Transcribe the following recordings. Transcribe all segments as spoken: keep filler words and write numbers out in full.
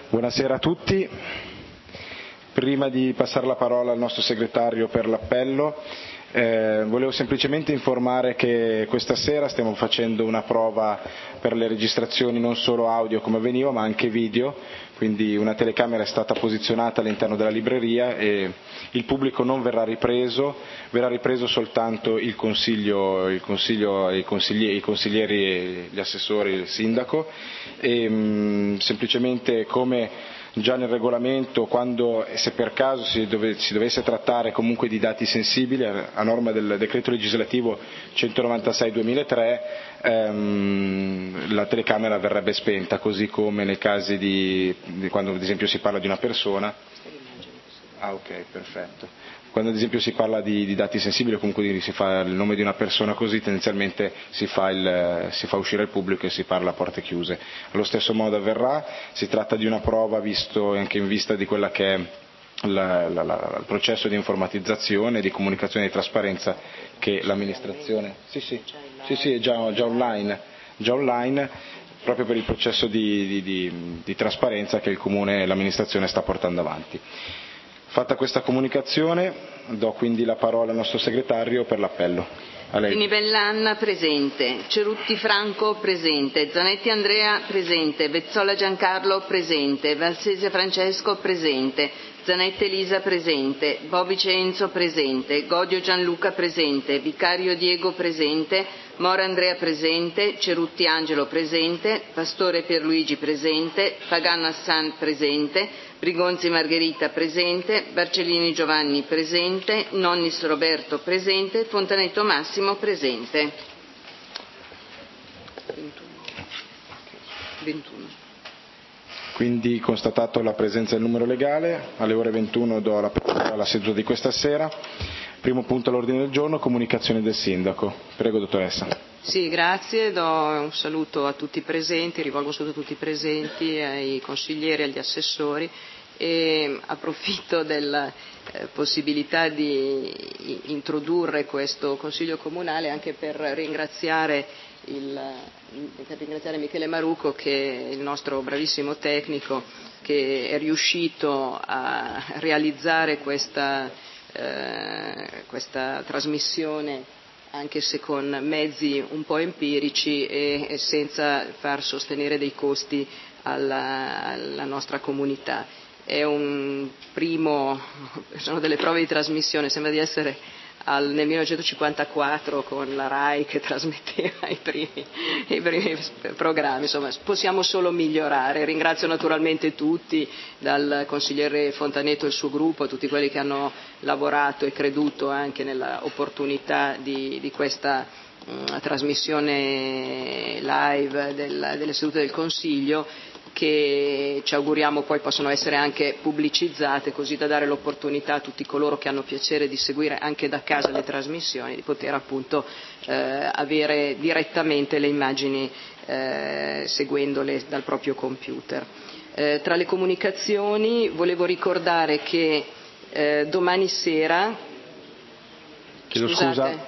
Buonasera a tutti. Prima di passare la parola al nostro segretario per l'appello, eh, volevo semplicemente informare che questa sera stiamo facendo una prova per le registrazioni non solo audio come veniva, ma anche video, quindi una telecamera è stata posizionata all'interno della libreria e il pubblico non verrà ripreso, verrà ripreso soltanto il consiglio, il consiglio i, consiglieri, i consiglieri, gli assessori, il sindaco e mh, semplicemente come già nel regolamento, quando se per caso si, dove, si dovesse trattare comunque di dati sensibili, a, a norma del decreto legislativo centonovantasei duemilatré, ehm, la telecamera verrebbe spenta, così come nei casi di, di quando ad esempio si parla di una persona. Ah, ok, perfetto. Quando ad esempio si parla di, di dati sensibili o comunque di, si fa il nome di una persona così, tendenzialmente si fa, il, si fa uscire il pubblico e si parla a porte chiuse. Allo stesso modo avverrà, si tratta di una prova visto anche in vista di quella che è la, la, la, il processo di informatizzazione, di comunicazione e di trasparenza che l'amministrazione... Sì, sì, sì, sì, è già, già online, già online, proprio per il processo di, di, di, di trasparenza che il Comune e l'amministrazione sta portando avanti. Fatta questa comunicazione, do quindi la parola al nostro segretario per l'appello. A lei. Fini Bellanna presente, Cerutti Franco presente, Zanetti Andrea presente, Vezzola Giancarlo presente, Valsese Francesco presente, Zanetta Elisa presente, Bobice Enzo presente, Godio Gianluca presente, Vicario Diego presente, Mora Andrea presente, Cerutti Angelo presente, Pastore Pierluigi presente, Pagano Hassan presente, Brigonzi Margherita presente, Barcellini Giovanni presente, Nonnis Roberto presente, Fontanetto Massimo presente. ventuno. Quindi constatato la presenza del numero legale, alle ore ventuno do la parola alla seduta di questa sera. Primo punto all'ordine del giorno, comunicazioni del sindaco. Prego, dottoressa. Sì, grazie, do un saluto a tutti i presenti, rivolgo un saluto a tutti i presenti, ai consiglieri, agli assessori e approfitto della eh, possibilità di introdurre questo Consiglio Comunale anche per ringraziare, il, per ringraziare Michele Marucco, che è il nostro bravissimo tecnico, che è riuscito a realizzare questa, eh, questa trasmissione anche se con mezzi un po' empirici e, e senza far sostenere dei costi alla, alla nostra comunità. È un primo, sono delle prove di trasmissione, sembra di essere al, nel millenovecentocinquantaquattro con la RAI che trasmetteva i primi, i primi programmi, insomma possiamo solo migliorare. Ringrazio naturalmente tutti, dal consigliere Fontanetto e il suo gruppo, tutti quelli che hanno lavorato e creduto anche nell'opportunità di, di questa mh, trasmissione live del, delle sedute del Consiglio, che ci auguriamo poi possano essere anche pubblicizzate, così da dare l'opportunità a tutti coloro che hanno piacere di seguire anche da casa le trasmissioni di poter appunto eh, avere direttamente le immagini eh, seguendole dal proprio computer. Eh, tra le comunicazioni volevo ricordare che eh, domani sera Chiedo scusate, scusa.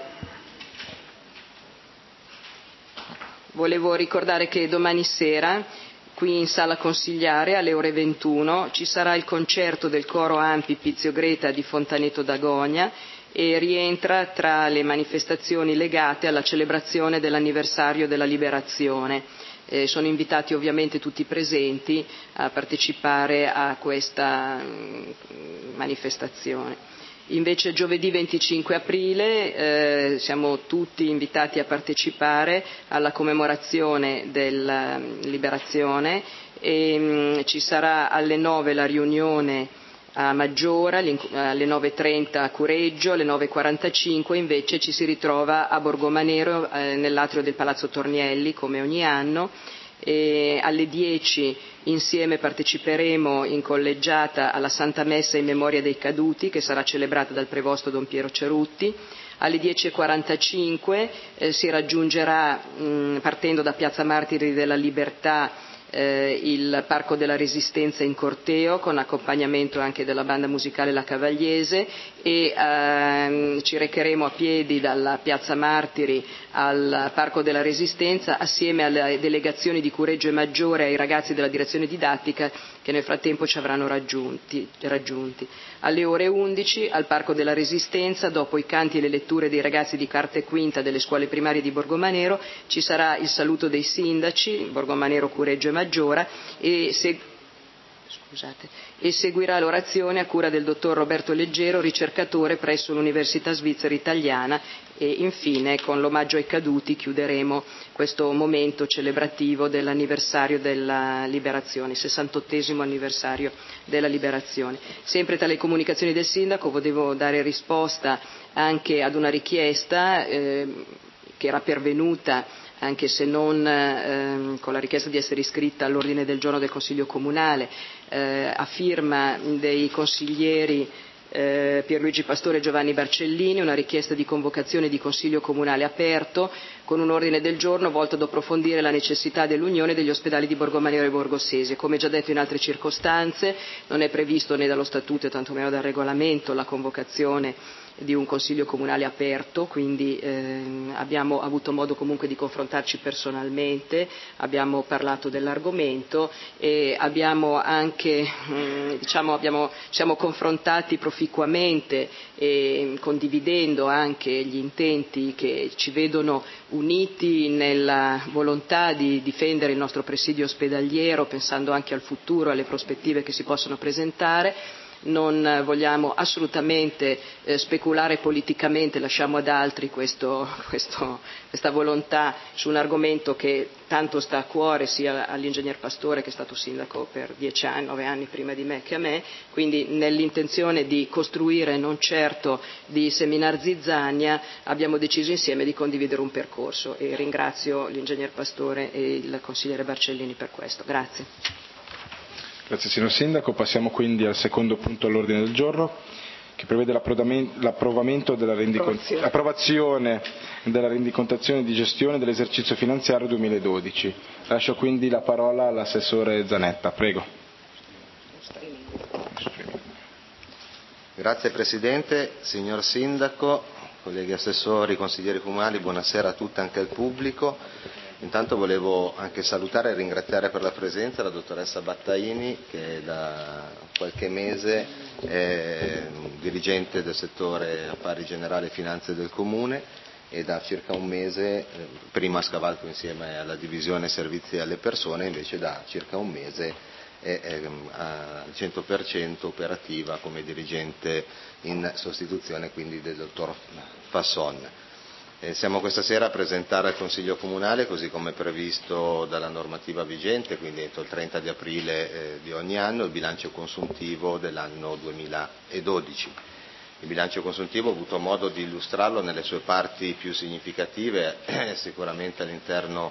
volevo ricordare che domani sera qui in sala consigliare alle ore ventuno ci sarà il concerto del coro Ampi Pizio Greta di Fontanetto d'Agonia e rientra tra le manifestazioni legate alla celebrazione dell'anniversario della Liberazione. Eh, sono invitati ovviamente tutti i presenti a partecipare a questa mh, manifestazione. Invece giovedì venticinque aprile eh, siamo tutti invitati a partecipare alla commemorazione della Liberazione e mh, ci sarà alle nove la riunione a Maggiora, alle nove e trenta a Cureggio, alle nove e quarantacinque invece ci si ritrova a Borgomanero eh, nell'atrio del Palazzo Tornielli come ogni anno. E alle dieci insieme parteciperemo in collegiata alla Santa Messa in memoria dei caduti, che sarà celebrata dal prevosto Don Piero Cerutti. Alle dieci e quarantacinque eh, si raggiungerà, mh, partendo da Piazza Martiri della Libertà, eh, il Parco della Resistenza in corteo con accompagnamento anche della banda musicale La Cavagliese e ehm, ci recheremo a piedi dalla Piazza Martiri al Parco della Resistenza assieme alle delegazioni di Cureggio e Maggiore e ai ragazzi della direzione didattica che nel frattempo ci avranno raggiunti, raggiunti. Alle ore undici al Parco della Resistenza, dopo i canti e le letture dei ragazzi di quarta e quinta delle scuole primarie di Borgomanero, ci sarà il saluto dei sindaci, Borgomanero, Cureggio e Maggiora, e se Scusate, e seguirà l'orazione a cura del dottor Roberto Leggero, ricercatore presso l'Università Svizzera Italiana, e infine con l'omaggio ai caduti chiuderemo questo momento celebrativo dell'anniversario della liberazione, il sessantottesimo anniversario della liberazione. Sempre tra le comunicazioni del sindaco volevo dare risposta anche ad una richiesta eh, che era pervenuta anche se non eh, con la richiesta di essere iscritta all'ordine del giorno del Consiglio Comunale, eh, a firma dei consiglieri eh, Pierluigi Pastore e Giovanni Barcellini, una richiesta di convocazione di Consiglio Comunale aperto con un ordine del giorno volto ad approfondire la necessità dell'unione degli ospedali di Borgomanero e Borgosese. Come già detto in altre circostanze, non è previsto né dallo Statuto e tantomeno dal Regolamento la convocazione di un Consiglio Comunale aperto, quindi eh, abbiamo avuto modo comunque di confrontarci personalmente, abbiamo parlato dell'argomento e abbiamo anche, mh, diciamo, abbiamo, siamo confrontati proficuamente e condividendo anche gli intenti che ci vedono uniti nella volontà di difendere il nostro presidio ospedaliero, pensando anche al futuro, alle prospettive che si possono presentare. Non vogliamo assolutamente eh, speculare politicamente, lasciamo ad altri questo, questo, questa volontà su un argomento che tanto sta a cuore sia all'ingegner Pastore, che è stato sindaco per dieci anni, nove anni prima di me, che a me, quindi nell'intenzione di costruire, non certo di seminar zizzania, abbiamo deciso insieme di condividere un percorso e ringrazio l'ingegner Pastore e il consigliere Barcellini per questo. Grazie. Grazie signor Sindaco. Passiamo quindi al secondo punto all'ordine del giorno, che prevede l'approvamento della rendicontazione. approvazione della rendicontazione di gestione dell'esercizio finanziario duemiladodici. Lascio quindi la parola all'assessore Zanetta. Prego. Grazie Presidente, signor Sindaco, colleghi assessori, consiglieri comunali, buonasera a tutti, anche al pubblico. Intanto volevo anche salutare e ringraziare per la presenza la dottoressa Battaini, che da qualche mese è dirigente del settore affari generali e finanze del Comune e da circa un mese, prima a scavalco insieme alla divisione servizi alle persone, invece da circa un mese è, è al cento per cento operativa come dirigente in sostituzione quindi del dottor Fasson. Eh, siamo questa sera a presentare al Consiglio Comunale, così come previsto dalla normativa vigente, quindi entro il trenta di aprile eh, di ogni anno, il bilancio consuntivo dell'anno duemiladodici. Il bilancio consuntivo ho avuto modo di illustrarlo nelle sue parti più significative, eh, sicuramente all'interno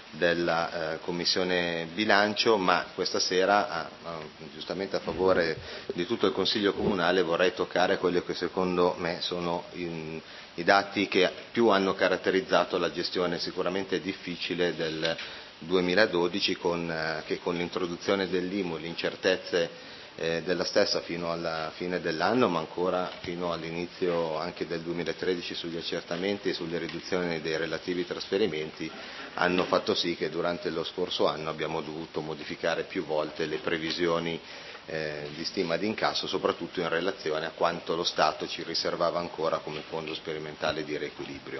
della eh, Commissione Bilancio, ma questa sera, a, a, giustamente a favore di tutto il Consiglio Comunale, vorrei toccare quelli che secondo me sono in, i dati che più hanno caratterizzato la gestione sicuramente difficile del duemiladodici, con, eh, che con l'introduzione dell'I M U, le incertezze eh, della stessa fino alla fine dell'anno, ma ancora fino all'inizio anche del duemilatredici sugli accertamenti e sulle riduzioni dei relativi trasferimenti, hanno fatto sì che durante lo scorso anno abbiamo dovuto modificare più volte le previsioni eh, di stima di incasso, soprattutto in relazione a quanto lo Stato ci riservava ancora come fondo sperimentale di riequilibrio.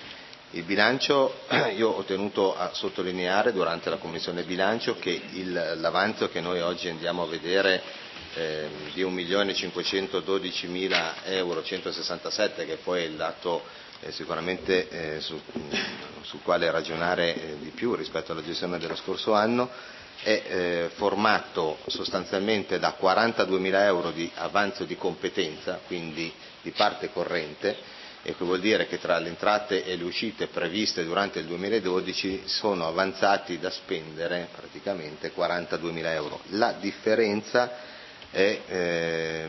Il bilancio, io ho tenuto a sottolineare durante la Commissione Bilancio che il, l'avanzo che noi oggi andiamo a vedere eh, di un milione cinquecentododicimila euro centosessantasette, che poi è il dato eh, sicuramente eh, su, sul quale ragionare eh, di più rispetto alla gestione dello scorso anno, è eh, formato sostanzialmente da quarantaduemila euro di avanzo di competenza, quindi di parte corrente, e che vuol dire che tra le entrate e le uscite previste durante il duemiladodici sono avanzati da spendere praticamente quarantaduemila euro. La differenza è, eh,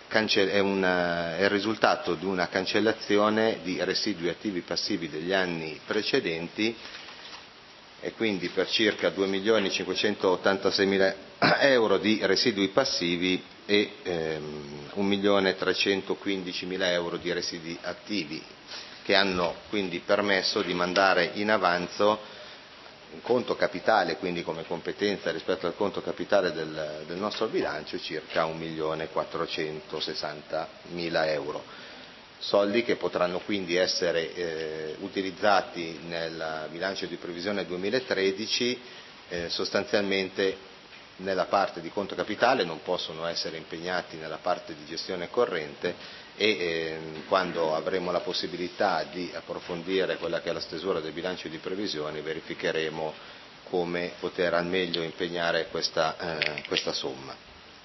è, una, è il risultato di una cancellazione di residui attivi passivi degli anni precedenti e quindi per circa due milioni cinquecentottantaseimila euro di residui passivi e ehm, un milione trecentoquindicimila euro di residui attivi, che hanno quindi permesso di mandare in avanzo in conto capitale, quindi come competenza rispetto al conto capitale del, del nostro bilancio, circa un milione quattrocentosessantamila euro. Soldi che potranno quindi essere eh, utilizzati nel bilancio di previsione duemilatredici eh, sostanzialmente nella parte di conto capitale, non possono essere impegnati nella parte di gestione corrente e eh, quando avremo la possibilità di approfondire quella che è la stesura del bilancio di previsione verificheremo come poter al meglio impegnare questa, eh, questa somma.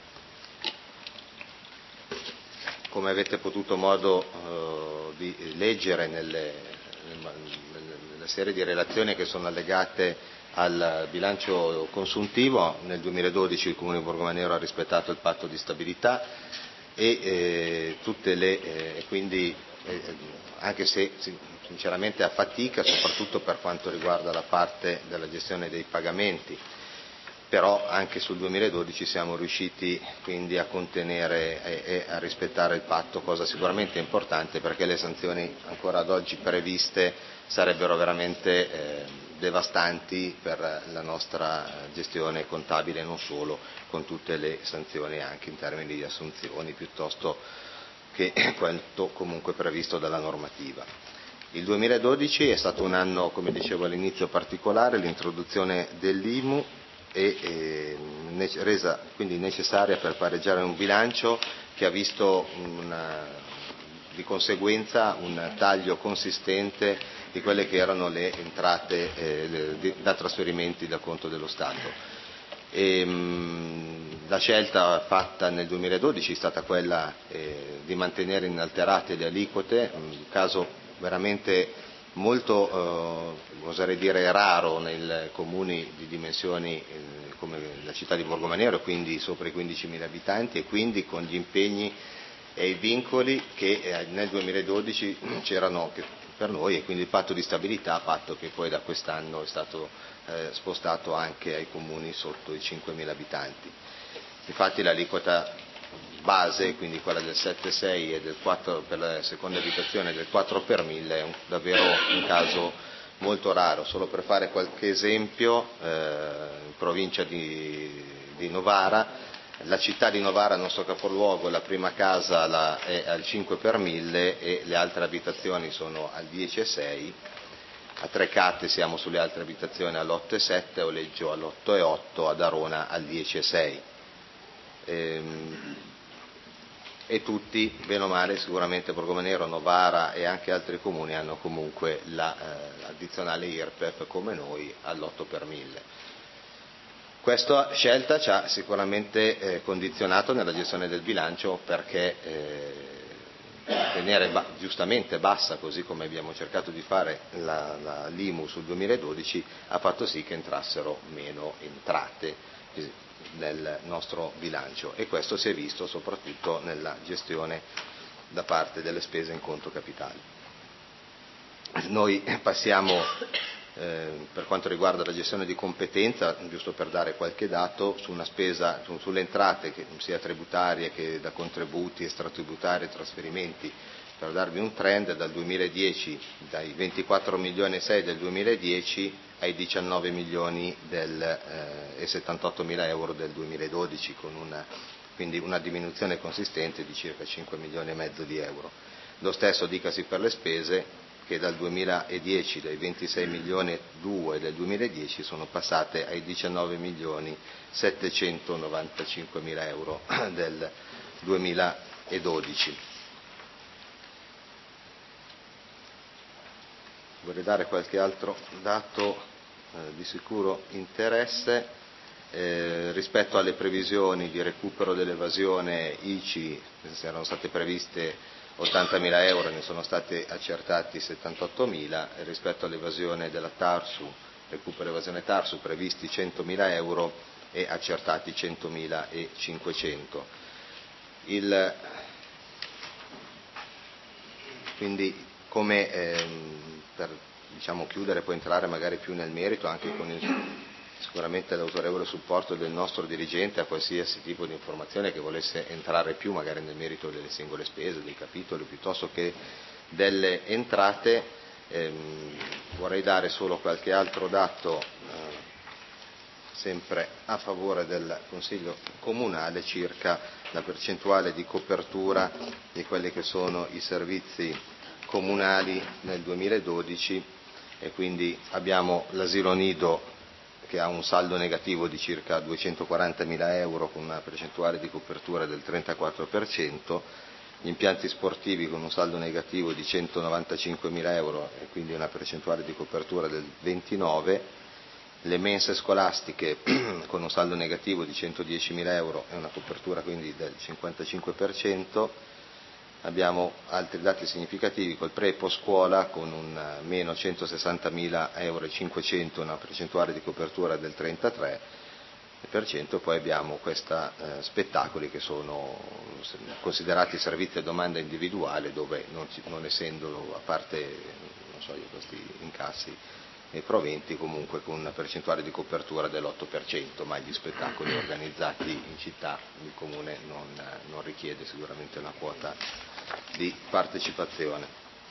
Come avete potuto modo eh, di leggere nelle, nelle serie di relazioni che sono allegate al bilancio consuntivo, nel duemiladodici il Comune di Borgomanero ha rispettato il patto di stabilità e eh, tutte le eh, quindi eh, anche se sinceramente a fatica, soprattutto per quanto riguarda la parte della gestione dei pagamenti, però anche sul duemiladodici siamo riusciti quindi a contenere e, e a rispettare il patto, cosa sicuramente importante perché le sanzioni ancora ad oggi previste sarebbero veramente eh, devastanti per la nostra gestione contabile e non solo, con tutte le sanzioni anche in termini di assunzioni piuttosto che quanto comunque previsto dalla normativa. Il duemiladodici è stato un anno, come dicevo all'inizio, particolare, l'introduzione dell'I M U e eh, resa quindi necessaria per pareggiare un bilancio che ha visto una, di conseguenza un taglio consistente di quelle che erano le entrate eh, le, da trasferimenti dal conto dello Stato. E, mh, la scelta fatta nel duemiladodici è stata quella eh, di mantenere inalterate le aliquote, un caso veramente molto, eh, oserei dire, raro nei comuni di dimensioni eh, come la città di Borgomanero, quindi sopra i quindicimila abitanti, e quindi con gli impegni e i vincoli che eh, nel duemiladodici c'erano per noi, e quindi il patto di stabilità, patto che poi da quest'anno è stato eh, spostato anche ai comuni sotto i cinquemila abitanti. Infatti l'aliquota base, quindi quella del sette virgola sei e del quattro per la seconda abitazione del quattro per mille, è un, davvero un caso molto raro. Solo per fare qualche esempio, eh, in provincia di, di Novara, la città di Novara, il nostro capoluogo, la prima casa la, è al cinque per mille e le altre abitazioni sono al dieci virgola sei. A Trecate siamo sulle altre abitazioni all'otto virgola sette, a Oleggio all'otto virgola otto, ad Arona al dieci virgola sei. Ehm, e tutti, bene o male, sicuramente Borgomanero, Novara e anche altri comuni hanno comunque l'addizionale la, eh, I R P E F come noi all'otto per mille. Questa scelta ci ha sicuramente eh, condizionato nella gestione del bilancio perché eh, tenere ba- giustamente bassa, così come abbiamo cercato di fare la, la, l'I M U sul duemiladodici, ha fatto sì che entrassero meno entrate nel nostro bilancio, e questo si è visto soprattutto nella gestione da parte delle spese in conto capitale. Noi passiamo eh, per quanto riguarda la gestione di competenza, giusto per dare qualche dato, su una spesa, su, sulle entrate che sia tributarie che da contributi, extratributari e trasferimenti, per darvi un trend, dal duemiladieci, dai ventiquattro milioni e sei del duemiladieci ai diciannove milioni del, eh, e settantotto mila euro del duemiladodici, con una, quindi una diminuzione consistente di circa cinque milioni e mezzo di euro. Lo stesso dicasi per le spese, che dal duemiladieci, dai ventisei milioni e due del duemiladieci, sono passate ai diciannove milioni settecentonovantacinque mila euro del duemiladodici. Vorrei dare qualche altro dato eh, di sicuro interesse eh, rispetto alle previsioni di recupero dell'evasione I C I. Erano state previste ottantamila euro, ne sono stati accertati settantottomila, e rispetto all'evasione della Tarsu, recupero evasione Tarsu, previsti centomila euro e accertati centomilacinquecento. Il, quindi come ehm, per diciamo, chiudere e poi entrare magari più nel merito, anche con il, sicuramente l'autorevole supporto del nostro dirigente a qualsiasi tipo di informazione che volesse entrare più magari nel merito delle singole spese, dei capitoli, piuttosto che delle entrate. Ehm, vorrei dare solo qualche altro dato eh, sempre a favore del Consiglio Comunale circa la percentuale di copertura di quelli che sono i servizi comunali nel duemiladodici, e quindi abbiamo l'asilo nido che ha un saldo negativo di circa duecentoquarantamila euro con una percentuale di copertura del trentaquattro per cento, gli impianti sportivi con un saldo negativo di centonovantacinquemila euro e quindi una percentuale di copertura del ventinove per cento, le mense scolastiche con un saldo negativo di centodiecimila euro e una copertura quindi del cinquantacinque per cento. Abbiamo altri dati significativi col pre e post scuola con un meno centosessantamila euro e cinquecento, una percentuale di copertura del trentatré per cento. Poi abbiamo questa eh, spettacoli che sono considerati servizi a domanda individuale, dove non, non essendo, a parte non so io, questi incassi e proventi, comunque con una percentuale di copertura dell'otto per cento, ma gli spettacoli organizzati in città il Comune non, non richiede sicuramente una quota di partecipazione.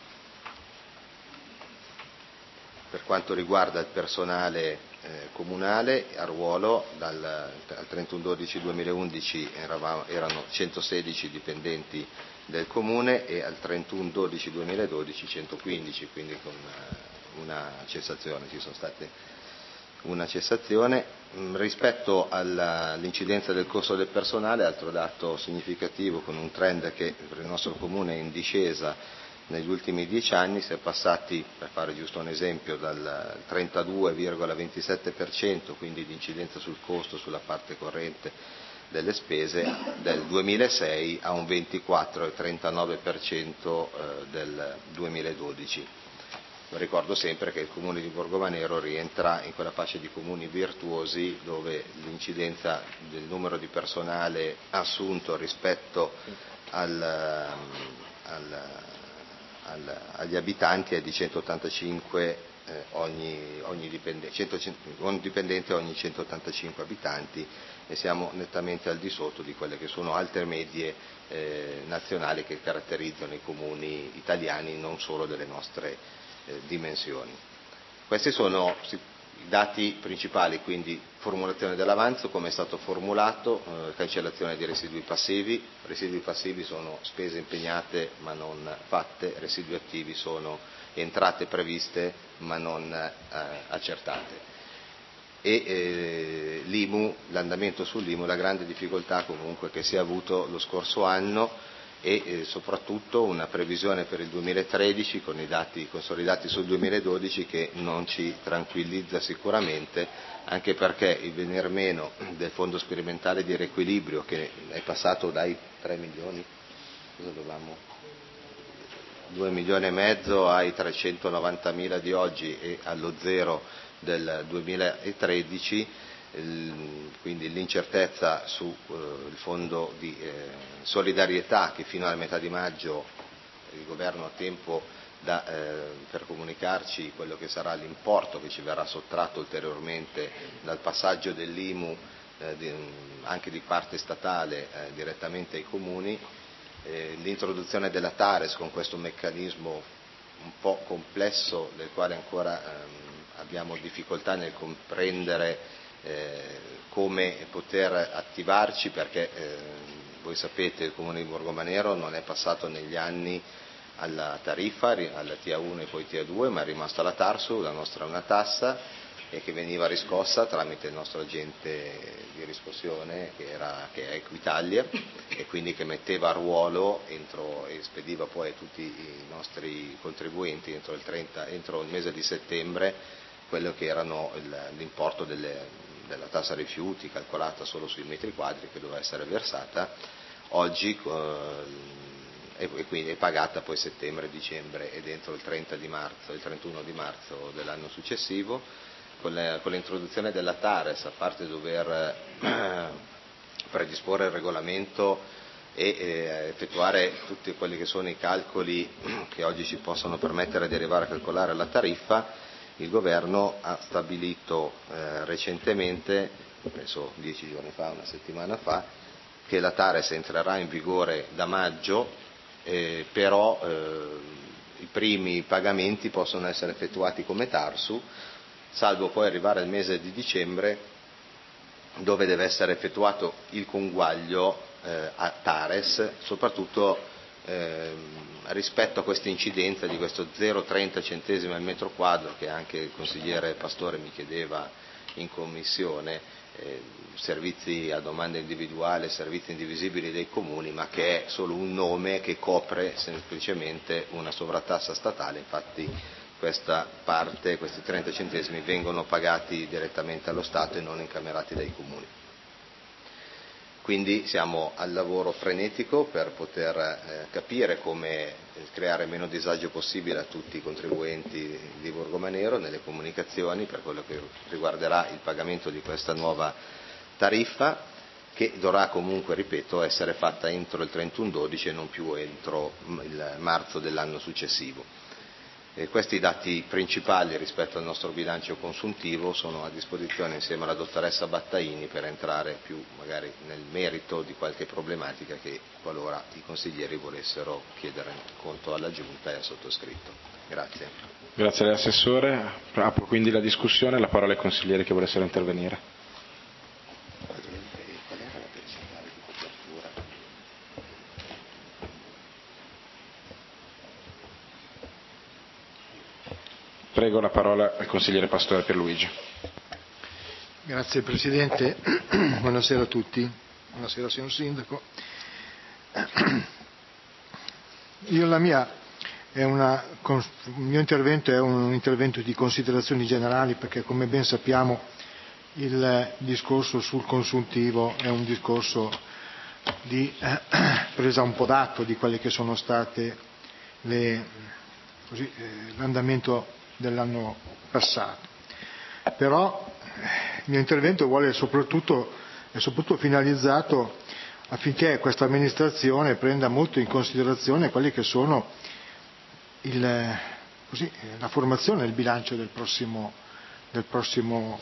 Per quanto riguarda il personale eh, comunale a ruolo, dal, dal trentuno dodici duemilaundici eravamo, erano centosedici dipendenti del Comune e al trentuno dodici duemiladodici centoquindici, quindi con una cessazione, ci sono state una cessazione. Rispetto all'incidenza del costo del personale, altro dato significativo con un trend che per il nostro Comune è in discesa negli ultimi dieci anni, si è passati, per fare giusto un esempio, dal trentadue virgola ventisette per cento, quindi di incidenza sul costo sulla parte corrente delle spese del duemilasei a un ventiquattro virgola trentanove per cento del duemiladodici. Ricordo sempre che il Comune di Borgomanero rientra in quella fascia di comuni virtuosi dove l'incidenza del numero di personale assunto rispetto al, al, al, agli abitanti è di centottantacinque eh, ogni, ogni, dipendente, cento, ogni dipendente ogni centottantacinque abitanti, e siamo nettamente al di sotto di quelle che sono altre medie eh, nazionali che caratterizzano i comuni italiani, non solo delle nostre Eh, dimensioni. Questi sono i dati principali, quindi formulazione dell'avanzo, come è stato formulato, eh, cancellazione di residui passivi. Residui passivi sono spese impegnate ma non fatte, residui attivi sono entrate previste ma non eh, accertate. E eh, l'I M U, l'andamento sull'I M U, la grande difficoltà comunque che si è avuto lo scorso anno e eh, soprattutto una previsione per il duemilatredici con i dati consolidati sul duemiladodici che non ci tranquillizza sicuramente, anche perché il venir meno del fondo sperimentale di riequilibrio, che è passato dai tre milioni, cosa dovevamo? due milioni e mezzo ai trecentonovantamila di oggi e allo zero del duemilatredici, quindi l'incertezza sul eh, fondo di eh, solidarietà che fino alla metà di maggio il governo ha tempo da, eh, per comunicarci quello che sarà l'importo che ci verrà sottratto ulteriormente dal passaggio dell'I M U eh, di, anche di parte statale eh, direttamente ai comuni, eh, l'introduzione della TARES con questo meccanismo un po' complesso del quale ancora ehm, abbiamo difficoltà nel comprendere Eh, come poter attivarci, perché eh, voi sapete il Comune di Borgomanero non è passato negli anni alla tariffa, alla T A uno e poi T A due, ma è rimasto alla TARSU, la nostra è una tassa e che veniva riscossa tramite il nostro agente di riscossione che, era, che è Equitalia, e quindi che metteva a ruolo entro, e spediva poi a tutti i nostri contribuenti entro il, trenta, entro il mese di settembre quello che erano il, l'importo delle della tassa rifiuti calcolata solo sui metri quadri che doveva essere versata oggi eh, e quindi è pagata poi settembre, dicembre ed entro il trenta di marzo, il trentuno di marzo dell'anno successivo. Con, le, con l'introduzione della TARES, a parte dover eh, predisporre il regolamento e eh, effettuare tutti quelli che sono i calcoli che oggi ci possono permettere di arrivare a calcolare la tariffa, il governo ha stabilito eh, recentemente, penso dieci giorni fa, una settimana fa, che la TARES entrerà in vigore da maggio, eh, però eh, i primi pagamenti possono essere effettuati come TARSU, salvo poi arrivare al mese di dicembre, dove deve essere effettuato il conguaglio eh, a TARES, soprattutto eh, rispetto a questa incidenza di questo zero virgola trenta centesimi al metro quadro che anche il consigliere Pastore mi chiedeva in commissione, eh, servizi a domanda individuale, servizi indivisibili dei comuni, ma che è solo un nome che copre semplicemente una sovrattassa statale. Infatti questa parte, questi trenta centesimi vengono pagati direttamente allo Stato e non incamerati dai comuni. Quindi siamo al lavoro frenetico per poter eh, capire come creare meno disagio possibile a tutti i contribuenti di Borgomanero nelle comunicazioni per quello che riguarderà il pagamento di questa nuova tariffa, che dovrà comunque, ripeto, essere fatta entro il trentuno dodici e non più entro il marzo dell'anno successivo. E questi dati principali rispetto al nostro bilancio consuntivo sono a disposizione insieme alla dottoressa Battaini per entrare più magari nel merito di qualche problematica che qualora i consiglieri volessero chiedere conto alla Giunta e al sottoscritto. Grazie. Grazie all'assessore. Apro quindi la discussione, la parola ai consiglieri che volessero intervenire. Prego la parola al consigliere Pastore Pierluigi. Grazie Presidente, buonasera a tutti, buonasera signor Sindaco. Io la mia è una, il mio intervento è un intervento di considerazioni generali, perché come ben sappiamo il discorso sul consuntivo è un discorso di eh, presa un po' d'atto di quelle che sono state le, così, eh, l'andamento dell'anno passato. Però il mio intervento vuole soprattutto, è soprattutto finalizzato affinché questa amministrazione prenda molto in considerazione quelli che sono il, così, la formazione del bilancio del prossimo, del prossimo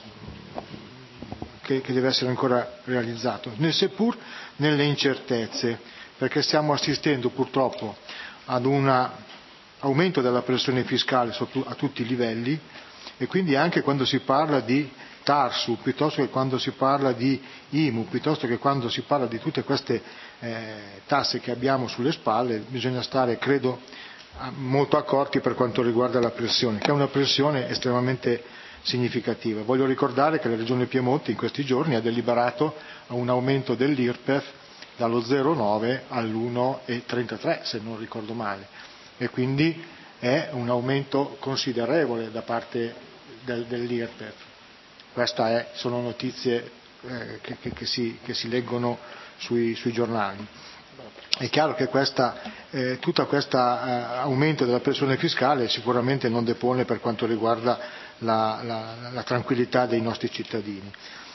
che, che deve essere ancora realizzato, né seppur nelle incertezze, perché stiamo assistendo purtroppo ad un aumento della pressione fiscale a tutti i livelli, e quindi anche quando si parla di TARSU, piuttosto che quando si parla di I M U, piuttosto che quando si parla di tutte queste eh, tasse che abbiamo sulle spalle, bisogna stare, credo, molto accorti per quanto riguarda la pressione, che è una pressione estremamente significativa. Voglio ricordare che la Regione Piemonte in questi giorni ha deliberato un aumento dell'I R P E F dallo zero virgola nove all'uno virgola trentatré, se non ricordo male, e quindi è un aumento considerevole da parte del, dell'I R P E F. Queste è, sono notizie eh, che, che, che, si, che si leggono sui, sui giornali. È chiaro che questa, eh, tutto questo eh, aumento della pressione fiscale sicuramente non depone per quanto riguarda la, la, la tranquillità dei nostri cittadini.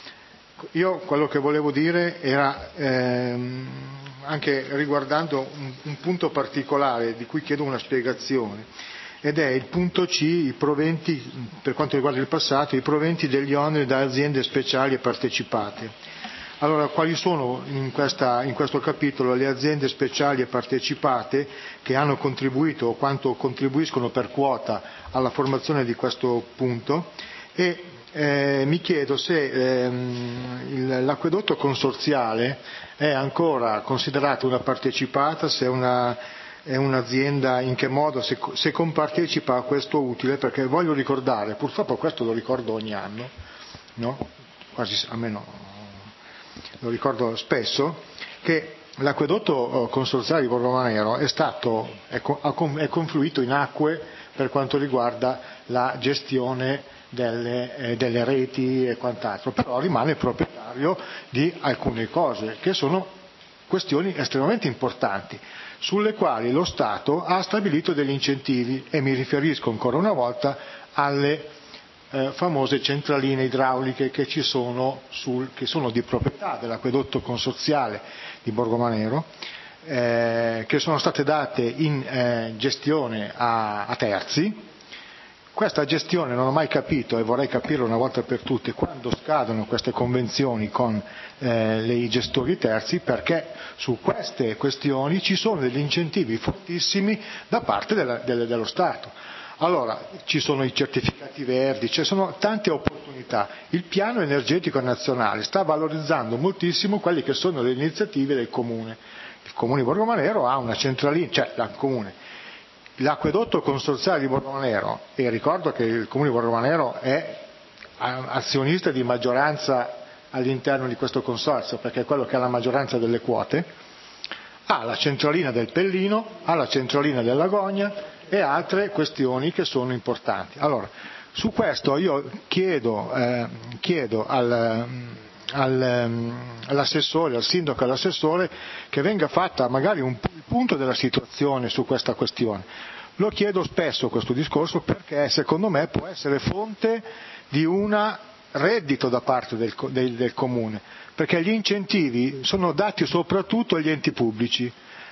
Io quello che volevo dire era ehm, anche riguardando un, un punto particolare di cui chiedo una spiegazione, ed è il punto C, i proventi, per quanto riguarda il passato, i proventi degli oneri da aziende speciali e partecipate. Allora, quali sono in, questa, in questo capitolo le aziende speciali e partecipate che hanno contribuito o quanto contribuiscono per quota alla formazione di questo punto? E eh, mi chiedo se ehm, il, l'acquedotto consorziale è ancora considerato una partecipata, se è, una, è un'azienda, in che modo, se, se compartecipa a questo utile, perché voglio ricordare, purtroppo questo lo ricordo ogni anno, no? Quasi almeno lo ricordo spesso, che l'acquedotto consorziale di Borgomanero è stato, è, è confluito in acque per quanto riguarda la gestione delle, eh, delle reti e quant'altro, però rimane proprietario di alcune cose che sono questioni estremamente importanti, sulle quali lo Stato ha stabilito degli incentivi, e mi riferisco ancora una volta alle Eh, famose centraline idrauliche che ci sono, sul, che sono di proprietà dell'acquedotto consorziale di Borgomanero, eh, che sono state date in eh, gestione a, a terzi. Questa gestione non ho mai capito, e vorrei capirlo una volta per tutte, quando scadono queste convenzioni con eh, i gestori terzi, perché su queste questioni ci sono degli incentivi fortissimi da parte della, delle, dello Stato. Allora, ci sono i certificati verdi, ci sono tante opportunità. Il piano energetico nazionale sta valorizzando moltissimo quelle che sono le iniziative del Comune. Il Comune di Borgomanero ha una centralina, cioè il Comune. L'acquedotto consorziale di Borgomanero, e ricordo che il Comune di Borgomanero è azionista di maggioranza all'interno di questo consorzio, perché è quello che ha la maggioranza delle quote, ha la centralina del Pellino, ha la centralina dell'Agogna e altre questioni che sono importanti. Allora, su questo io chiedo, eh, chiedo al, al, all'assessore, al sindaco e all'assessore che venga fatta magari un punto della situazione su questa questione. Lo chiedo spesso questo discorso perché secondo me può essere fonte di un reddito da parte del, del, del comune, perché gli incentivi sono dati soprattutto agli enti pubblici.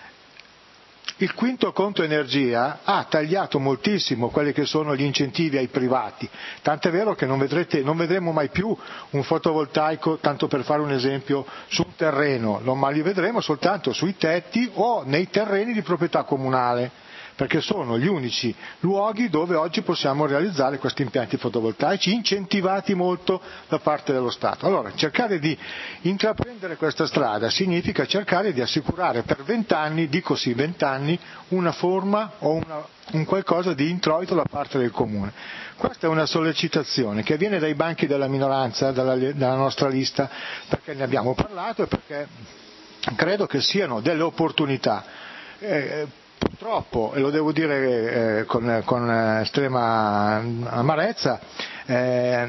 Il quinto conto energia ha tagliato moltissimo quelli che sono gli incentivi ai privati, tant'è vero che non, vedrete, non vedremo mai più un fotovoltaico, tanto per fare un esempio, su un terreno, ma li vedremo soltanto sui tetti o nei terreni di proprietà comunale, perché sono gli unici luoghi dove oggi possiamo realizzare questi impianti fotovoltaici incentivati molto da parte dello Stato. Allora, cercare di intraprendere questa strada significa cercare di assicurare per vent'anni, dico sì, vent'anni, una forma o una, un qualcosa di introito da parte del Comune. Questa è una sollecitazione che viene dai banchi della minoranza, dalla, dalla nostra lista, perché ne abbiamo parlato e perché credo che siano delle opportunità. Eh, Purtroppo, e lo devo dire eh, con, con estrema amarezza, eh,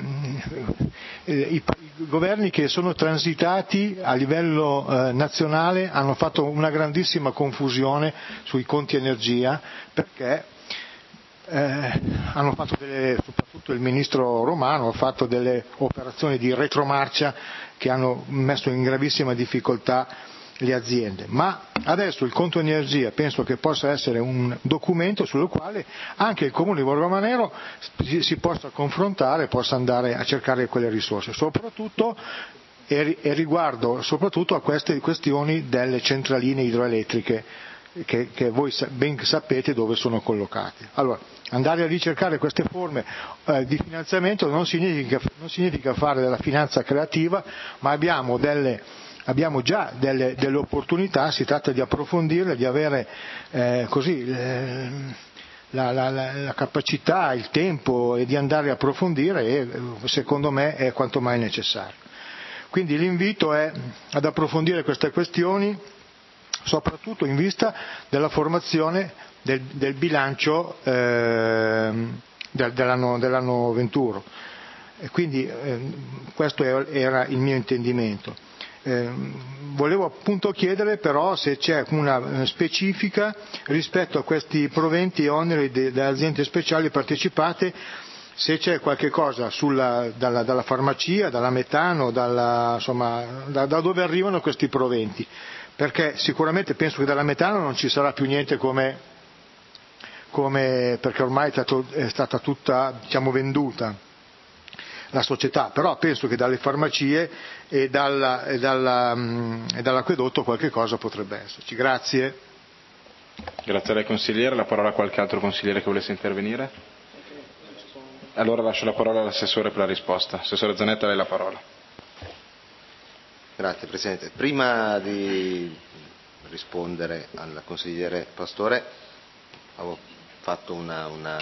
i, i governi che sono transitati a livello eh, nazionale hanno fatto una grandissima confusione sui conti energia, perché eh, hanno fatto delle, soprattutto il ministro Romano ha fatto delle operazioni di retromarcia che hanno messo in gravissima difficoltà le aziende, ma adesso il conto energia penso che possa essere un documento sul quale anche il Comune di Borgomanero si, si possa confrontare, possa andare a cercare quelle risorse, soprattutto e, e riguardo soprattutto a queste questioni delle centraline idroelettriche che, che voi ben sapete dove sono collocate. Allora, andare a ricercare queste forme eh, di finanziamento non significa, non significa fare della finanza creativa, ma abbiamo delle Abbiamo già delle, delle opportunità, si tratta di approfondirle, di avere eh, così eh, la, la, la capacità, il tempo e di andare a approfondire e secondo me è quanto mai necessario. Quindi l'invito è ad approfondire queste questioni, soprattutto in vista della formazione del, del bilancio eh, del, dell'anno, dell'anno venturo. E quindi eh, questo era il mio intendimento. Eh, volevo appunto chiedere però se c'è una specifica rispetto a questi proventi e oneri delle aziende speciali partecipate, se c'è qualche cosa sulla, dalla, dalla farmacia, dalla metano, dalla, insomma, da, da dove arrivano questi proventi, perché sicuramente penso che dalla metano non ci sarà più niente come, come perché ormai è, stato, è stata tutta diciamo venduta la società, però penso che dalle farmacie e, dalla, e, dalla, e dall'acquedotto qualche cosa potrebbe esserci. Grazie. Grazie a lei consigliere, la parola a qualche altro consigliere che volesse intervenire? Allora lascio la parola all'assessore per la risposta. Assessore Zanetta, a lei la parola. Grazie Presidente. Prima di rispondere al consigliere Pastore avevo fatto una, una,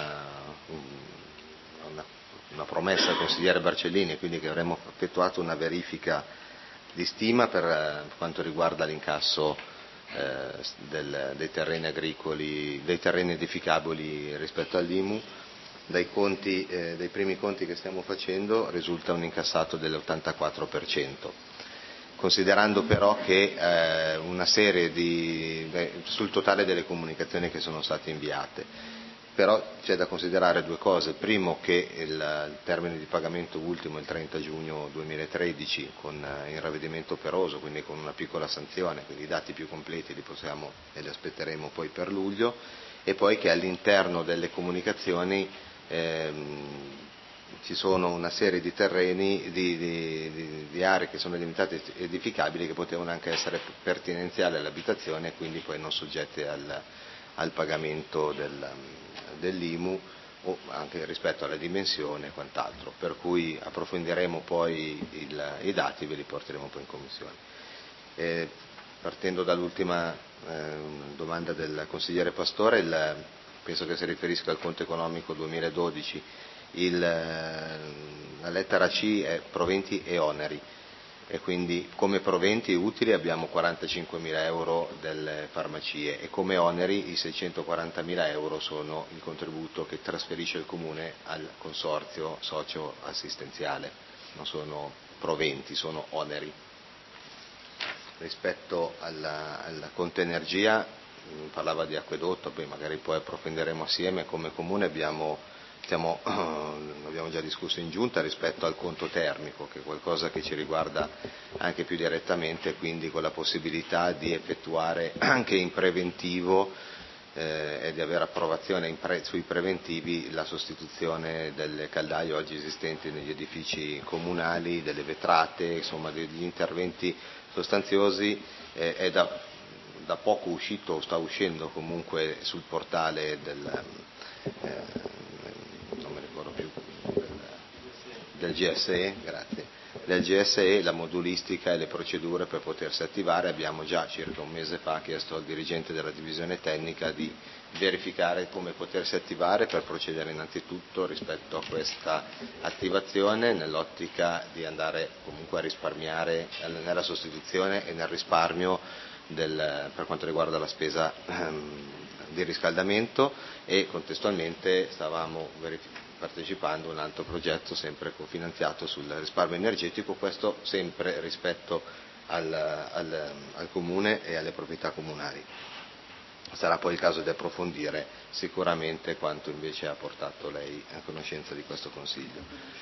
una una promessa al consigliere Barcellini, quindi che avremmo effettuato una verifica di stima per eh, quanto riguarda l'incasso eh, del, dei terreni agricoli, dei terreni edificabili rispetto all'I M U. Dai, conti, eh, dai primi conti che stiamo facendo risulta un incassato dell'ottantaquattro per cento, considerando però che eh, una serie di, beh, sul totale delle comunicazioni che sono state inviate, però c'è da considerare due cose. Primo, che il, il termine di pagamento ultimo è il trenta giugno duemilatredici con il ravvedimento operoso, quindi con una piccola sanzione, quindi i dati più completi li possiamo e li aspetteremo poi per luglio, e poi che all'interno delle comunicazioni ehm, ci sono una serie di terreni, di, di, di, di aree che sono diventate edificabili, che potevano anche essere pertinenziali all'abitazione e quindi poi non soggette al, al pagamento del, dell'I M U, o anche rispetto alla dimensione e quant'altro, per cui approfondiremo poi il, i dati e ve li porteremo poi in commissione. Eh, partendo dall'ultima eh, domanda del consigliere Pastore, il, penso che si riferisca al conto economico duemiladodici. Il, la lettera C è proventi e oneri, e quindi come proventi utili abbiamo quarantacinquemila euro delle farmacie e come oneri i seicentoquarantamila euro sono il contributo che trasferisce il Comune al consorzio socio-assistenziale, non sono proventi, sono oneri. Rispetto alla, alla conto energia, parlava di acquedotto, poi magari poi approfondiremo assieme. Come Comune abbiamo Stiamo, abbiamo già discusso in giunta rispetto al conto termico, che è qualcosa che ci riguarda anche più direttamente, quindi con la possibilità di effettuare anche in preventivo eh, e di avere approvazione in pre, sui preventivi la sostituzione delle caldaie oggi esistenti negli edifici comunali, delle vetrate, insomma degli interventi sostanziosi. Eh, è da, da poco uscito, sta uscendo comunque sul portale del eh, non mi ricordo più, del G S E, grazie, del G S E, la modulistica e le procedure per potersi attivare. Abbiamo già circa un mese fa chiesto al dirigente della divisione tecnica di verificare come potersi attivare per procedere innanzitutto rispetto a questa attivazione nell'ottica di andare comunque a risparmiare nella sostituzione e nel risparmio del, per quanto riguarda la spesa ehm, di riscaldamento, e contestualmente stavamo verificando partecipando a un altro progetto sempre cofinanziato sul risparmio energetico, questo sempre rispetto al, al, al Comune e alle proprietà comunali. Sarà poi il caso di approfondire sicuramente quanto invece ha portato lei a conoscenza di questo Consiglio.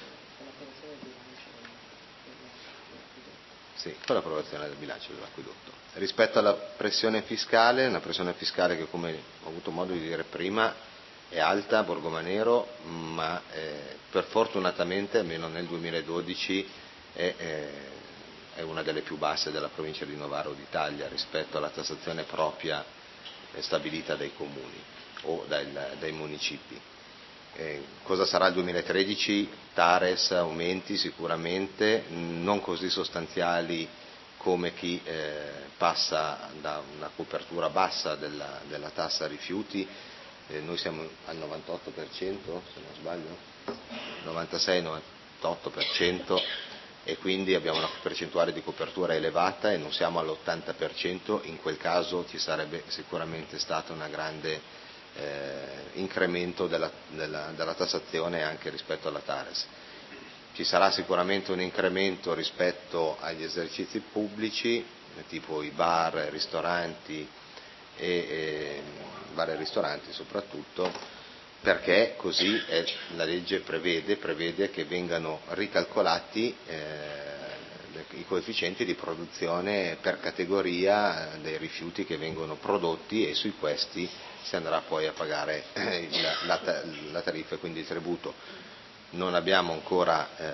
Sì, con l'approvazione del bilancio dell'acquedotto. Rispetto alla pressione fiscale, una pressione fiscale che, come ho avuto modo di dire prima, è alta a Borgomanero, ma eh, per fortunatamente, almeno nel duemiladodici, è, eh, è una delle più basse della provincia di Novara d'Italia rispetto alla tassazione propria eh, stabilita dai comuni o dai, dai municipi. Eh, cosa sarà il duemilatredici? Tares, aumenti sicuramente, non così sostanziali come chi eh, passa da una copertura bassa della, della tassa rifiuti. Eh, noi siamo al novantotto per cento, se non sbaglio, novantasei novantotto per cento, e quindi abbiamo una percentuale di copertura elevata e non siamo all'ottanta per cento. In quel caso ci sarebbe sicuramente stato un grande eh, incremento della, della, della tassazione anche rispetto alla Tares. Ci sarà sicuramente un incremento rispetto agli esercizi pubblici, tipo i bar, i ristoranti e, e bar e ristoranti soprattutto, perché così è, la legge prevede, prevede che vengano ricalcolati eh, i coefficienti di produzione per categoria dei rifiuti che vengono prodotti, e su questi si andrà poi a pagare eh, la, la, la tariffa e quindi il tributo. Non abbiamo ancora eh,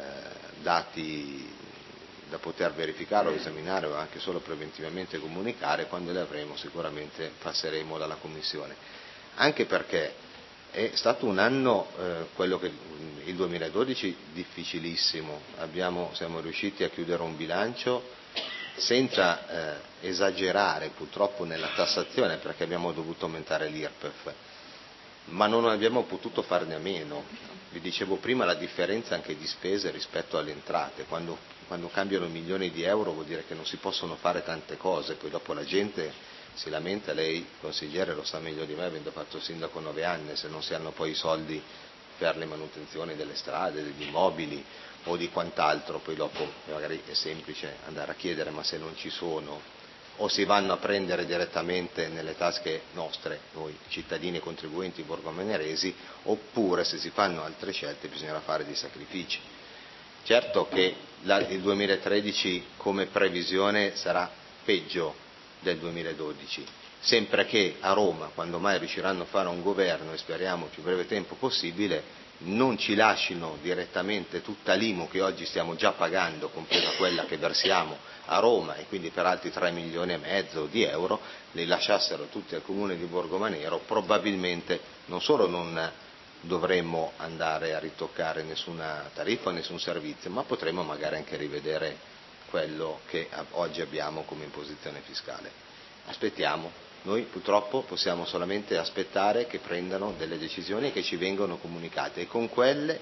dati da poter verificare o esaminare o anche solo preventivamente comunicare. Quando le avremo sicuramente passeremo dalla Commissione, anche perché è stato un anno, eh, quello che il duemiladodici, difficilissimo. Abbiamo, siamo riusciti a chiudere un bilancio senza eh, esagerare purtroppo nella tassazione, perché abbiamo dovuto aumentare l'I R P E F, ma non abbiamo potuto farne a meno. Vi dicevo prima la differenza anche di spese rispetto alle entrate. Quando, quando cambiano milioni di euro vuol dire che non si possono fare tante cose, poi dopo la gente si lamenta, lei consigliere lo sa meglio di me avendo fatto il sindaco nove anni, se non si hanno poi i soldi per le manutenzioni delle strade, degli immobili o di quant'altro, poi dopo magari è semplice andare a chiedere, ma se non ci sono o si vanno a prendere direttamente nelle tasche nostre, noi cittadini e contribuenti borgomeneresi, oppure se si fanno altre scelte bisognerà fare dei sacrifici. Certo che la, il duemilatredici come previsione sarà peggio del duemiladodici, sempre che a Roma, quando mai riusciranno a fare un governo, e speriamo il più breve tempo possibile, non ci lasciano direttamente tutta l'I M U che oggi stiamo già pagando, compresa quella che versiamo a Roma, e quindi per altri tre milioni e mezzo di euro, li lasciassero tutti al comune di Borgomanero, probabilmente non solo non dovremmo andare a ritoccare nessuna tariffa, nessun servizio, ma potremmo magari anche rivedere quello che oggi abbiamo come imposizione fiscale. Aspettiamo, noi purtroppo possiamo solamente aspettare che prendano delle decisioni che ci vengono comunicate, e con quelle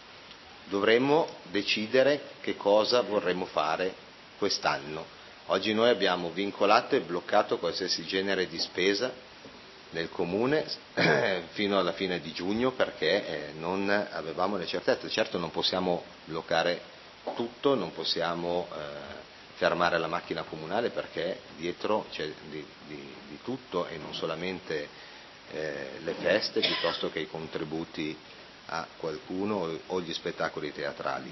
dovremmo decidere che cosa vorremmo fare quest'anno. Oggi noi abbiamo vincolato e bloccato qualsiasi genere di spesa nel comune fino alla fine di giugno, perché eh, non avevamo le certezze. Certo non possiamo bloccare tutto, non possiamo eh, fermare la macchina comunale, perché dietro c'è di, di, di tutto, e non solamente eh, le feste piuttosto che i contributi a qualcuno o gli spettacoli teatrali.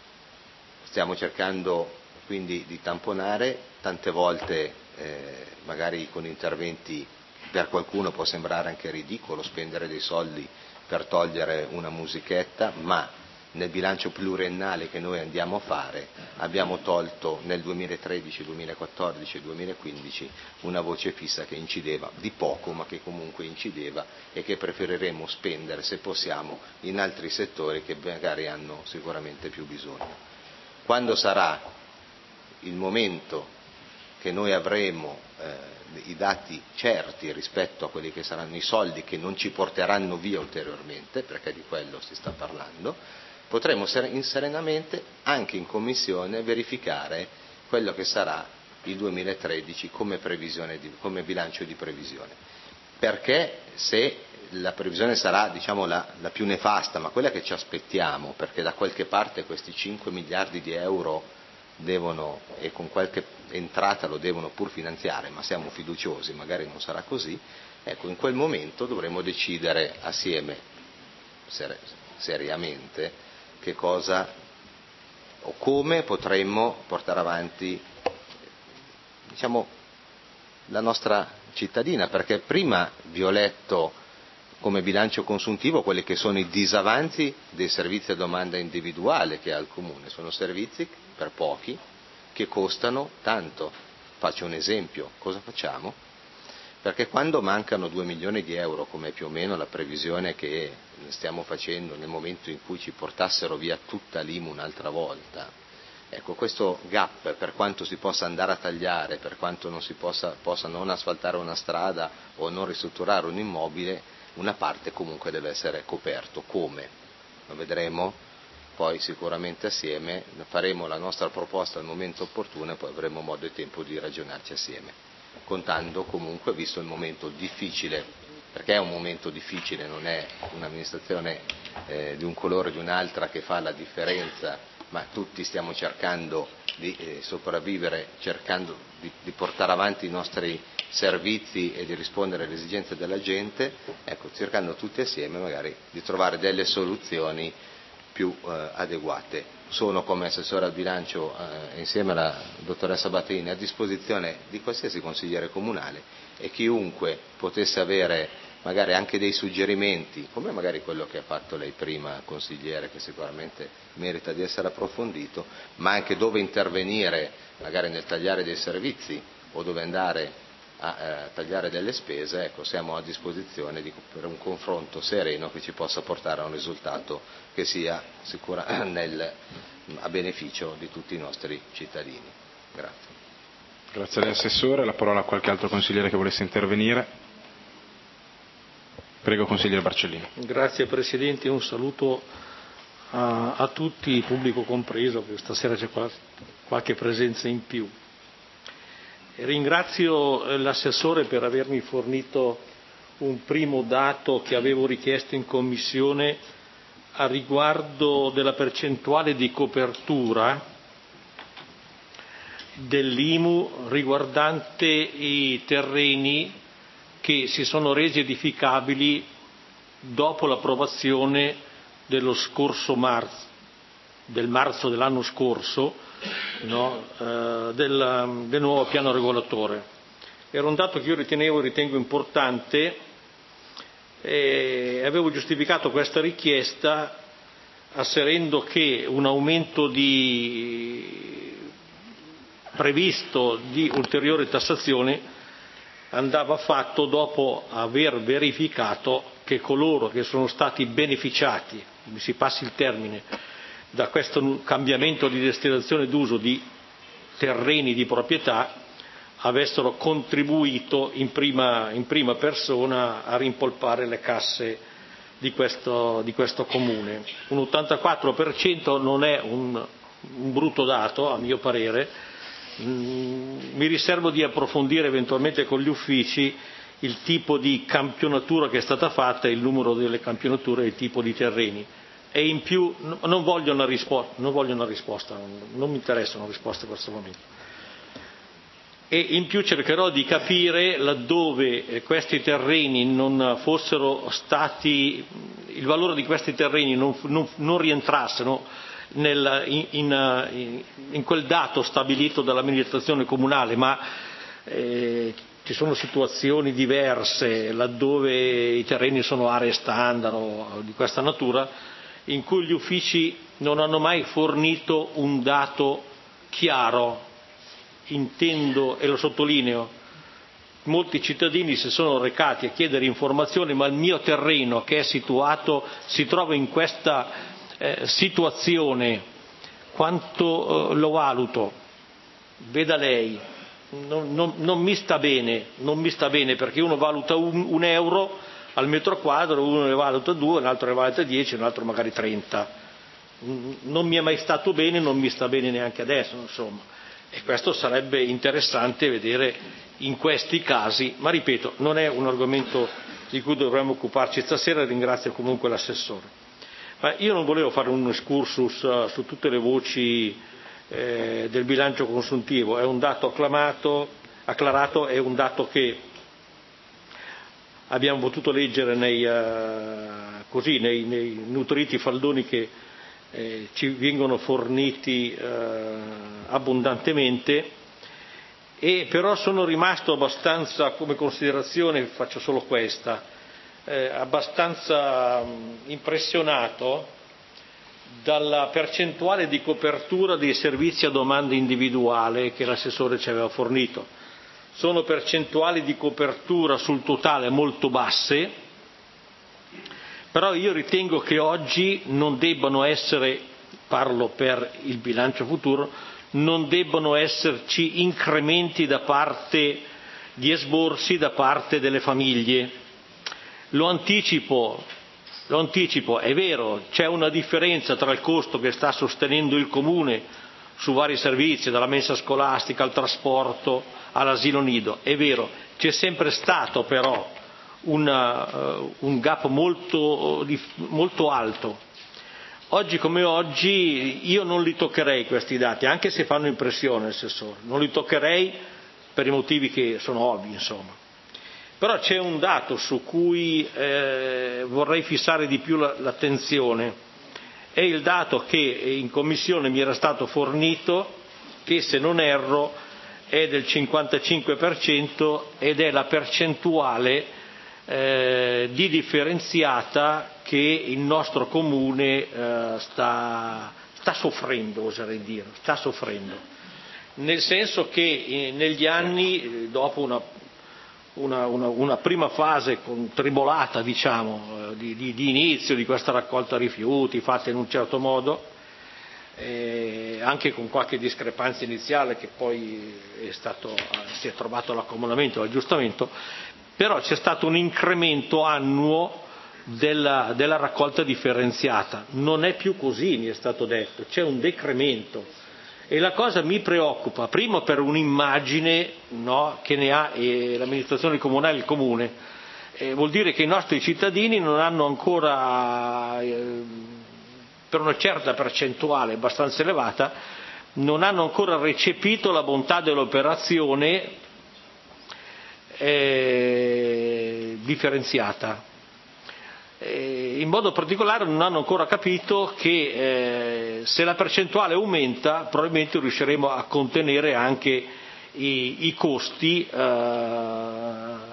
Stiamo cercando quindi di tamponare, tante volte eh, magari con interventi, per qualcuno può sembrare anche ridicolo spendere dei soldi per togliere una musichetta, ma nel bilancio pluriennale che noi andiamo a fare abbiamo tolto nel duemilatredici, duemilaquattordici e duemilaquindici una voce fissa che incideva di poco, ma che comunque incideva, e che preferiremo spendere, se possiamo, in altri settori che magari hanno sicuramente più bisogno. Quando sarà il momento che noi avremo eh, i dati certi rispetto a quelli che saranno i soldi che non ci porteranno via ulteriormente, perché di quello si sta parlando, potremo serenamente anche in commissione verificare quello che sarà il duemilatredici come, previsione di, come bilancio di previsione. Perché se la previsione sarà, diciamo, la, la più nefasta, ma quella che ci aspettiamo, perché da qualche parte questi cinque miliardi di euro devono, e con qualche entrata lo devono pur finanziare, ma siamo fiduciosi, magari non sarà così, ecco, in quel momento dovremo decidere assieme ser- seriamente che cosa o come potremmo portare avanti, diciamo, la nostra cittadina, perché prima vi ho letto come bilancio consuntivo quelli che sono i disavanzi dei servizi a domanda individuale che ha il comune. Sono servizi per pochi che costano tanto. Faccio un esempio: cosa facciamo? Perché quando mancano due milioni di euro, come più o meno la previsione che stiamo facendo nel momento in cui ci portassero via tutta l'I M U un'altra volta, ecco, questo gap, per quanto si possa andare a tagliare, per quanto non si possa, possa non asfaltare una strada o non ristrutturare un immobile, una parte comunque deve essere coperto. Come? Lo vedremo poi sicuramente assieme, faremo la nostra proposta al momento opportuno e poi avremo modo e tempo di ragionarci assieme, contando comunque, visto il momento difficile, perché è un momento difficile, non è un'amministrazione eh, di un colore o di un'altra che fa la differenza, ma tutti stiamo cercando di eh, sopravvivere, cercando di, di portare avanti i nostri servizi e di rispondere alle esigenze della gente, ecco, cercando tutti assieme magari di trovare delle soluzioni più eh, adeguate. Sono, come assessore al bilancio eh, insieme alla dottoressa Battaini, a disposizione di qualsiasi consigliere comunale, e chiunque potesse avere magari anche dei suggerimenti, come magari quello che ha fatto lei prima, consigliere, che sicuramente merita di essere approfondito, ma anche dove intervenire magari nel tagliare dei servizi o dove andare a eh, tagliare delle spese, ecco, siamo a disposizione di, per un confronto sereno che ci possa portare a un risultato che sia sicura nel, a beneficio di tutti i nostri cittadini. Grazie. Grazie all'assessore. La parola a qualche altro consigliere che volesse intervenire. Prego, consigliere Barcellino. Grazie Presidente, un saluto a, a tutti, pubblico compreso, perché stasera c'è qualche presenza in più. Ringrazio l'assessore per avermi fornito un primo dato che avevo richiesto in Commissione a riguardo della percentuale di copertura dell'I M U riguardante i terreni che si sono resi edificabili dopo l'approvazione dello scorso marzo, del marzo dell'anno scorso, no, eh, del, del nuovo piano regolatore. Era un dato che io ritenevo e ritengo importante e avevo giustificato questa richiesta asserendo che un aumento di, previsto di ulteriori tassazioni andava fatto dopo aver verificato che coloro che sono stati beneficiati, mi si passi il termine, da questo cambiamento di destinazione d'uso di terreni di proprietà avessero contribuito in prima, in prima persona a rimpolpare le casse di questo, di questo comune. Un ottantaquattro per cento non è un, un brutto dato, a mio parere. Mm, mi riservo di approfondire eventualmente con gli uffici il tipo di campionatura che è stata fatta, il numero delle campionature e il tipo di terreni. E in più non voglio una risposta, non voglio una risposta, non mi interessano risposte in questo momento. E in più cercherò di capire laddove questi terreni non fossero stati, il valore di questi terreni non, non, non rientrassero nel, in, in, in quel dato stabilito dall'amministrazione comunale, ma eh, ci sono situazioni diverse laddove i terreni sono aree standard o di questa natura, in cui gli uffici non hanno mai fornito un dato chiaro. Intendo e lo sottolineo, molti cittadini si sono recati a chiedere informazioni, ma il mio terreno che è situato si trova in questa eh, situazione, quanto eh, lo valuto? Veda lei, non, non, non mi sta bene, non mi sta bene perché uno valuta un, un euro al metro quadro, uno ne valuta due, un altro ne valuta dieci, un altro magari trenta. Non mi è mai stato bene, non mi sta bene neanche adesso, insomma. E questo sarebbe interessante vedere in questi casi, ma ripeto, non è un argomento di cui dovremmo occuparci stasera, ringrazio comunque l'assessore. Ma io non volevo fare un excursus su tutte le voci eh, del bilancio consuntivo, è un dato acclamato, acclarato, è un dato che abbiamo potuto leggere nei, uh, così, nei, nei nutriti faldoni che Eh, ci vengono forniti eh, abbondantemente, e però sono rimasto abbastanza, come considerazione faccio solo questa, eh, abbastanza mh, impressionato dalla percentuale di copertura dei servizi a domanda individuale che l'assessore ci aveva fornito. Sono percentuali di copertura sul totale molto basse, però io ritengo che oggi non debbano essere, parlo per il bilancio futuro, non debbano esserci incrementi da parte di esborsi da parte delle famiglie. Lo anticipo, lo anticipo, è vero, c'è una differenza tra il costo che sta sostenendo il Comune su vari servizi, dalla mensa scolastica al trasporto all'asilo nido, è vero, c'è sempre stato però Una, uh, un gap molto, uh, molto alto. Oggi come oggi io non li toccherei questi dati, anche se fanno impressione, assessore, non li toccherei per i motivi che sono ovvi, insomma. Però c'è un dato su cui eh, vorrei fissare di più la, l'attenzione, è il dato che in commissione mi era stato fornito, che se non erro è del cinquantacinque per cento ed è la percentuale Eh, di differenziata che il nostro comune eh, sta, sta soffrendo, oserei dire, sta soffrendo, nel senso che eh, negli anni, dopo una, una, una, una prima fase tribolata, diciamo, eh, di, di, di inizio di questa raccolta rifiuti fatta in un certo modo, eh, anche con qualche discrepanza iniziale che poi è stato, si è trovato l'accomunamento, l'aggiustamento, però c'è stato un incremento annuo della, della raccolta differenziata. Non è più così, mi è stato detto, c'è un decremento. E la cosa mi preoccupa, primo per un'immagine, no, che ne ha eh, l'amministrazione comunale e il comune. Eh, vuol dire che i nostri cittadini non hanno ancora, eh, per una certa percentuale abbastanza elevata, non hanno ancora recepito la bontà dell'operazione eh, differenziata. Eh, in modo particolare non hanno ancora capito che eh, se la percentuale aumenta probabilmente riusciremo a contenere anche i, i costi eh,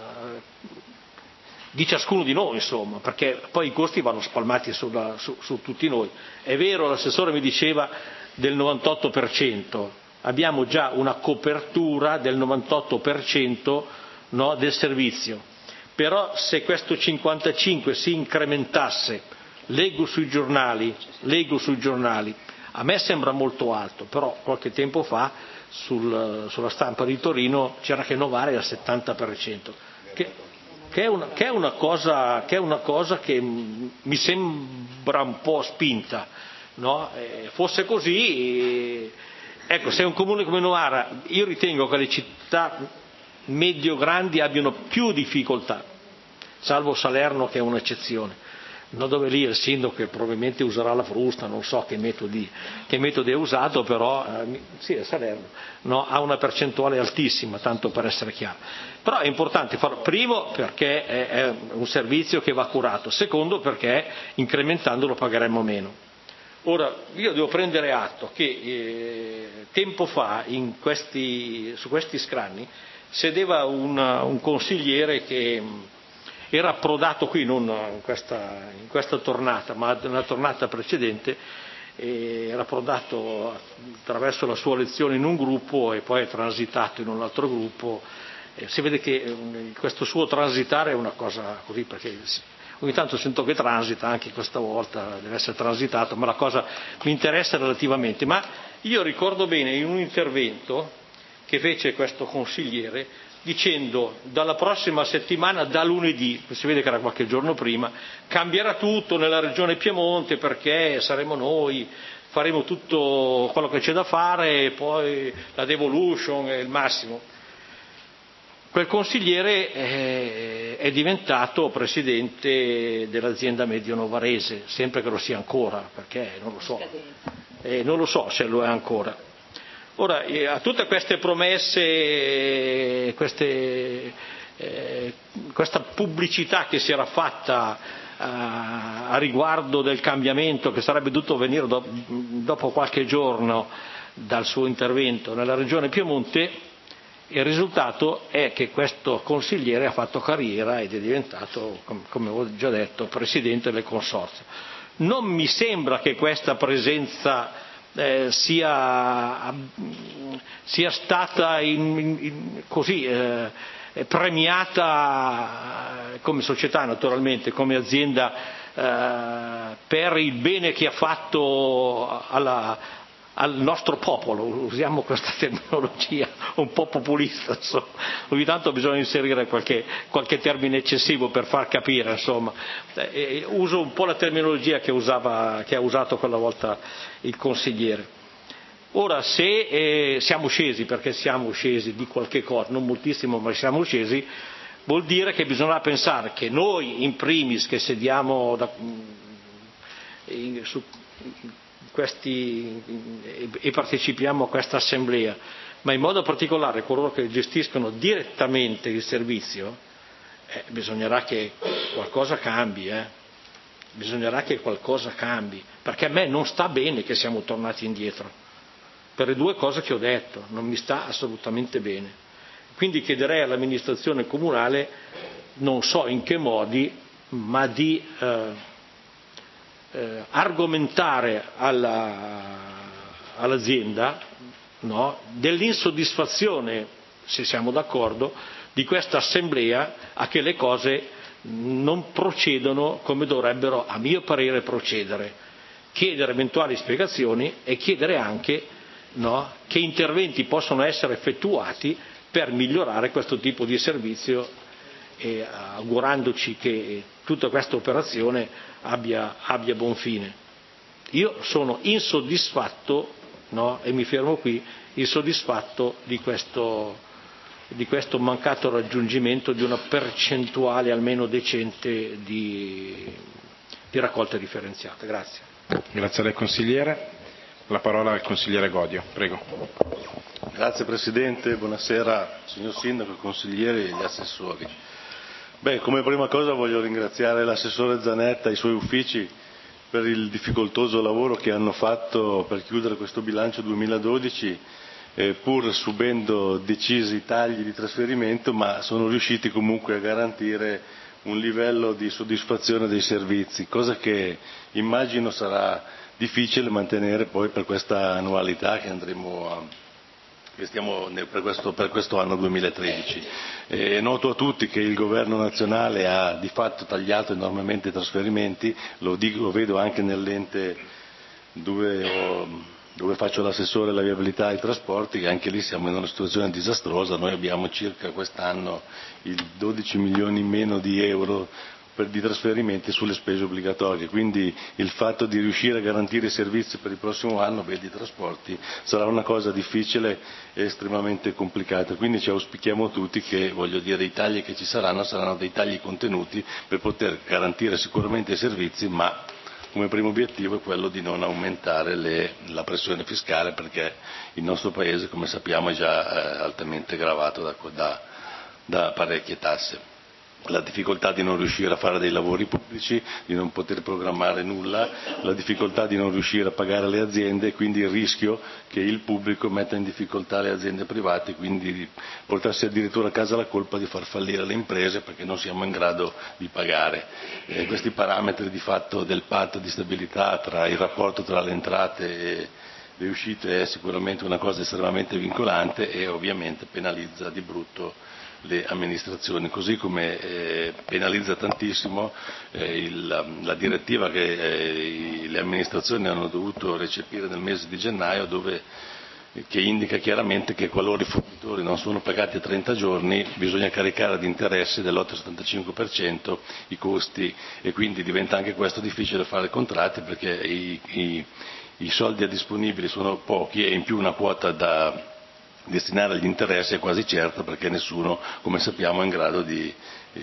di ciascuno di noi, insomma, perché poi i costi vanno spalmati sulla, su, su tutti noi. È vero, l'assessore mi diceva del novantotto per cento, abbiamo già una copertura del novantotto per cento, no, del servizio, però se questo cinquantacinque si incrementasse, leggo sui giornali, leggo sui giornali, a me sembra molto alto, però qualche tempo fa sul, sulla stampa di Torino c'era che Novara è al settanta per cento, che, che, è una, che, è una cosa, che è una cosa che mi sembra un po' spinta, no? Eh, fosse così, eh, ecco, se è un comune come Novara, io ritengo che le città medio-grandi abbiano più difficoltà, salvo Salerno che è un'eccezione, no, dove lì il sindaco che probabilmente userà la frusta, non so che metodi, che metodi è usato, però eh, sì, è Salerno, no, ha una percentuale altissima, tanto per essere chiaro. Però è importante farlo, primo perché è, è un servizio che va curato, secondo perché incrementandolo pagheremmo meno. Ora, io devo prendere atto che eh, tempo fa in questi, su questi scranni sedeva una, un consigliere che era approdato qui, non in questa, in questa tornata, ma nella tornata precedente, e era approdato attraverso la sua elezione in un gruppo e poi è transitato in un altro gruppo. E si vede che questo suo transitare è una cosa così, perché ogni tanto sento che transita, anche questa volta deve essere transitato, ma la cosa mi interessa relativamente. Ma io ricordo bene in un intervento che fece questo consigliere dicendo dalla prossima settimana, da lunedì, si vede che era qualche giorno prima, cambierà tutto nella regione Piemonte perché saremo noi, faremo tutto quello che c'è da fare e poi la devolution è il massimo. Quel consigliere è, è diventato presidente dell'azienda medio novarese, sempre che lo sia ancora, perché non lo so, eh, non lo so se lo è ancora. Ora, a tutte queste promesse, queste, eh, questa pubblicità che si era fatta a, a riguardo del cambiamento che sarebbe dovuto venire do, dopo qualche giorno dal suo intervento nella regione Piemonte, il risultato è che questo consigliere ha fatto carriera ed è diventato, come ho già detto, presidente del consorzio. Non mi sembra che questa presenza Eh, sia, sia stata in, in, così eh, premiata come società, naturalmente, come azienda eh, per il bene che ha fatto alla, al nostro popolo, usiamo questa terminologia un po' populista, insomma. Ogni tanto bisogna inserire qualche, qualche termine eccessivo per far capire, insomma. Eh, uso un po' la terminologia che, usava, che ha usato quella volta il consigliere. Ora, se eh, siamo scesi, perché siamo scesi di qualche cosa, non moltissimo, ma siamo scesi, vuol dire che bisogna pensare che noi, in primis, che sediamo da, in, su questi e partecipiamo a questa assemblea, ma in modo particolare coloro che gestiscono direttamente il servizio, eh, bisognerà che qualcosa cambi, eh? bisognerà che qualcosa cambi, perché a me non sta bene che siamo tornati indietro, per le due cose che ho detto, non mi sta assolutamente bene. Quindi chiederei all'amministrazione comunale, non so in che modi, ma di eh, Eh, argomentare alla, all'azienda, no, dell'insoddisfazione, se siamo d'accordo, di questa assemblea a che le cose non procedono come dovrebbero, a mio parere, procedere. Chiedere eventuali spiegazioni e chiedere anche, no, che interventi possono essere effettuati per migliorare questo tipo di servizio, e augurandoci che tutta questa operazione abbia, abbia buon fine. Io sono insoddisfatto, no, e mi fermo qui, insoddisfatto di questo, di questo mancato raggiungimento di una percentuale almeno decente di, di raccolta differenziata. Grazie. Grazie a lei consigliere. La parola al consigliere Godio, prego. Grazie Presidente, buonasera signor Sindaco, consiglieri e gli assessori. Beh, come prima cosa voglio ringraziare l'assessore Zanetta e i suoi uffici per il difficoltoso lavoro che hanno fatto per chiudere questo bilancio duemiladodici, eh, pur subendo decisi tagli di trasferimento, ma sono riusciti comunque a garantire un livello di soddisfazione dei servizi, cosa che immagino sarà difficile mantenere poi per questa annualità che andremo a che stiamo per questo, per questo anno duemilatredici. È noto a tutti che il governo nazionale ha di fatto tagliato enormemente i trasferimenti, lo, dico, lo vedo anche nell'ente dove, ho, dove faccio l'assessore alla viabilità e ai trasporti, che anche lì siamo in una situazione disastrosa. Noi abbiamo circa quest'anno il dodici milioni in meno di euro per di trasferimenti sulle spese obbligatorie, quindi il fatto di riuscire a garantire i servizi per il prossimo anno, vedi i trasporti, sarà una cosa difficile e estremamente complicata, quindi ci auspichiamo tutti che, voglio dire, i tagli che ci saranno saranno dei tagli contenuti per poter garantire sicuramente i servizi, ma come primo obiettivo è quello di non aumentare le, la pressione fiscale, perché il nostro Paese, come sappiamo, è già eh, altamente gravato da, da, da parecchie tasse. La difficoltà di non riuscire a fare dei lavori pubblici, di non poter programmare nulla, la difficoltà di non riuscire a pagare le aziende e quindi il rischio che il pubblico metta in difficoltà le aziende private, quindi di portarsi addirittura a casa la colpa di far fallire le imprese perché non siamo in grado di pagare. Eh, questi parametri di fatto del patto di stabilità, tra il rapporto tra le entrate e le uscite, è sicuramente una cosa estremamente vincolante e ovviamente penalizza di brutto le amministrazioni, così come eh, penalizza tantissimo eh, il, la, la direttiva che eh, le amministrazioni hanno dovuto recepire nel mese di gennaio, dove, che indica chiaramente che qualora i fornitori non sono pagati a trenta giorni bisogna caricare ad interesse dell'otto virgola settantacinque per cento i costi, e quindi diventa anche questo difficile fare contratti perché i, i, i soldi disponibili sono pochi e in più una quota da destinare agli interessi è quasi certa, perché nessuno, come sappiamo, è in grado di,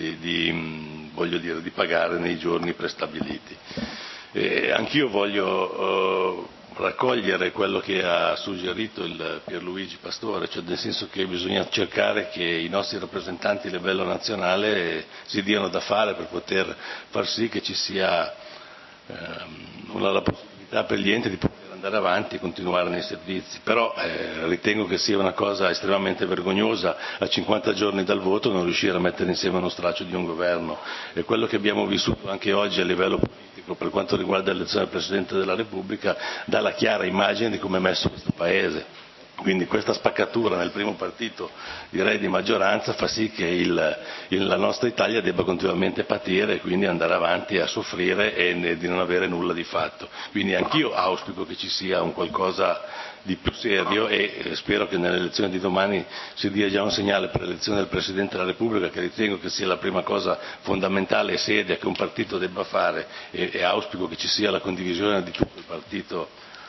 di, voglio dire, di pagare nei giorni prestabiliti. Eh, anch'io voglio eh, raccogliere quello che ha suggerito il Pierluigi Pastore, cioè nel senso che bisogna cercare che i nostri rappresentanti a livello nazionale si diano da fare per poter far sì che ci sia eh, una, la possibilità per gli enti di poter andare avanti e continuare nei servizi, però eh, ritengo che sia una cosa estremamente vergognosa a cinquanta giorni dal voto non riuscire a mettere insieme uno straccio di un governo, e quello che abbiamo vissuto anche oggi a livello politico per quanto riguarda l'elezione del Presidente della Repubblica dà la chiara immagine di come è messo questo Paese. Quindi questa spaccatura nel primo partito, direi di maggioranza, fa sì che il, il, la nostra Italia debba continuamente patire e quindi andare avanti a soffrire e ne, di non avere nulla di fatto. Quindi anch'io auspico che ci sia un qualcosa di più serio e spero che nelle elezioni di domani si dia già un segnale per l'elezione del Presidente della Repubblica, che ritengo che sia la prima cosa fondamentale e seria che un partito debba fare, e, e auspico che ci sia la condivisione di tutto il partito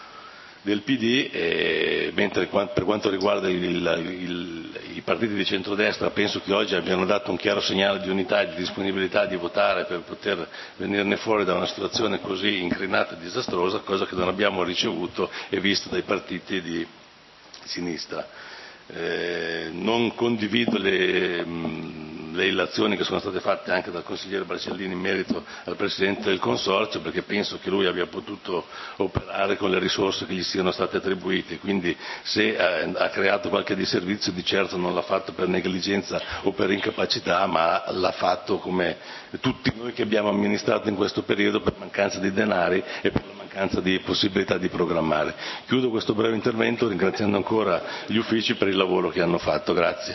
del P D, eh, mentre per quanto riguarda il, il, i partiti di centrodestra penso che oggi abbiano dato un chiaro segnale di unità e di disponibilità di votare per poter venirne fuori da una situazione così incrinata e disastrosa, cosa che non abbiamo ricevuto e visto dai partiti di sinistra. Eh, non condivido le, mh, le illazioni che sono state fatte anche dal consigliere Barcellini in merito al Presidente del Consorzio, perché penso che lui abbia potuto operare con le risorse che gli siano state attribuite, quindi se eh, ha creato qualche disservizio di certo non l'ha fatto per negligenza o per incapacità, ma l'ha fatto come tutti noi che abbiamo amministrato in questo periodo per mancanza di denari e per la mancanza di possibilità di programmare. Chiudo questo breve intervento ringraziando ancora gli uffici per il lavoro che hanno fatto. Grazie.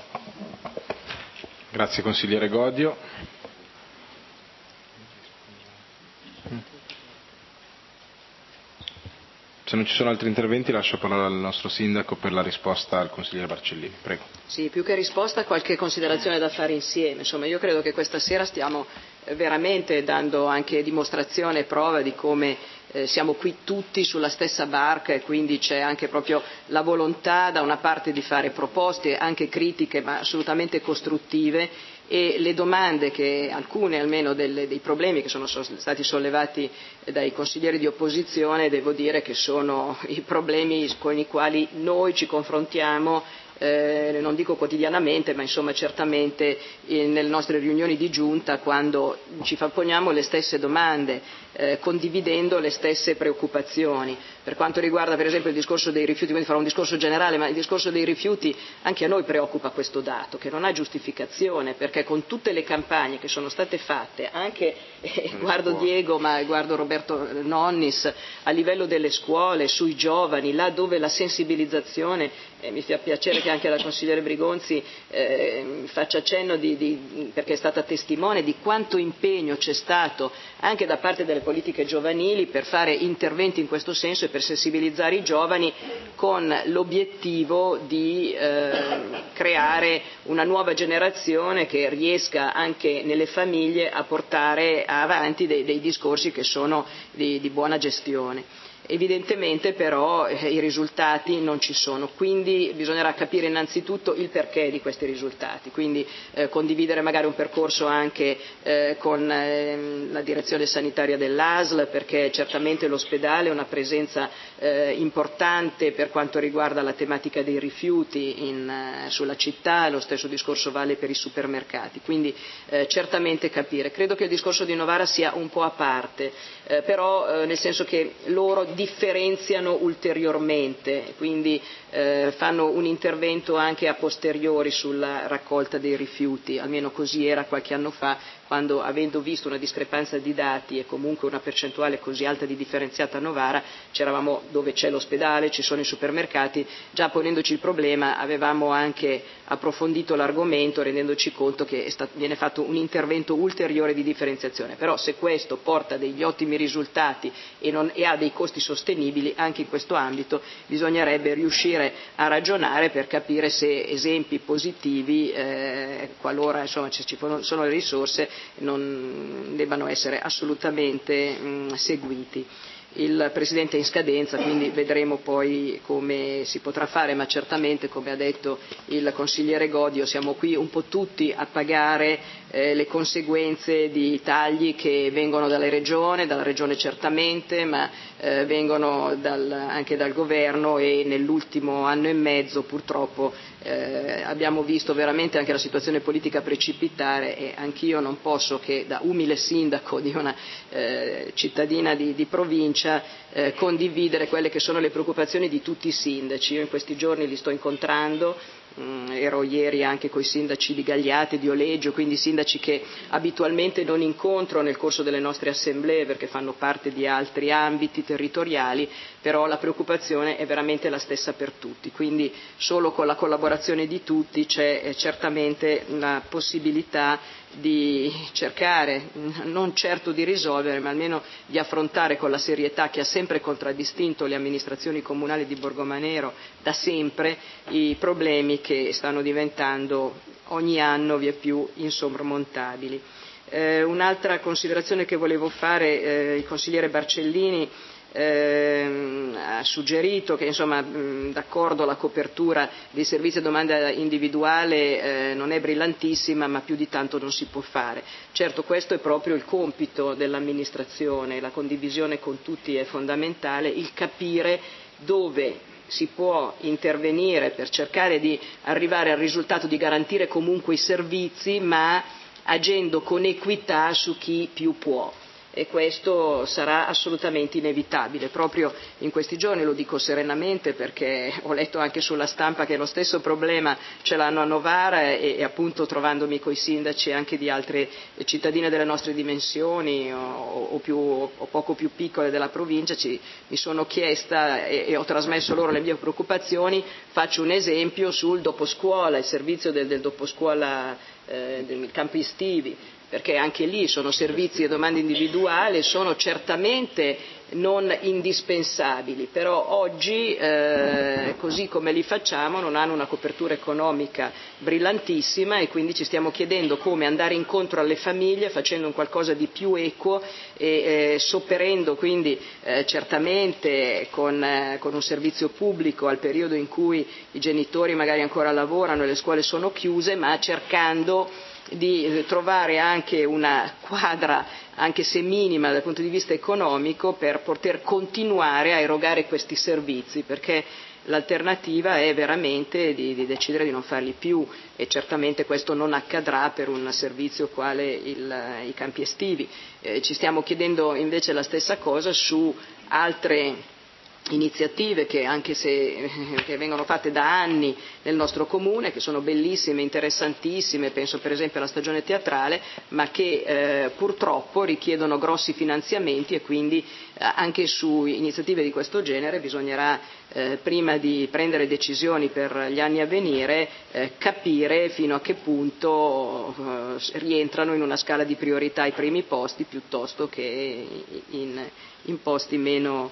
Grazie consigliere Godio. Se non ci sono altri interventi lascio la parola al nostro sindaco per la risposta al consigliere Barcellini. Prego. Sì, più che risposta qualche considerazione da fare insieme. Insomma, io credo che questa sera stiamo veramente dando anche dimostrazione e prova di come eh, siamo qui tutti sulla stessa barca e quindi c'è anche proprio la volontà da una parte di fare proposte anche critiche ma assolutamente costruttive, e le domande che alcune almeno delle, dei problemi che sono stati sollevati dai consiglieri di opposizione devo dire che sono i problemi con i quali noi ci confrontiamo eh, non dico quotidianamente ma insomma certamente in, nelle nostre riunioni di giunta, quando ci poniamo le stesse domande eh, condividendo le stesse preoccupazioni. Per quanto riguarda per esempio il discorso dei rifiuti, quindi farò un discorso generale, ma il discorso dei rifiuti anche a noi preoccupa questo dato che non ha giustificazione, perché con tutte le campagne che sono state fatte anche eh, guardo Diego ma guardo Roberto Nonnis a livello delle scuole, sui giovani, là dove la sensibilizzazione eh, mi fa piacere che anche la consigliere Brigonzi eh, faccia cenno di, di, perché è stata testimone di quanto impegno c'è stato anche da parte delle politiche giovanili per fare interventi in questo senso e per sensibilizzare i giovani con l'obiettivo di eh, creare una nuova generazione che riesca anche nelle famiglie a portare avanti dei, dei discorsi che sono di, di buona gestione. Evidentemente però eh, i risultati non ci sono, quindi bisognerà capire innanzitutto il perché di questi risultati, quindi eh, condividere magari un percorso anche eh, con eh, la direzione sanitaria dell'A S L, perché certamente l'ospedale è una presenza eh, importante per quanto riguarda la tematica dei rifiuti in, eh, sulla città, lo stesso discorso vale per i supermercati, quindi eh, certamente capire. Credo che il discorso di Novara sia un po' a parte, eh, però eh, nel senso che loro differenziano ulteriormente, quindi eh, fanno un intervento anche a posteriori sulla raccolta dei rifiuti, almeno così era qualche anno fa, quando avendo visto una discrepanza di dati e comunque una percentuale così alta di differenziata a Novara, c'eravamo dove c'è l'ospedale, ci sono i supermercati, già ponendoci il problema avevamo anche approfondito l'argomento rendendoci conto che è stato, viene fatto un intervento ulteriore di differenziazione, però se questo porta degli ottimi risultati e, non, e ha dei costi sostenibili anche in questo ambito bisognerebbe riuscire a ragionare per capire se esempi positivi eh, qualora insomma ci sono le risorse non debbano essere assolutamente mh, seguiti. Il Presidente è in scadenza, quindi vedremo poi come si potrà fare, ma certamente, come ha detto il consigliere Godio, siamo qui un po' tutti a pagare eh, le conseguenze di tagli che vengono dalle regioni, dalla regione certamente, ma eh, vengono dal, anche dal governo, e nell'ultimo anno e mezzo purtroppo eh, abbiamo visto veramente anche la situazione politica precipitare, e anch'io non posso che da umile sindaco di una eh, cittadina di, di provincia Eh, condividere quelle che sono le preoccupazioni di tutti i sindaci. Io in questi giorni li sto incontrando, mh, ero ieri anche con i sindaci di Gagliate, di Oleggio, quindi sindaci che abitualmente non incontro nel corso delle nostre assemblee perché fanno parte di altri ambiti territoriali, però la preoccupazione è veramente la stessa per tutti, quindi solo con la collaborazione di tutti c'è eh, certamente la possibilità di cercare, non certo di risolvere, ma almeno di affrontare con la serietà che ha sempre contraddistinto le amministrazioni comunali di Borgomanero da sempre i problemi che stanno diventando ogni anno via più insormontabili. Eh, un'altra considerazione che volevo fare, eh, il consigliere Barcellini Eh, ha suggerito che insomma mh, d'accordo la copertura dei servizi a domanda individuale eh, non è brillantissima, ma più di tanto non si può fare. Certo, questo è proprio il compito dell'amministrazione, la condivisione con tutti è fondamentale, il capire dove si può intervenire per cercare di arrivare al risultato di garantire comunque i servizi, ma agendo con equità su chi più può. E questo sarà assolutamente inevitabile. Proprio in questi giorni, lo dico serenamente perché ho letto anche sulla stampa che lo stesso problema ce l'hanno a Novara, e, e appunto trovandomi coi sindaci anche di altre cittadine delle nostre dimensioni o, o, più, o poco più piccole della provincia, ci, mi sono chiesta e, e ho trasmesso loro le mie preoccupazioni. Faccio un esempio sul doposcuola, il servizio del, del doposcuola eh, dei campi estivi, perché anche lì sono servizi a domanda individuale, sono certamente non indispensabili, però oggi eh, così come li facciamo non hanno una copertura economica brillantissima e quindi ci stiamo chiedendo come andare incontro alle famiglie facendo un qualcosa di più equo e eh, sopperendo quindi eh, certamente con, eh, con un servizio pubblico al periodo in cui i genitori magari ancora lavorano e le scuole sono chiuse, ma cercando di trovare anche una quadra, anche se minima dal punto di vista economico, per poter continuare a erogare questi servizi, perché l'alternativa è veramente di, di decidere di non farli più e certamente questo non accadrà per un servizio quale il, i campi estivi. Eh, ci stiamo chiedendo invece la stessa cosa su altre iniziative che anche se che vengono fatte da anni nel nostro comune, che sono bellissime, interessantissime, penso per esempio alla stagione teatrale, ma che eh, purtroppo richiedono grossi finanziamenti e quindi eh, anche su iniziative di questo genere bisognerà eh, prima di prendere decisioni per gli anni a venire eh, capire fino a che punto eh, rientrano in una scala di priorità ai primi posti piuttosto che in, in posti meno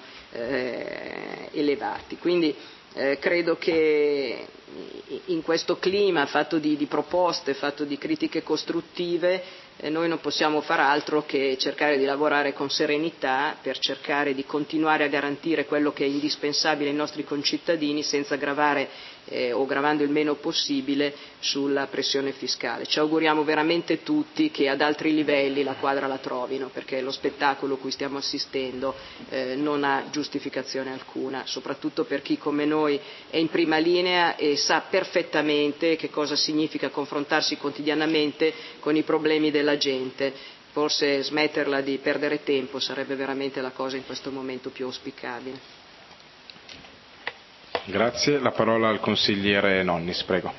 eh, elevati. Quindi eh, credo che in questo clima fatto di, di proposte, fatto di critiche costruttive, eh, noi non possiamo far altro che cercare di lavorare con serenità per cercare di continuare a garantire quello che è indispensabile ai nostri concittadini senza gravare eh, o gravando il meno possibile sulla pressione fiscale. Ci auguriamo veramente tutti che ad altri livelli la quadra la trovino, perché lo spettacolo a cui stiamo assistendo eh, non ha giustificazione alcuna, soprattutto per chi come noi è in prima linea e sa perfettamente che cosa significa confrontarsi quotidianamente con i problemi della gente. Forse smetterla di perdere tempo sarebbe veramente la cosa in questo momento più auspicabile. Grazie. La parola al consigliere Nonnis, prego.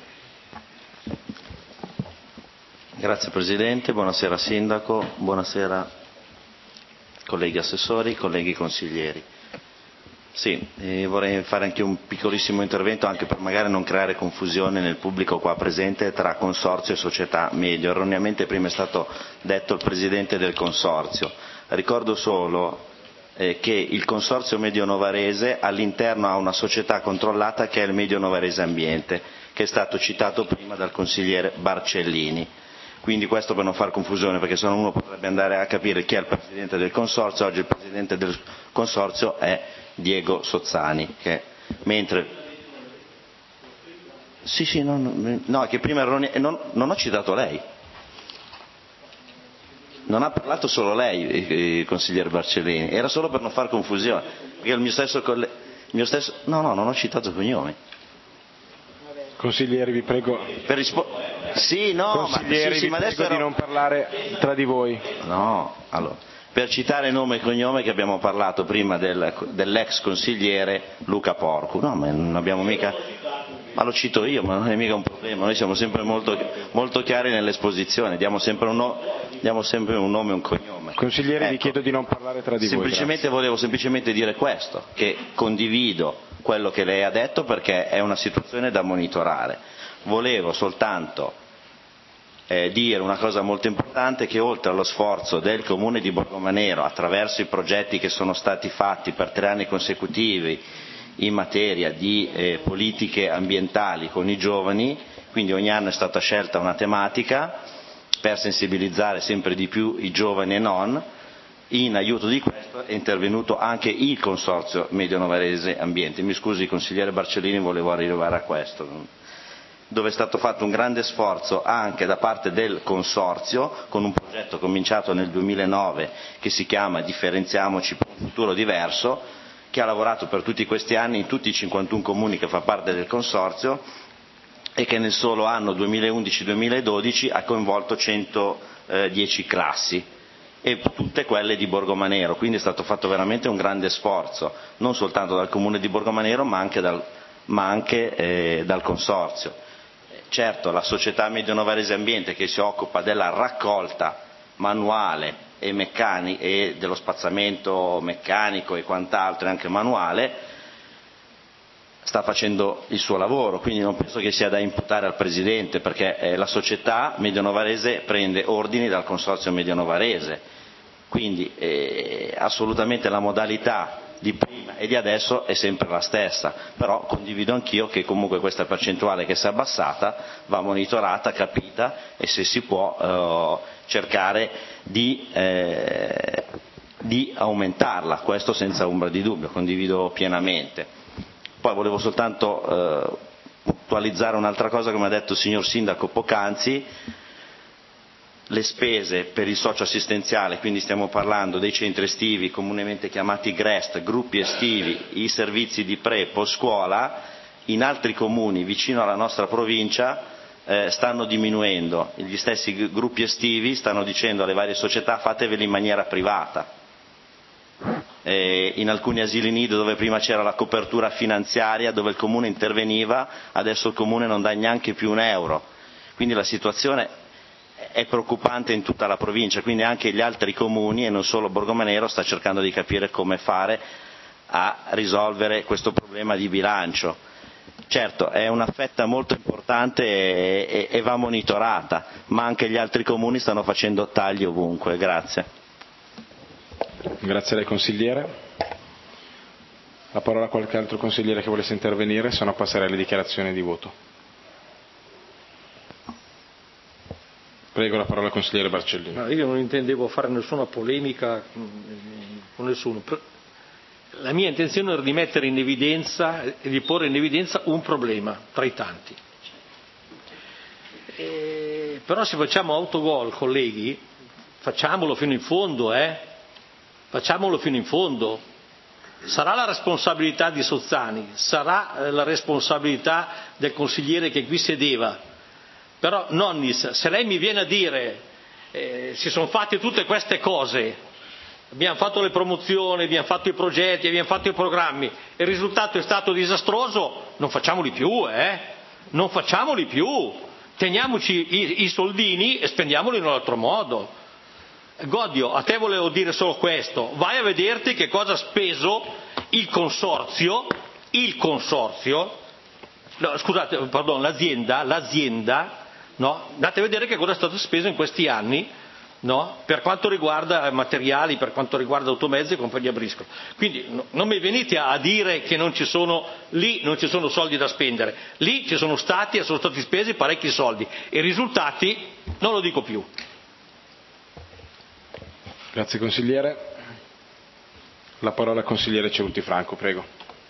Grazie Presidente, buonasera Sindaco, buonasera colleghi assessori, colleghi consiglieri. Sì, eh, vorrei fare anche un piccolissimo intervento anche per magari non creare confusione nel pubblico qua presente tra consorzio e società medio. Erroneamente prima è stato detto il Presidente del consorzio. Ricordo solo eh, che il consorzio medio novarese all'interno ha una società controllata che è il Medio Novarese Ambiente, che è stato citato prima dal consigliere Barcellini. Quindi questo per non far confusione, perché se no uno potrebbe andare a capire chi è il Presidente del consorzio. Oggi il Presidente del consorzio è Diego Sozzani, che mentre sì sì no, no, no che prima errone... non, non ho citato lei, non ha parlato solo lei, il consigliere Barcellini, era solo per non far confusione, perché il mio stesso collega mio stesso no no non ho citato cognomi. Consiglieri, vi prego. Per rispo... Sì, no, Consiglieri, ma, sì, sì, vi ma prego adesso ero... di non parlare tra di voi. No, allora, per citare nome e cognome che abbiamo parlato prima del, dell'ex consigliere Luca Porcu. No, ma non abbiamo mica... Ma lo cito io, ma non è mica un problema. Noi siamo sempre molto, molto chiari nell'esposizione, diamo sempre, un no... diamo sempre un nome e un cognome. Consiglieri, ecco, vi chiedo di non parlare tra di semplicemente voi. Volevo semplicemente dire questo, che condivido quello che lei ha detto perché è una situazione da monitorare. Volevo soltanto eh, dire una cosa molto importante, che oltre allo sforzo del Comune di Borgomanero attraverso i progetti che sono stati fatti per tre anni consecutivi in materia di eh, politiche ambientali con i giovani, quindi ogni anno è stata scelta una tematica per sensibilizzare sempre di più i giovani e non, in aiuto di questo è intervenuto anche il Consorzio Medio Novarese Ambiente. Mi scusi consigliere Barcellini, volevo arrivare a questo, dove è stato fatto un grande sforzo anche da parte del Consorzio con un progetto cominciato nel duemilanove che si chiama Differenziamoci per un futuro diverso, che ha lavorato per tutti questi anni in tutti i cinquantuno comuni che fa parte del Consorzio e che nel solo anno duemilaundici duemiladodici ha coinvolto centodieci classi e tutte quelle di Borgomanero, quindi è stato fatto veramente un grande sforzo non soltanto dal Comune di Borgomanero ma anche dal, ma anche, eh, dal Consorzio. Certo, la società Medio Novarese Ambiente, che si occupa della raccolta manuale e, meccani, e dello spazzamento meccanico e quant'altro e anche manuale, sta facendo il suo lavoro, quindi non penso che sia da imputare al Presidente, perché eh, la società Medio Novarese prende ordini dal Consorzio Medio Novarese Quindi eh, assolutamente la modalità di prima e di adesso è sempre la stessa, però condivido anch'io che comunque questa percentuale che si è abbassata va monitorata, capita e se si può eh, cercare di, eh, di aumentarla, questo senza ombra di dubbio, condivido pienamente. Poi volevo soltanto eh, puntualizzare un'altra cosa, come ha detto il signor Sindaco poc'anzi, le spese per il socio-assistenziale, quindi stiamo parlando dei centri estivi comunemente chiamati G R E S T, gruppi estivi, i servizi di pre e post scuola, in altri comuni vicino alla nostra provincia eh, stanno diminuendo. Gli stessi gruppi estivi stanno dicendo alle varie società fateveli in maniera privata. Eh, in alcuni asili nido dove prima c'era la copertura finanziaria, dove il comune interveniva, adesso il comune non dà neanche più un euro. Quindi la situazione è preoccupante in tutta la provincia, quindi anche gli altri comuni e non solo Borgomanero sta cercando di capire come fare a risolvere questo problema di bilancio. Certo, è una fetta molto importante e, e, e va monitorata, ma anche gli altri comuni stanno facendo tagli ovunque. Grazie. Grazie a lei consigliere. La parola a qualche altro consigliere che volesse intervenire, se no passerei alle dichiarazioni di voto. Prego, la parola al consigliere Barcellino. No, io non intendevo fare nessuna polemica con nessuno. La mia intenzione era di mettere in evidenza e di porre in evidenza un problema tra i tanti. E, però se facciamo autogol, colleghi, facciamolo fino in fondo, eh? Facciamolo fino in fondo. Sarà la responsabilità di Sozzani, sarà la responsabilità del consigliere che qui sedeva. Però nonnis, se lei mi viene a dire eh, si sono fatte tutte queste cose, abbiamo fatto le promozioni, abbiamo fatto i progetti, abbiamo fatto i programmi e il risultato è stato disastroso, non facciamoli più, eh? Non facciamoli più, teniamoci i, i soldini e spendiamoli in un altro modo. Godio, a te volevo dire solo questo, vai a vederti che cosa ha speso il consorzio, il consorzio, no, scusate, pardon, l'azienda, l'azienda, no? Andate a vedere che cosa è stato speso in questi anni, no? Per quanto riguarda materiali, per quanto riguarda automezzi e compagnia briscola. Quindi no, non mi venite a dire che non ci sono, lì non ci sono soldi da spendere, lì ci sono stati e sono stati spesi parecchi soldi e i risultati non lo dico più. Grazie consigliere. La parola al consigliere Cerutti Franco, prego.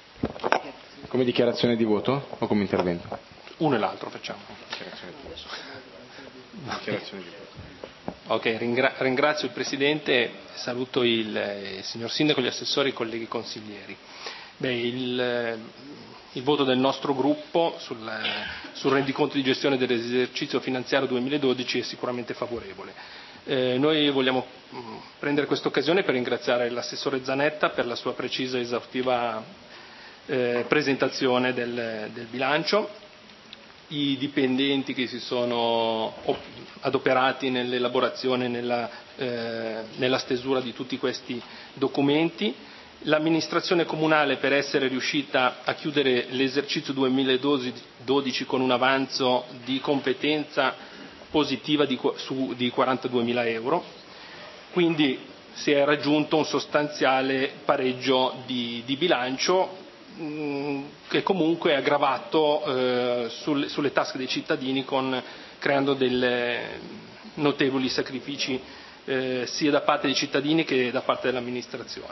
Come dichiarazione di voto o come intervento? Uno e l'altro facciamo. Dichiarazione di voto. Dichiarazione di voto. Ok, ringra- ringrazio il Presidente, saluto il, eh, il signor Sindaco, gli assessori e i colleghi consiglieri. Beh, il, il voto del nostro gruppo sul, sul rendiconto di gestione dell'esercizio finanziario duemiladodici è sicuramente favorevole. Eh, noi vogliamo mh, prendere questa occasione per ringraziare l'assessore Zanetta per la sua precisa e esaustiva eh, presentazione del, del bilancio, i dipendenti che si sono adoperati nell'elaborazione, nella, eh, nella stesura di tutti questi documenti, l'amministrazione comunale per essere riuscita a chiudere l'esercizio duemiladodici con un avanzo di competenza positiva di, su, di quarantaduemila euro, quindi si è raggiunto un sostanziale pareggio di, di bilancio mh, che comunque è aggravato eh, sul, sulle tasche dei cittadini con, creando dei notevoli sacrifici eh, sia da parte dei cittadini che da parte dell'amministrazione.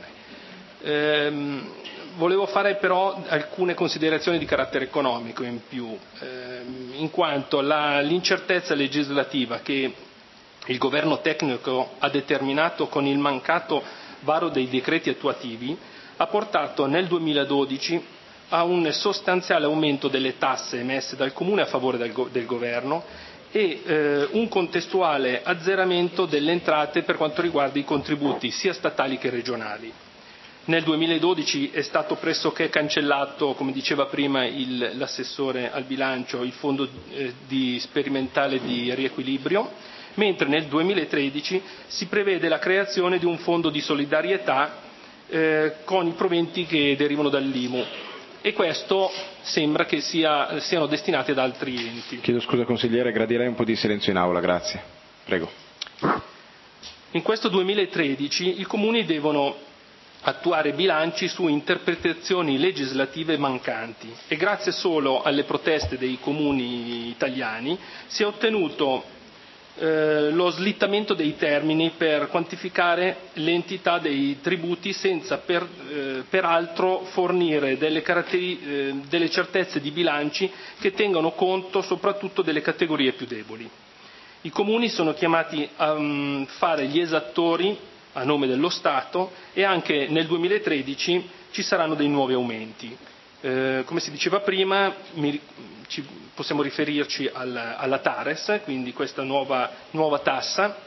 Ehm, volevo fare però alcune considerazioni di carattere economico in più, ehm, in quanto la, l'incertezza legislativa che il governo tecnico ha determinato con il mancato varo dei decreti attuativi ha portato nel duemiladodici a un sostanziale aumento delle tasse emesse dal Comune a favore del, go- del governo e eh, un contestuale azzeramento delle entrate per quanto riguarda i contributi sia statali che regionali. Nel duemiladodici è stato pressoché cancellato, come diceva prima il, l'assessore al bilancio, il fondo eh, di sperimentale di riequilibrio, mentre nel duemilatredici si prevede la creazione di un fondo di solidarietà eh, con i proventi che derivano dall'I M U e questo sembra che sia, siano destinati ad altri enti. Chiedo scusa consigliere, gradirei un po' di silenzio in aula, grazie. Prego. In questo duemilatredici i comuni devono attuare bilanci su interpretazioni legislative mancanti e grazie solo alle proteste dei comuni italiani si è ottenuto eh, lo slittamento dei termini per quantificare l'entità dei tributi senza per, eh, peraltro fornire delle, caratteri- eh, delle certezze di bilanci che tengano conto soprattutto delle categorie più deboli. I comuni sono chiamati a um, fare gli esattori a nome dello Stato e anche nel duemilatredici ci saranno dei nuovi aumenti. Eh, come si diceva prima, mi, ci, possiamo riferirci al, alla TARES, quindi questa nuova, nuova tassa,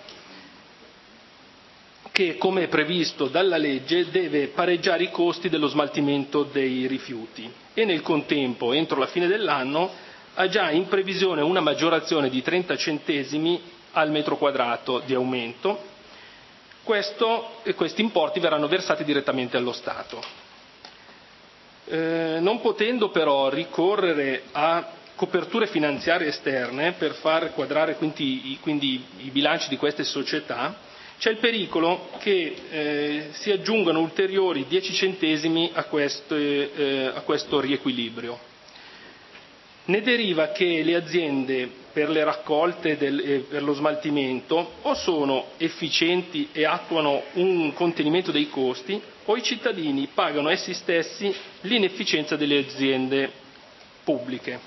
che come è previsto dalla legge deve pareggiare i costi dello smaltimento dei rifiuti e nel contempo, entro la fine dell'anno, ha già in previsione una maggiorazione di trenta centesimi al metro quadrato di aumento. Questo, e questi importi verranno versati direttamente allo Stato. Eh, non potendo però ricorrere a coperture finanziarie esterne per far quadrare quindi, quindi i bilanci di queste società, c'è il pericolo che eh, si aggiungano ulteriori dieci centesimi a questo, eh, a questo riequilibrio. Ne deriva che le aziende per le raccolte del, e per lo smaltimento o sono efficienti e attuano un contenimento dei costi o i cittadini pagano essi stessi l'inefficienza delle aziende pubbliche.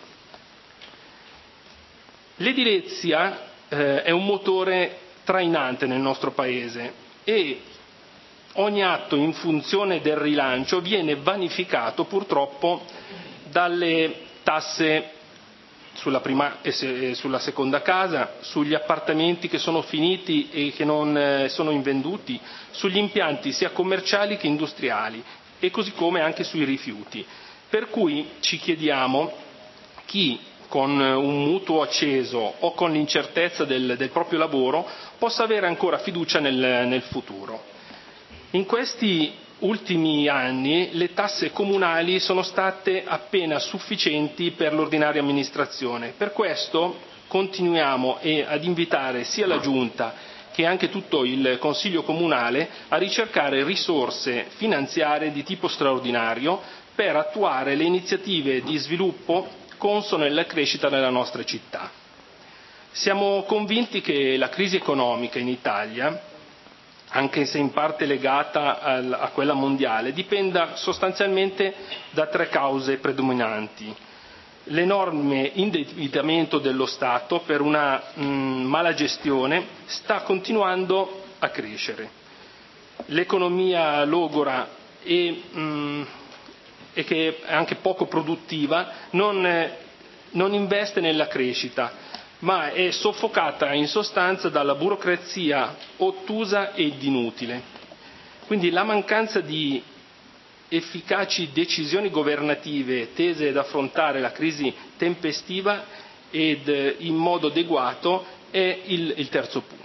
L'edilizia eh, è un motore trainante nel nostro Paese e ogni atto in funzione del rilancio viene vanificato purtroppo dalle tasse sulla prima e sulla seconda casa, sugli appartamenti che sono finiti e che non sono invenduti, sugli impianti sia commerciali che industriali e così come anche sui rifiuti. Per cui ci chiediamo chi con un mutuo acceso o con l'incertezza del, del proprio lavoro possa avere ancora fiducia nel, nel futuro. In questi ultimi anni le tasse comunali sono state appena sufficienti per l'ordinaria amministrazione. Per questo continuiamo ad invitare sia la Giunta che anche tutto il Consiglio comunale a ricercare risorse finanziarie di tipo straordinario per attuare le iniziative di sviluppo consone alla crescita nella nostra città. Siamo convinti che la crisi economica in Italia, anche se in parte legata a quella mondiale, dipenda sostanzialmente da tre cause predominanti. L'enorme indebitamento dello Stato per una mh, mala gestione sta continuando a crescere. L'economia logora e, mh, e che è anche poco produttiva non, eh, non investe nella crescita, ma è soffocata in sostanza dalla burocrazia ottusa ed inutile. Quindi la mancanza di efficaci decisioni governative tese ad affrontare la crisi tempestiva ed in modo adeguato è il, il terzo punto.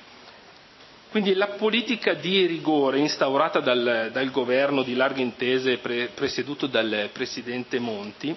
Quindi la politica di rigore instaurata dal, dal governo di larghe intese pre, presieduto dal Presidente Monti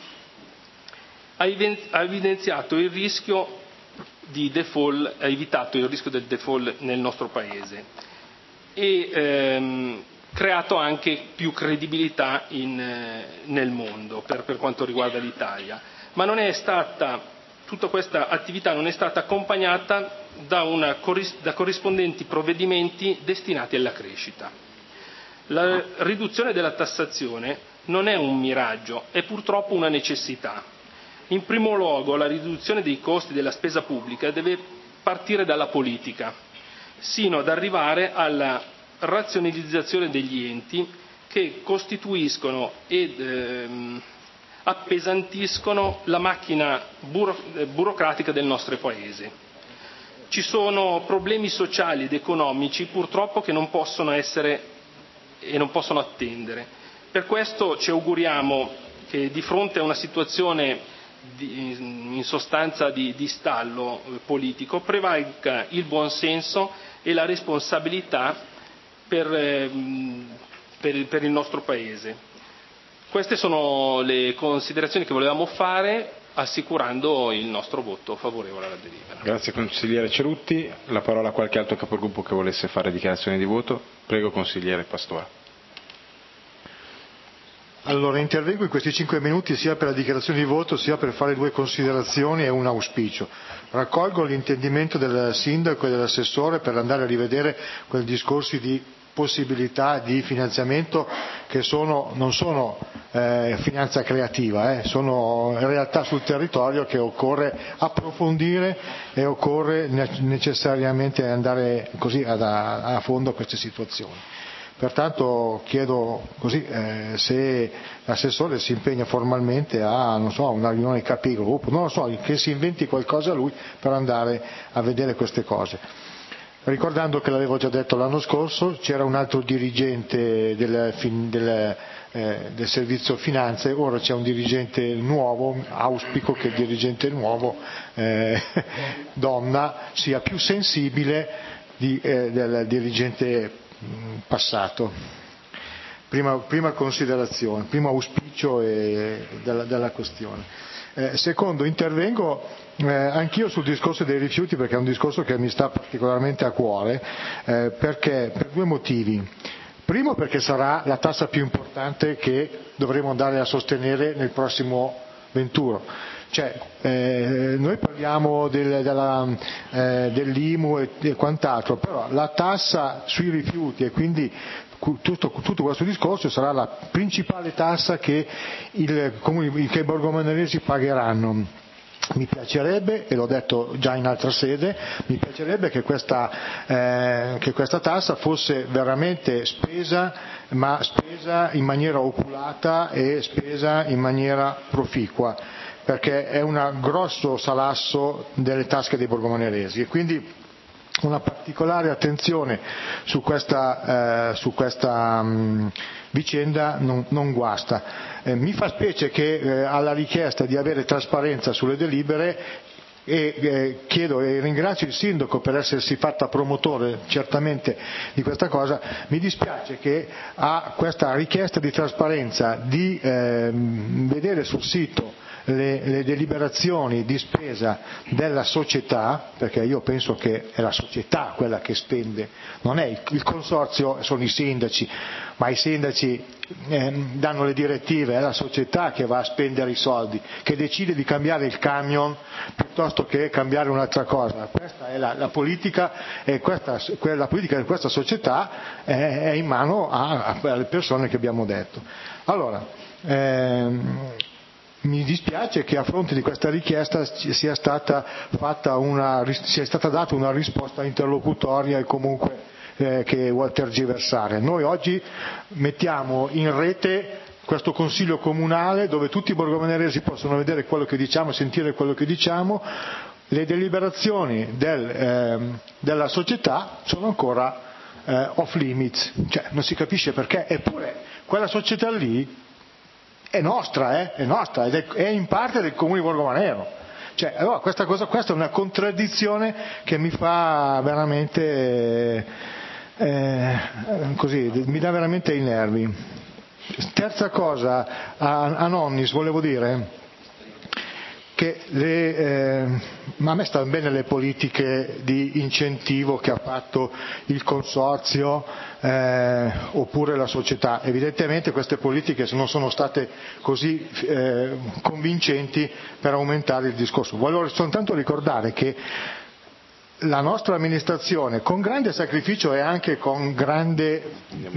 ha evidenziato il rischio di default, ha evitato il rischio del default nel nostro Paese e ehm, creato anche più credibilità in, eh, nel mondo per, per quanto riguarda l'Italia. Ma non è stata, tutta questa attività non è stata accompagnata da, una, da corrispondenti provvedimenti destinati alla crescita. La riduzione della tassazione non è un miraggio, è purtroppo una necessità. In primo luogo, la riduzione dei costi della spesa pubblica deve partire dalla politica, sino ad arrivare alla razionalizzazione degli enti che costituiscono ed ehm, appesantiscono la macchina buro- burocratica del nostro Paese. Ci sono problemi sociali ed economici purtroppo che non possono essere e non possono attendere. Per questo ci auguriamo che di fronte a una situazione in sostanza di, di stallo politico prevalga il buonsenso e la responsabilità per, per, per il nostro Paese. Queste sono le considerazioni che volevamo fare. assicurando il nostro voto favorevole alla delibera. Grazie consigliere Cerutti. La parola a qualche altro capogruppo che volesse fare dichiarazione di voto. Prego consigliere Pastore. Allora, intervengo in questi cinque minuti sia per la dichiarazione di voto sia per fare due considerazioni e un auspicio. Raccolgo l'intendimento del sindaco e dell'assessore per andare a rivedere quei discorsi di possibilità di finanziamento che sono, non sono eh, finanza creativa, eh, sono realtà sul territorio che occorre approfondire e occorre necessariamente andare così ad, a, a fondo a queste situazioni. Pertanto chiedo così, eh, se l'assessore si impegna formalmente a, non so, una riunione capigruppo, non lo so, che si inventi qualcosa lui per andare a vedere queste cose. Ricordando che l'avevo già detto l'anno scorso, c'era un altro dirigente del, del, eh, del servizio finanze, ora c'è un dirigente nuovo, auspico che il dirigente nuovo, eh, donna, sia più sensibile di, eh, del dirigente passato. Prima, prima considerazione, primo auspicio e della, della questione. Eh, secondo, intervengo eh, anch'io sul discorso dei rifiuti perché è un discorso che mi sta particolarmente a cuore, eh, perché per due motivi. Primo perché sarà la tassa più importante che dovremo andare a sostenere nel prossimo venturo. Cioè, eh, noi parliamo del, della, eh, dell'I M U e, e quant'altro, però la tassa sui rifiuti e quindi tutto, tutto questo discorso sarà la principale tassa che, il, che i borgomeneresi pagheranno. Mi piacerebbe, e l'ho detto già in altra sede, mi piacerebbe che questa, eh, che questa tassa fosse veramente spesa, ma spesa in maniera oculata e spesa in maniera proficua, perché è un grosso salasso delle tasche dei borgomeneresi e quindi una particolare attenzione su questa, eh, su questa mh, vicenda non, non guasta. Eh, mi fa specie che eh, alla richiesta di avere trasparenza sulle delibere e eh, chiedo e ringrazio il sindaco per essersi fatta promotore certamente di questa cosa, mi dispiace che a questa richiesta di trasparenza di eh, vedere sul sito Le, le deliberazioni di spesa della società, perché io penso che è la società quella che spende, non è il, il consorzio, sono i sindaci, ma i sindaci eh, danno le direttive, è la società che va a spendere i soldi, che decide di cambiare il camion piuttosto che cambiare un'altra cosa. Questa è la, la politica e questa, la politica di questa società è, è in mano a, a, alle persone che abbiamo detto. Allora, ehm, mi dispiace che a fronte di questa richiesta sia stata, fatta una, sia stata data una risposta interlocutoria e comunque eh, che vuol tergiversare. Noi oggi mettiamo in rete questo consiglio comunale dove tutti i borgomeneresi possono vedere quello che diciamo, sentire quello che diciamo. Le deliberazioni del, eh, della società sono ancora eh, off limits, cioè non si capisce perché, eppure quella società lì è nostra, eh? è nostra ed è, è in parte del comune di Borgomanero. Cioè, allora, questa, cosa, questa è una contraddizione che mi fa veramente eh, così, mi dà veramente i nervi. Terza cosa, a, a nonnis volevo dire che le, eh, ma a me stanno bene le politiche di incentivo che ha fatto il consorzio eh, oppure la società. Evidentemente queste politiche non sono state così eh, convincenti per aumentare il discorso. Voglio soltanto ricordare che la nostra amministrazione, con grande sacrificio e anche con grande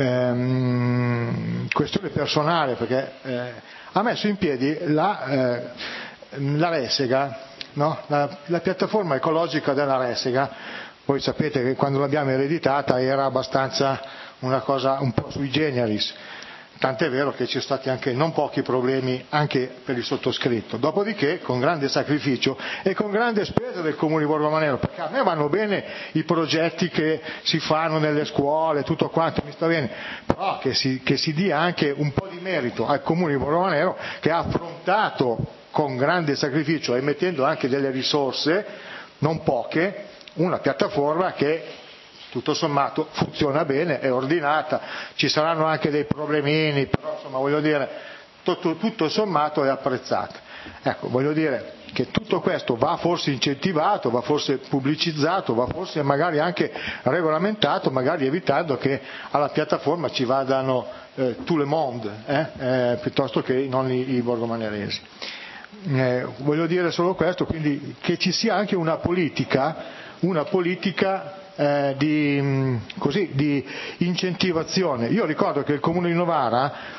ehm, questione personale, perché eh, ha messo in piedi la eh, la Resega, no? la, la piattaforma ecologica della Resega. Voi sapete che quando l'abbiamo ereditata era abbastanza una cosa un po' sui generis, tant'è vero che ci sono stati anche non pochi problemi anche per il sottoscritto. Dopodiché, con grande sacrificio e con grande spesa del Comune di Borgomanero, perché a me vanno bene i progetti che si fanno nelle scuole, tutto quanto, mi sta bene, però che si, che si dia anche un po' di merito al Comune di Borgomanero che ha affrontato con grande sacrificio e mettendo anche delle risorse, non poche, una piattaforma che tutto sommato funziona bene, è ordinata, ci saranno anche dei problemini, però insomma voglio dire, tutto, tutto sommato è apprezzata. Ecco, voglio dire che tutto questo va forse incentivato, va forse pubblicizzato, va forse magari anche regolamentato, magari evitando che alla piattaforma ci vadano eh, tout le monde, eh, eh, piuttosto che non i, i borgomaneresi. Eh, voglio dire solo questo, quindi che ci sia anche una politica, una politica eh, di, così, di incentivazione. Io ricordo che il Comune di Novara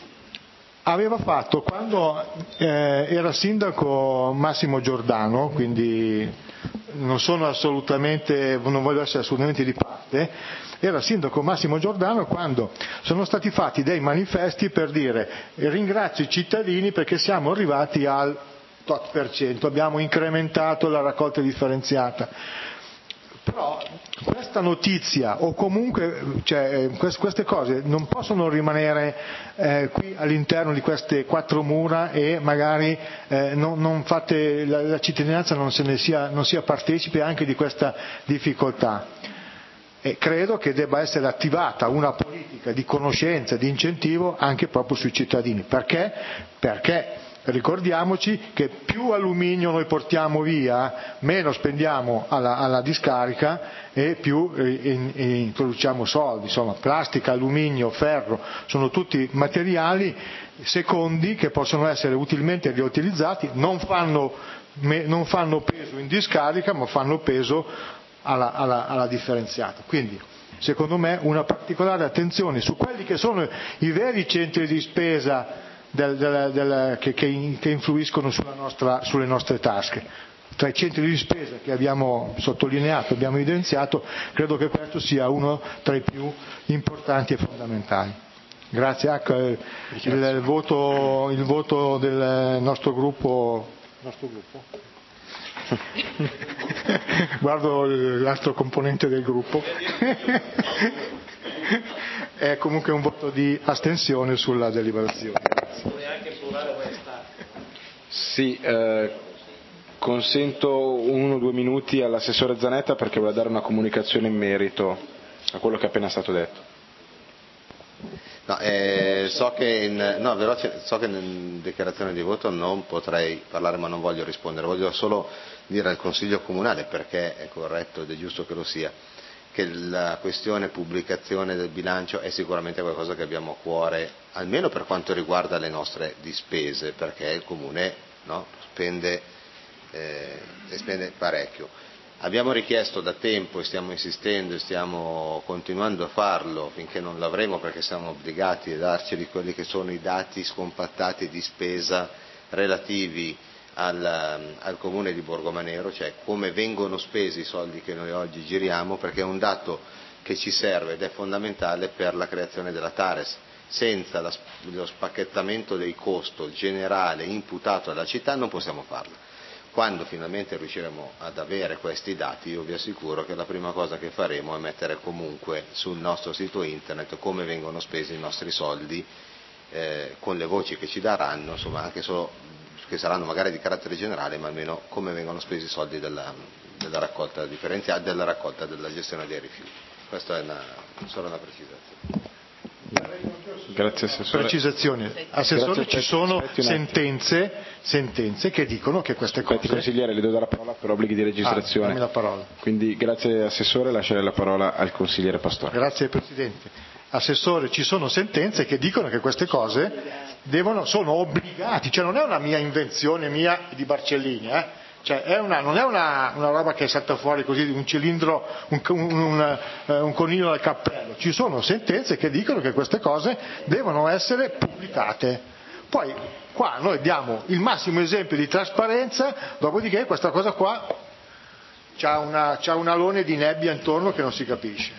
aveva fatto, quando eh, era sindaco Massimo Giordano, quindi non sono assolutamente, non voglio essere assolutamente di parte, era sindaco Massimo Giordano quando sono stati fatti dei manifesti per dire ringrazio i cittadini perché siamo arrivati al tot per cento, abbiamo incrementato la raccolta differenziata. Però questa notizia o comunque cioè, queste cose non possono rimanere eh, qui all'interno di queste quattro mura e magari eh, non, non fate, la, la cittadinanza non, se ne sia, non sia partecipe anche di questa difficoltà. E credo che debba essere attivata una politica di conoscenza, di incentivo anche proprio sui cittadini. Perché? Perché ricordiamoci che più alluminio noi portiamo via, meno spendiamo alla, alla discarica e più in, in, produciamo soldi. Insomma, plastica, alluminio, ferro sono tutti materiali secondi che possono essere utilmente riutilizzati, non fanno, non fanno peso in discarica ma fanno peso alla, alla, alla differenziata. Quindi secondo me una particolare attenzione su quelli che sono i veri centri di spesa Del, del, del, che, che, che influiscono sulla nostra, sulle nostre tasche. Tra i centri di spesa che abbiamo sottolineato, abbiamo evidenziato, credo che questo sia uno tra i più importanti e fondamentali. Grazie. Ecco, il, il, voto, il voto del nostro gruppo, nostro gruppo? Guardo l'altro componente del gruppo. È comunque un voto di astensione sulla deliberazione. Sì, eh, consento uno o due minuti all'assessore Zanetta perché vuole dare una comunicazione in merito a quello che è appena stato detto. No, eh, so, che in, no, veloce, so che in dichiarazione di voto non potrei parlare ma non voglio rispondere, voglio solo dire al Consiglio Comunale, perché è corretto ed è giusto che lo sia, che la questione pubblicazione del bilancio è sicuramente qualcosa che abbiamo a cuore, almeno per quanto riguarda le nostre dispese, perché il Comune no, spende, eh, spende parecchio. Abbiamo richiesto da tempo e stiamo insistendo e stiamo continuando a farlo finché non l'avremo, perché siamo obbligati a darci quelli che sono i dati scompattati di spesa relativi Al, al Comune di Borgomanero, cioè come vengono spesi i soldi che noi oggi giriamo, perché è un dato che ci serve ed è fondamentale per la creazione della Tares. Senza la, lo spacchettamento dei costi generale imputato alla città non possiamo farlo. Quando finalmente riusciremo ad avere questi dati, io vi assicuro che la prima cosa che faremo è mettere comunque sul nostro sito internet come vengono spesi i nostri soldi, eh, con le voci che ci daranno, insomma anche solo che saranno magari di carattere generale, ma almeno come vengono spesi i soldi della, della raccolta differenziata, della raccolta della gestione dei rifiuti. Questa è una, solo una precisazione. Grazie Assessore. Precisazione. Assessore, Grazie, ci sono aspetti sentenze, sentenze che dicono che queste aspetti, cose... consigliere, le do la parola per obblighi di registrazione. Ah, dammi la parola. Quindi grazie Assessore, lascerei la parola al consigliere Pastore. Grazie Presidente. Assessore, ci sono sentenze che dicono che queste cose devono, sono obbligati, cioè non è una mia invenzione mia di Barcellini, eh? Cioè è una, non è una, una roba che è salta fuori così, un cilindro, un, un, un, un coniglio dal cappello. Ci sono sentenze che dicono che queste cose devono essere pubblicate. Poi qua noi diamo il massimo esempio di trasparenza, dopodiché questa cosa qua c'ha, una, c'ha un alone di nebbia intorno che non si capisce.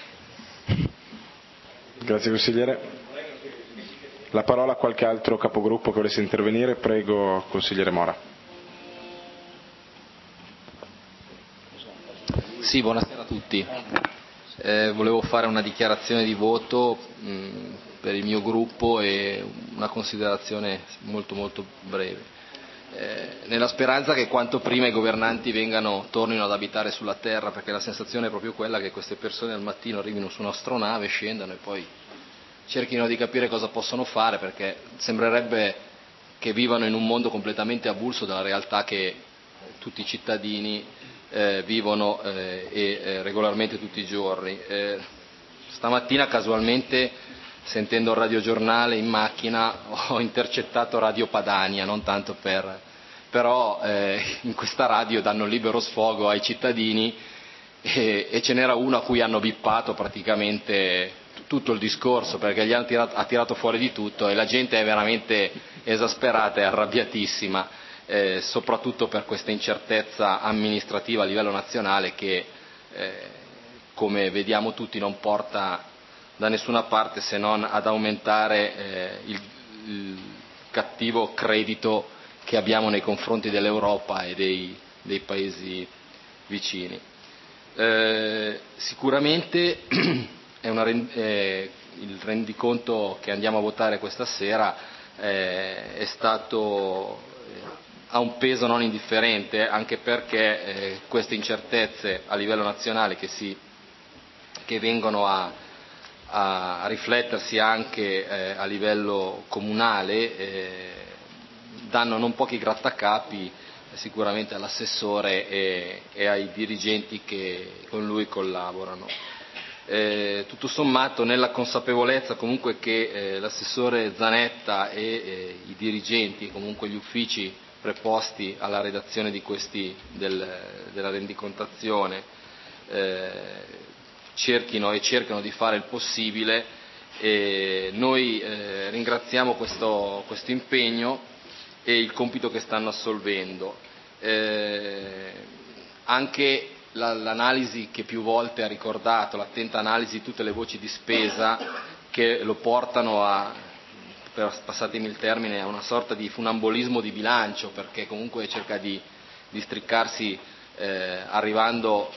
Grazie consigliere. La parola a qualche altro capogruppo che volesse intervenire, prego consigliere Mora. Sì, buonasera a tutti. Eh, volevo fare una dichiarazione di voto mh, per il mio gruppo e una considerazione molto molto breve. Eh, nella speranza che quanto prima i governanti vengano, tornino ad abitare sulla terra, perché la sensazione è proprio quella che queste persone al mattino arrivino su un'astronave, scendano e poi cerchino di capire cosa possono fare, perché sembrerebbe che vivono in un mondo completamente avulso dalla realtà che tutti i cittadini eh, vivono eh, e eh, regolarmente tutti i giorni. Eh, stamattina casualmente, sentendo il radiogiornale in macchina, ho intercettato Radio Padania, non tanto per... però eh, in questa radio danno libero sfogo ai cittadini e, e ce n'era uno a cui hanno bippato praticamente tutto il discorso, perché gli hanno tirato, ha tirato fuori di tutto e la gente è veramente esasperata e arrabbiatissima, eh, soprattutto per questa incertezza amministrativa a livello nazionale che, eh, come vediamo tutti, non porta da nessuna parte se non ad aumentare eh, il, il cattivo credito che abbiamo nei confronti dell'Europa e dei, dei paesi vicini. Eh, sicuramente è una, eh, il rendiconto che andiamo a votare questa sera eh, è stato, eh, ha un peso non indifferente, anche perché eh, queste incertezze a livello nazionale che, si, che vengono a, a riflettersi anche eh, a livello comunale eh, danno non pochi grattacapi sicuramente all'assessore e, e ai dirigenti che con lui collaborano. Eh, tutto sommato, nella consapevolezza comunque che eh, l'assessore Zanetta e eh, i dirigenti, comunque gli uffici preposti alla redazione di questi, del, della rendicontazione, eh, cerchino e cercano di fare il possibile, e noi eh, ringraziamo questo, questo impegno e il compito che stanno assolvendo. Eh, anche la, l'analisi che più volte ha ricordato, l'attenta analisi di tutte le voci di spesa che lo portano a, per, passatemi il termine, a una sorta di funambolismo di bilancio, perché comunque cerca di, di stricarsi eh, arrivando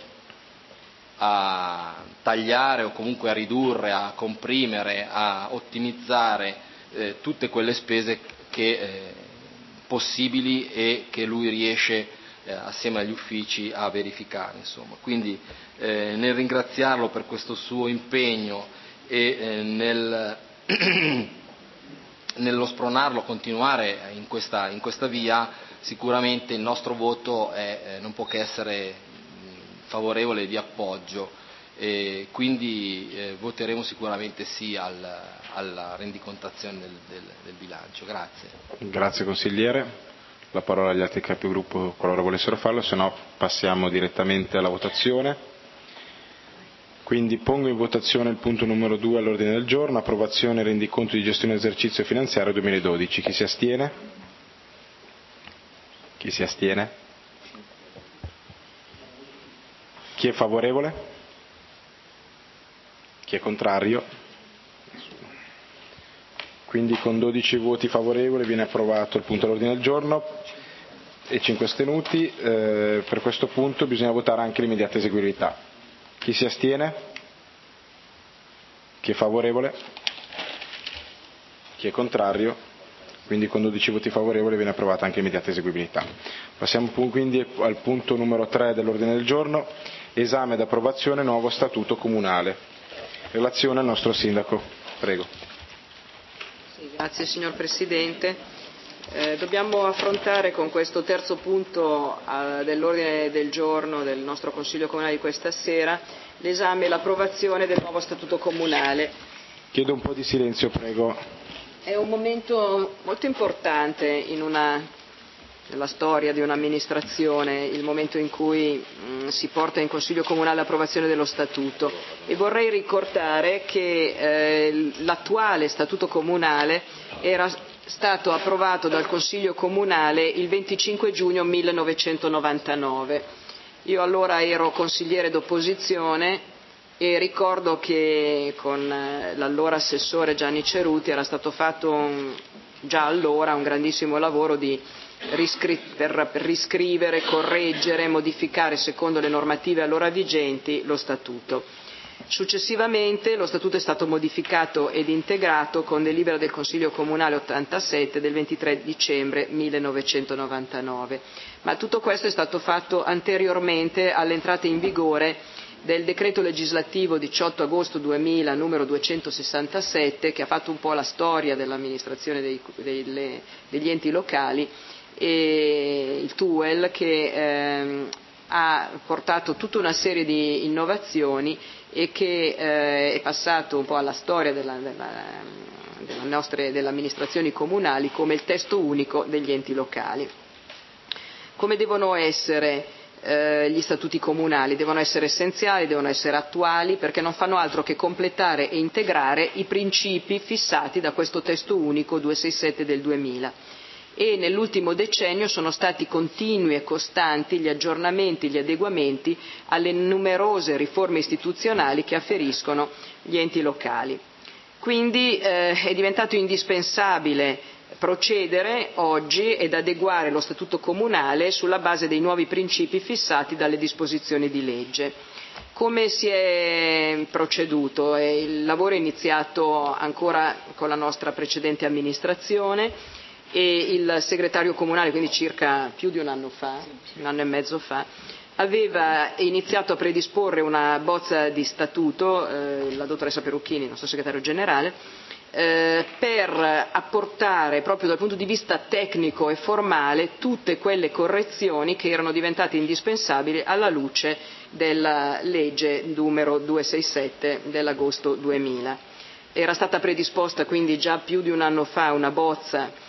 a tagliare o comunque a ridurre, a comprimere, a ottimizzare eh, tutte quelle spese che eh, possibili e che lui riesce eh, assieme agli uffici a verificare, insomma. Quindi eh, nel ringraziarlo per questo suo impegno e eh, nel, nello spronarlo a continuare in questa, in questa via, sicuramente il nostro voto è, eh, non può che essere mh, favorevole di appoggio, e quindi eh, voteremo sicuramente sì al, alla rendicontazione del, del, del bilancio. Grazie. Grazie consigliere. La parola agli altri capigruppo qualora volessero farlo, se no passiamo direttamente alla votazione. Quindi pongo in votazione il punto numero due all'ordine del giorno, approvazione rendiconto di gestione esercizio finanziario duemiladodici. Chi si astiene? Chi si astiene? Chi è favorevole? Chi è contrario? Quindi con dodici voti favorevoli viene approvato il punto all'ordine del giorno e cinque astenuti. Eh, per questo punto bisogna votare anche l'immediata eseguibilità. Chi si astiene? Chi è favorevole? Chi è contrario? Quindi con dodici voti favorevoli viene approvata anche l'immediata eseguibilità. Passiamo quindi al punto numero tre dell'ordine del giorno, esame ed approvazione nuovo statuto comunale. Relazione al nostro sindaco. Prego. Sì, grazie signor Presidente. Eh, dobbiamo affrontare con questo terzo punto eh, dell'ordine del giorno del nostro Consiglio Comunale di questa sera l'esame e l'approvazione del nuovo Statuto Comunale. Chiedo un po' di silenzio, prego. È un momento molto importante in una, nella storia di un'amministrazione, il momento in cui mh, si porta in Consiglio Comunale l'approvazione dello Statuto, e vorrei ricordare che eh, l'attuale Statuto Comunale era stato approvato dal Consiglio Comunale il venticinque giugno millenovecentonovantanove. Io allora ero consigliere d'opposizione e ricordo che con l'allora assessore Gianni Ceruti era stato fatto un, già allora un grandissimo lavoro di riscri- per, per riscrivere, correggere, modificare secondo le normative allora vigenti lo Statuto. Successivamente lo Statuto è stato modificato ed integrato con delibera del Consiglio Comunale ottantasette del ventitré dicembre millenovecentonovantanove, ma tutto questo è stato fatto anteriormente all'entrata in vigore del decreto legislativo diciotto agosto duemila numero duecentosessantasette, che ha fatto un po' la storia dell'amministrazione dei, delle, degli enti locali, e il T U E L, che ehm, ha portato tutta una serie di innovazioni e che eh, è passato un po' alla storia della, della, della nostre, delle amministrazioni comunali come il testo unico degli enti locali. Come devono essere eh, gli statuti comunali? Devono essere essenziali, devono essere attuali, perché non fanno altro che completare e integrare i principi fissati da questo testo unico duecentosessantasette del duemila. E nell'ultimo decennio sono stati continui e costanti gli aggiornamenti, gli adeguamenti alle numerose riforme istituzionali che afferiscono gli enti locali. Quindi eh, è diventato indispensabile procedere oggi ed adeguare lo statuto comunale sulla base dei nuovi principi fissati dalle disposizioni di legge. Come si è proceduto? Il lavoro è iniziato ancora con la nostra precedente amministrazione, e il segretario comunale, quindi circa più di un anno fa, un anno e mezzo fa, aveva iniziato a predisporre una bozza di statuto, eh, la dottoressa Perucchini, il nostro segretario generale, eh, per apportare proprio dal punto di vista tecnico e formale tutte quelle correzioni che erano diventate indispensabili alla luce della legge numero duecentosessantasette dell'agosto duemila. Era stata predisposta quindi già più di un anno fa una bozza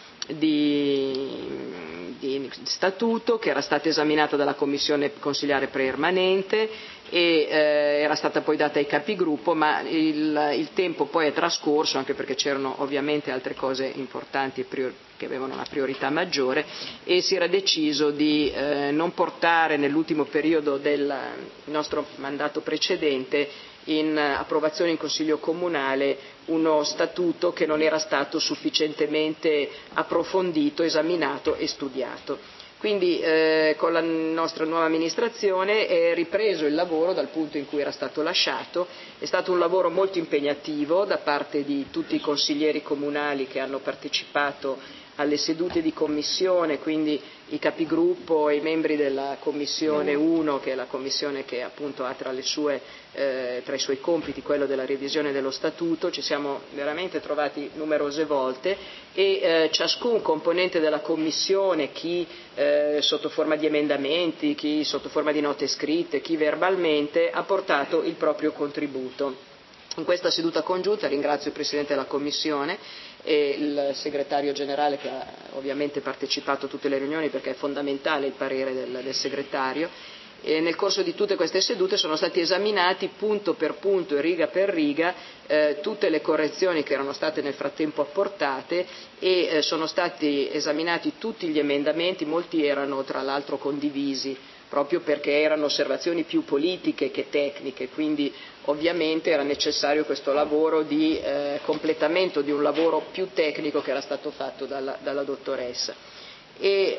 Di, di statuto che era stata esaminata dalla commissione consiliare permanente e eh, era stata poi data ai capigruppo, ma il, il tempo poi è trascorso, anche perché c'erano ovviamente altre cose importanti e prior- che avevano una priorità maggiore, e si era deciso di eh, non portare nell'ultimo periodo del nostro mandato precedente in approvazione in Consiglio Comunale uno statuto che non era stato sufficientemente approfondito, esaminato e studiato. Quindi eh, con la nostra nuova amministrazione è ripreso il lavoro dal punto in cui era stato lasciato. È stato un lavoro molto impegnativo da parte di tutti i consiglieri comunali che hanno partecipato alle sedute di commissione, quindi i capigruppo e i membri della commissione uno, che è la commissione che appunto ha tra, le sue, eh, tra i suoi compiti quello della revisione dello statuto. Ci siamo veramente trovati numerose volte e eh, ciascun componente della commissione, chi eh, sotto forma di emendamenti, chi sotto forma di note scritte, chi verbalmente, ha portato il proprio contributo. In questa seduta congiunta ringrazio il Presidente della Commissione e il Segretario Generale, che ha ovviamente partecipato a tutte le riunioni, perché è fondamentale il parere del, del Segretario, e nel corso di tutte queste sedute sono stati esaminati punto per punto e riga per riga eh, tutte le correzioni che erano state nel frattempo apportate e eh, sono stati esaminati tutti gli emendamenti, molti erano tra l'altro condivisi, proprio perché erano osservazioni più politiche che tecniche, quindi ovviamente era necessario questo lavoro di eh, completamento di un lavoro più tecnico che era stato fatto dalla, dalla dottoressa. E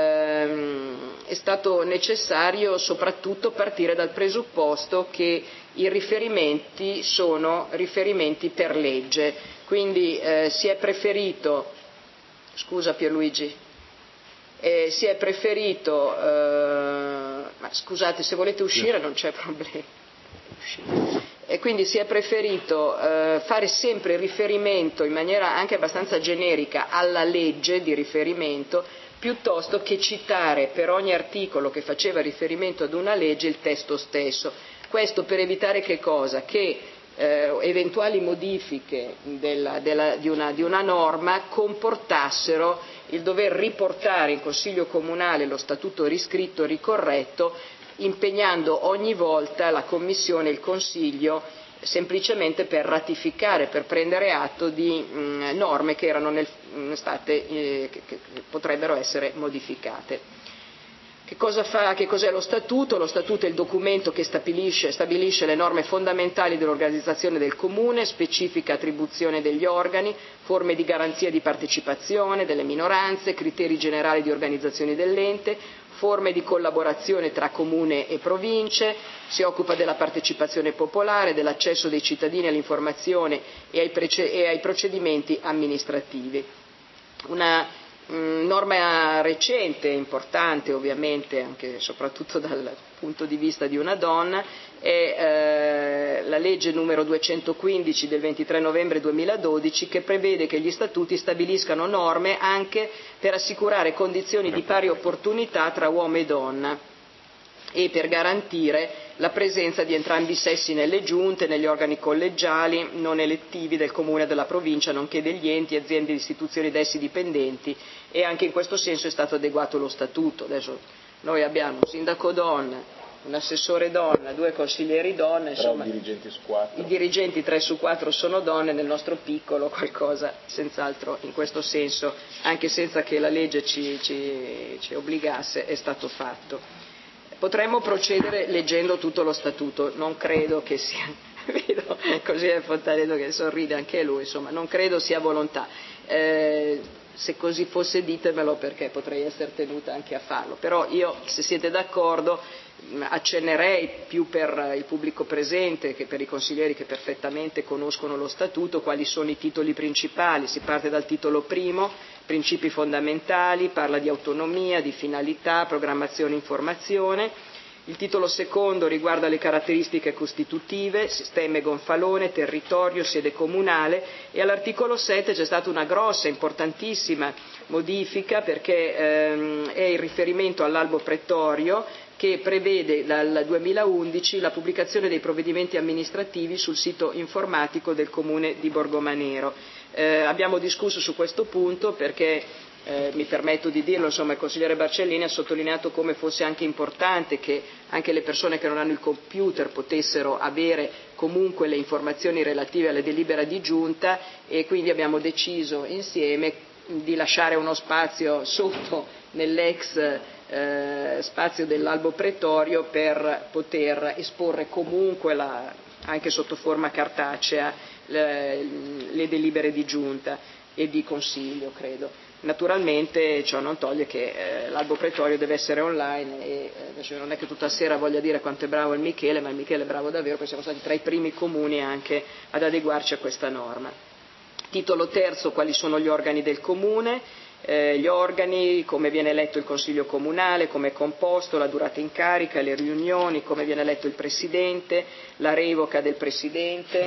ehm, è stato necessario soprattutto partire dal presupposto che i riferimenti sono riferimenti per legge, quindi eh, si è preferito, scusa Pierluigi, Eh, si è preferito, eh, ma scusate, se volete uscire non c'è problema, e quindi si è preferito eh, fare sempre riferimento in maniera anche abbastanza generica alla legge di riferimento, piuttosto che citare per ogni articolo che faceva riferimento ad una legge il testo stesso. Questo per evitare che cosa? Che eh, eventuali modifiche della, della, di, una, di una norma comportassero il dover riportare in Consiglio Comunale lo statuto riscritto, ricorretto, impegnando ogni volta la Commissione e il Consiglio semplicemente per ratificare, per prendere atto di mh, norme che erano nel, mh, state, eh, che, che potrebbero essere modificate. Che cosa fa, che cos'è lo Statuto? Lo Statuto è il documento che stabilisce, stabilisce le norme fondamentali dell'organizzazione del Comune, specifica attribuzione degli organi, forme di garanzia di partecipazione delle minoranze, criteri generali di organizzazione dell'ente, forme di collaborazione tra Comune e Province, si occupa della partecipazione popolare, dell'accesso dei cittadini all'informazione e ai, prece- e ai procedimenti amministrativi. Una Norma recente, importante ovviamente, anche e soprattutto dal punto di vista di una donna, è eh, la legge numero duecentoquindici del ventitré novembre duemiladodici, che prevede che gli statuti stabiliscano norme anche per assicurare condizioni di pari opportunità tra uomo e donna e per garantire la presenza di entrambi i sessi nelle giunte, negli organi collegiali non elettivi del comune e della provincia, nonché degli enti, aziende e istituzioni da essi dipendenti, e anche in questo senso è stato adeguato lo statuto. Adesso noi abbiamo un sindaco donna, un assessore donna, due consiglieri donna, insomma, i dirigenti su quattro. I dirigenti tre su quattro sono donne, nel nostro piccolo qualcosa senz'altro in questo senso, anche senza che la legge ci, ci, ci obbligasse, è stato fatto. Potremmo procedere leggendo tutto lo statuto, non credo che sia, vedo Consigliere Fontaneto che sorride anche lui, insomma, non credo sia volontà. Eh, se così fosse ditemelo, perché potrei essere tenuta anche a farlo, però io, se siete d'accordo, accennerei più per il pubblico presente che per i consiglieri che perfettamente conoscono lo statuto quali sono i titoli principali. Si parte dal titolo primo, principi fondamentali, parla di autonomia, di finalità, programmazione e informazione. Il titolo secondo riguarda le caratteristiche costitutive, sistema e gonfalone, territorio, sede comunale, e all'articolo sette c'è stata una grossa, importantissima modifica, perché ehm, è il riferimento all'albo prettorio, che prevede dal duemilaundici la pubblicazione dei provvedimenti amministrativi sul sito informatico del comune di Borgomanero. Eh, abbiamo discusso su questo punto perché Eh, mi permetto di dirlo, insomma, il consigliere Barcellini ha sottolineato come fosse anche importante che anche le persone che non hanno il computer potessero avere comunque le informazioni relative alle delibere di giunta, e quindi abbiamo deciso insieme di lasciare uno spazio sotto nell'ex eh, spazio dell'albo prettorio per poter esporre comunque la, anche sotto forma cartacea le, le delibere di giunta e di consiglio, credo. Naturalmente ciò non toglie che eh, l'albo prettorio deve essere online, e eh, non è che tutta sera voglia dire quanto è bravo il Michele, ma il Michele è bravo davvero, perché siamo stati tra i primi comuni anche ad adeguarci a questa norma. Titolo terzo, quali sono gli organi del comune, eh, gli organi, come viene eletto il consiglio comunale, come è composto, la durata in carica, le riunioni, come viene eletto il presidente, la revoca del presidente,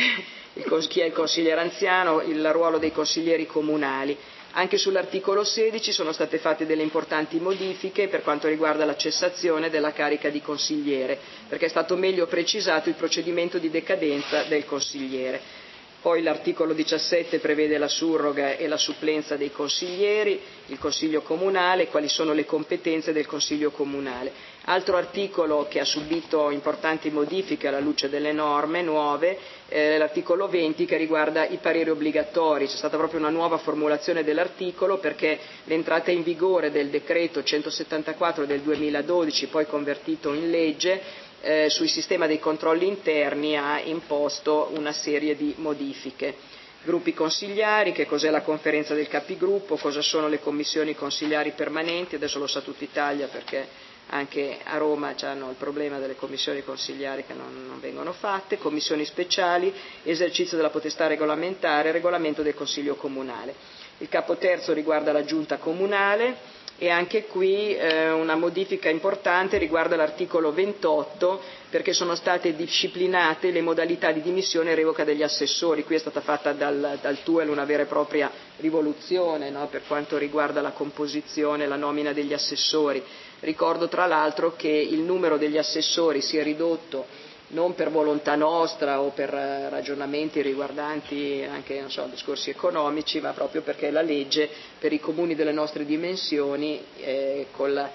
il, chi è il consigliere anziano, il ruolo dei consiglieri comunali. Anche sull'articolo sedici sono state fatte delle importanti modifiche per quanto riguarda la cessazione della carica di consigliere, perché è stato meglio precisato il procedimento di decadenza del consigliere. Poi l'articolo diciassette prevede la surroga e la supplenza dei consiglieri, il consiglio comunale, quali sono le competenze del consiglio comunale. Altro articolo che ha subito importanti modifiche alla luce delle norme nuove è l'articolo venti, che riguarda i pareri obbligatori. C'è stata proprio una nuova formulazione dell'articolo, perché l'entrata in vigore del decreto centosettantaquattro del duemiladodici, poi convertito in legge, Eh, sul sistema dei controlli interni ha imposto una serie di modifiche. Gruppi consigliari, che cos'è la conferenza del capigruppo, cosa sono le commissioni consigliari permanenti, adesso lo sa tutta Italia perché anche a Roma hanno il problema delle commissioni consigliari che non, non vengono fatte, commissioni speciali, esercizio della potestà regolamentare, regolamento del Consiglio comunale. Il capo terzo riguarda la giunta comunale, e anche qui eh, una modifica importante riguarda l'articolo ventotto, perché sono state disciplinate le modalità di dimissione e revoca degli assessori. Qui è stata fatta dal, dal T U E L una vera e propria rivoluzione, no? Per quanto riguarda la composizione e la nomina degli assessori. Ricordo tra l'altro che il numero degli assessori si è ridotto non per volontà nostra o per ragionamenti riguardanti anche, non so, discorsi economici, ma proprio perché la legge per i comuni delle nostre dimensioni eh, con la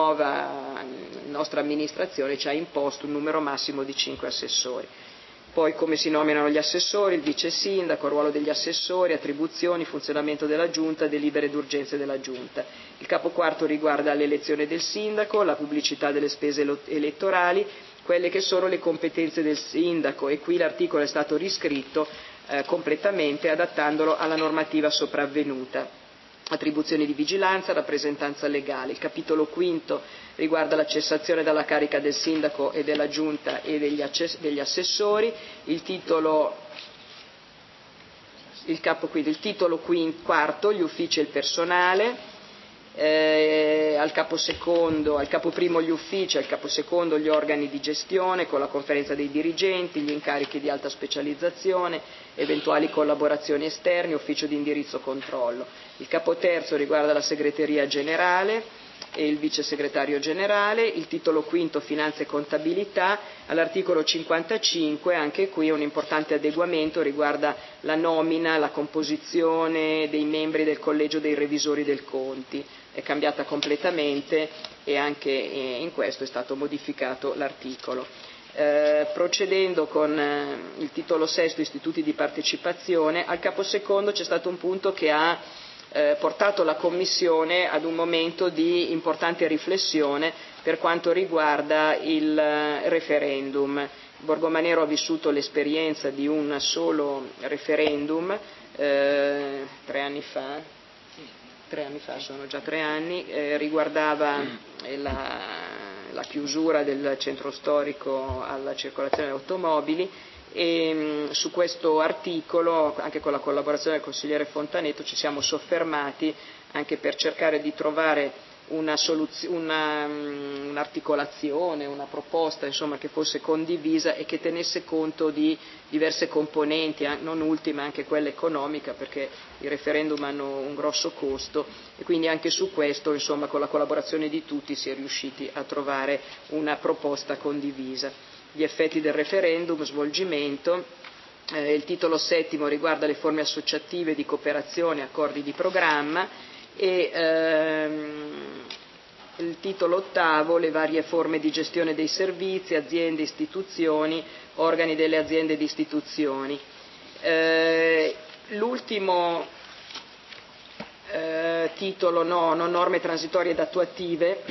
nuova nostra amministrazione ci ha imposto un numero massimo di cinque assessori. Poi come si nominano gli assessori, il vice sindaco, il ruolo degli assessori, attribuzioni, funzionamento della giunta, delibere d'urgenza della giunta. Il capo quarto riguarda l'elezione del sindaco, la pubblicità delle spese elettorali, quelle che sono le competenze del sindaco, e qui l'articolo è stato riscritto eh, completamente adattandolo alla normativa sopravvenuta. Attribuzioni di vigilanza, rappresentanza legale. Il capitolo quinto riguarda la cessazione dalla carica del sindaco e della giunta e degli, access- degli assessori. Il titolo il capo quinto, il titolo quinto, quarto, gli uffici e il personale. Eh, al capo secondo, al capo primo gli uffici, al capo secondo gli organi di gestione con la conferenza dei dirigenti, gli incarichi di alta specializzazione, eventuali collaborazioni esterne, ufficio di indirizzo controllo. Il capo terzo riguarda la segreteria generale e il vice segretario generale. Il titolo quinto, finanza e contabilità. All'articolo cinquantacinque anche qui un importante adeguamento riguarda la nomina, la composizione dei membri del collegio dei revisori del conti. È cambiata completamente e anche in questo è stato modificato l'articolo. Eh, procedendo con eh, il titolo sesto, istituti di partecipazione, al capo secondo c'è stato un punto che ha eh, portato la Commissione ad un momento di importante riflessione per quanto riguarda il eh, referendum. Borgomanero ha vissuto l'esperienza di un solo referendum eh, tre anni fa, tre anni fa, sono già tre anni, eh, riguardava eh, la, la chiusura del centro storico alla circolazione delle automobili e mh, su questo articolo, anche con la collaborazione del consigliere Fontanetto, ci siamo soffermati anche per cercare di trovare una soluzio, una, un'articolazione, una proposta insomma, che fosse condivisa e che tenesse conto di diverse componenti, non ultima anche quella economica, perché i referendum hanno un grosso costo e quindi anche su questo insomma, con la collaborazione di tutti si è riusciti a trovare una proposta condivisa. Gli effetti del referendum, svolgimento. Eh, il titolo settimo riguarda le forme associative di cooperazione, accordi di programma. E ehm, il titolo ottavo, le varie forme di gestione dei servizi, aziende, istituzioni, organi delle aziende ed istituzioni. Eh, l'ultimo eh, titolo nono, norme transitorie ed attuative,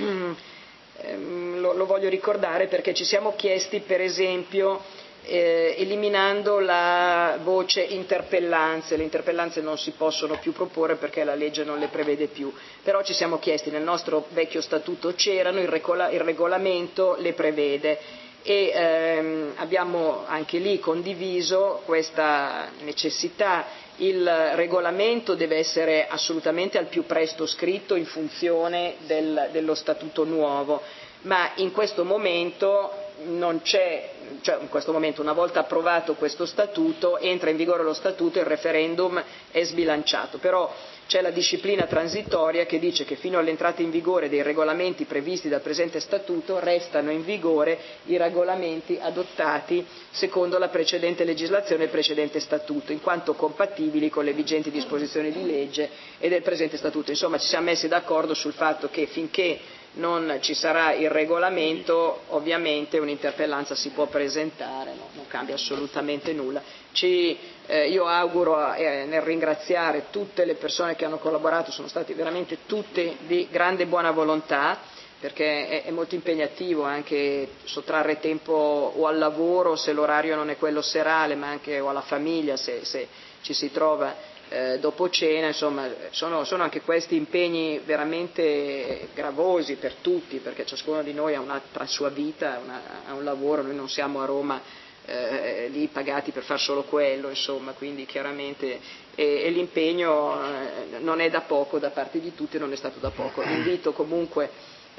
lo, lo voglio ricordare perché ci siamo chiesti per esempio Eh, eliminando la voce interpellanze. Le interpellanze non si possono più proporre perché la legge non le prevede più, però ci siamo chiesti, nel nostro vecchio statuto c'erano, il, regola, il regolamento le prevede e ehm, abbiamo anche lì condiviso questa necessità. Il regolamento deve essere assolutamente al più presto scritto in funzione del, dello statuto nuovo, ma in questo momento non c'è, cioè in questo momento una volta approvato questo statuto entra in vigore lo statuto e il referendum è sbilanciato, però c'è la disciplina transitoria che dice che fino all'entrata in vigore dei regolamenti previsti dal presente statuto restano in vigore i regolamenti adottati secondo la precedente legislazione e il precedente statuto, in quanto compatibili con le vigenti disposizioni di legge e del presente statuto. Insomma, ci siamo messi d'accordo sul fatto che finché non ci sarà il regolamento ovviamente un'interpellanza si può presentare, no? Non cambia assolutamente nulla. Ci, eh, io auguro eh, nel ringraziare tutte le persone che hanno collaborato, sono state veramente tutte di grande buona volontà, perché è, è molto impegnativo anche sottrarre tempo o al lavoro se l'orario non è quello serale, ma anche o alla famiglia se, se ci si trova Eh, dopo cena, insomma sono, sono anche questi impegni veramente gravosi per tutti, perché ciascuno di noi ha una tra sua vita, una, ha un lavoro, noi non siamo a Roma eh, lì pagati per far solo quello, insomma, quindi chiaramente e, e l'impegno eh, non è da poco da parte di tutti, non è stato da poco. Invito comunque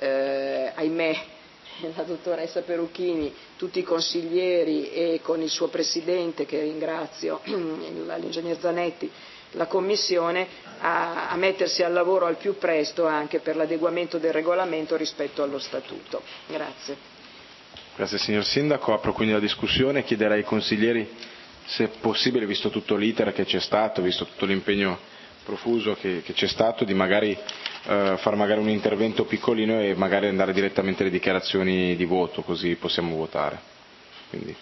eh, ahimè la dottoressa Perucchini, tutti i consiglieri e con il suo presidente che ringrazio, l'ingegner Zanetti, la Commissione a, a mettersi al lavoro al più presto anche per l'adeguamento del regolamento rispetto allo Statuto. Grazie. Grazie signor Sindaco, apro quindi la discussione, chiederei ai consiglieri se è possibile, visto tutto l'iter che c'è stato, visto tutto l'impegno profuso che, che c'è stato, di magari eh, far magari un intervento piccolino e magari andare direttamente alle dichiarazioni di voto, così possiamo votare. Quindi,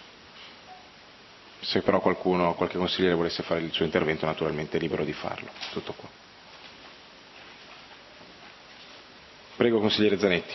se però qualcuno, qualche consigliere volesse fare il suo intervento, naturalmente è libero di farlo. Tutto qua. Prego consigliere Zanetti.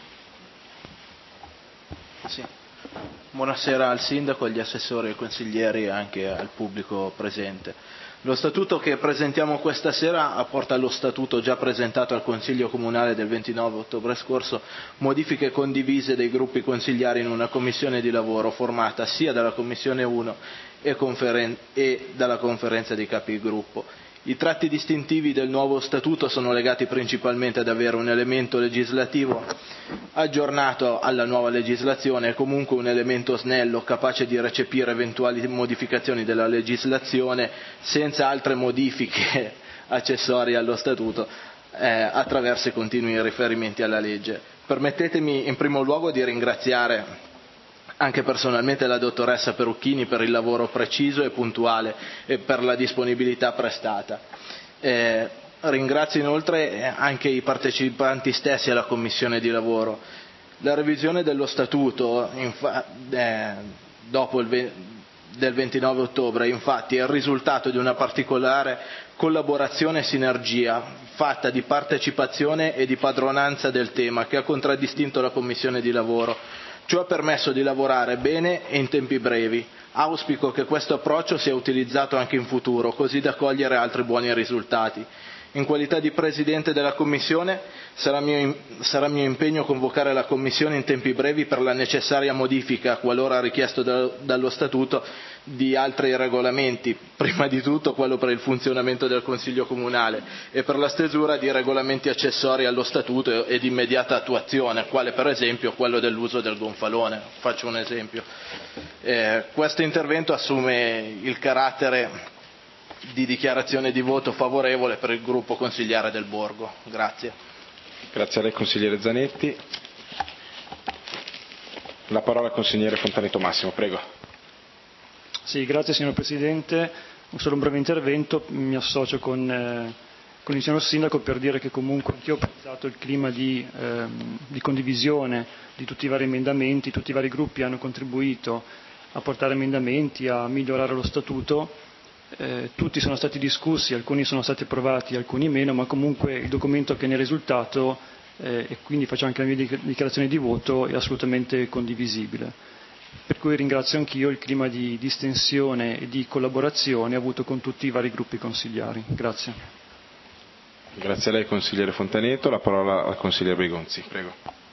Sì. Buonasera al Sindaco, agli assessori, ai consiglieri e anche al pubblico presente. Lo statuto che presentiamo questa sera apporta allo statuto già presentato al Consiglio Comunale del ventinove ottobre scorso modifiche condivise dei gruppi consigliari in una commissione di lavoro formata sia dalla Commissione uno e, conferen- e dalla Conferenza dei Capigruppo. I tratti distintivi del nuovo statuto sono legati principalmente ad avere un elemento legislativo aggiornato alla nuova legislazione e comunque un elemento snello capace di recepire eventuali modificazioni della legislazione senza altre modifiche accessorie allo statuto eh, attraverso i continui riferimenti alla legge. Permettetemi in primo luogo di ringraziare anche personalmente la dottoressa Perucchini per il lavoro preciso e puntuale e per la disponibilità prestata. Eh, ringrazio inoltre anche i partecipanti stessi alla commissione di lavoro. La revisione dello statuto infa- eh, dopo il ve- del ventinove ottobre infatti è il risultato di una particolare collaborazione e sinergia fatta di partecipazione e di padronanza del tema che ha contraddistinto la commissione di lavoro. Ciò ha permesso di lavorare bene e in tempi brevi. Auspico che questo approccio sia utilizzato anche in futuro, così da cogliere altri buoni risultati. In qualità di Presidente della Commissione sarà mio, sarà mio impegno convocare la Commissione in tempi brevi per la necessaria modifica, qualora richiesto da, dallo Statuto, di altri regolamenti, prima di tutto quello per il funzionamento del Consiglio Comunale e per la stesura di regolamenti accessori allo Statuto e di immediata attuazione, quale per esempio quello dell'uso del gonfalone. Faccio un esempio. Eh, questo intervento assume il carattere di dichiarazione di voto favorevole per il gruppo consigliare del Borgo. Grazie. Grazie a lei consigliere Zanetti. La parola al consigliere Fontaneto Massimo, prego. Sì, grazie signor Presidente. Un solo un breve intervento, mi associo con, eh, con il signor Sindaco per dire che comunque anch'io ho apprezzato il clima di, ehm, di condivisione di tutti i vari emendamenti, tutti i vari gruppi hanno contribuito a portare emendamenti, a migliorare lo Statuto. Eh, tutti sono stati discussi, alcuni sono stati approvati, alcuni meno, ma comunque il documento che ne è risultato, eh, e quindi faccio anche la mia dichiarazione di voto, è assolutamente condivisibile. Per cui ringrazio anch'io il clima di distensione e di collaborazione avuto con tutti i vari gruppi consigliari. Grazie. Grazie a lei consigliere Fontaneto, la parola al consigliere Brigonzi, prego.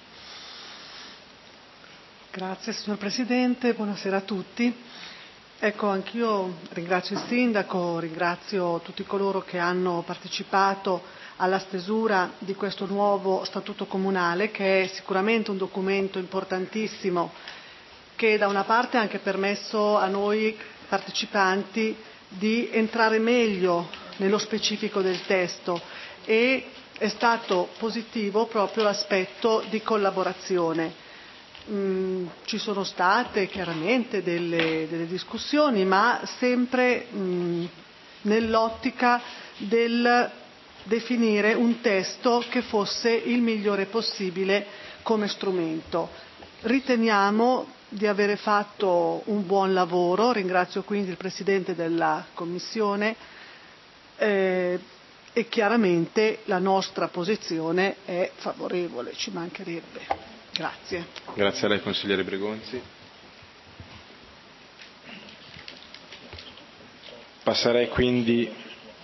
Grazie signor Presidente, buonasera a tutti. Ecco, anch'io ringrazio il Sindaco, ringrazio tutti coloro che hanno partecipato alla stesura di questo nuovo Statuto Comunale, che è sicuramente un documento importantissimo che da una parte ha anche permesso a noi partecipanti di entrare meglio nello specifico del testo e è stato positivo proprio l'aspetto di collaborazione. Mm, ci sono state chiaramente delle, delle discussioni, ma sempre mm, nell'ottica del definire un testo che fosse il migliore possibile come strumento. Riteniamo di avere fatto un buon lavoro, ringrazio quindi il Presidente della Commissione eh, e chiaramente la nostra posizione è favorevole, ci mancherebbe. Grazie. Grazie a lei consigliere Brigonzi. Passerei quindi,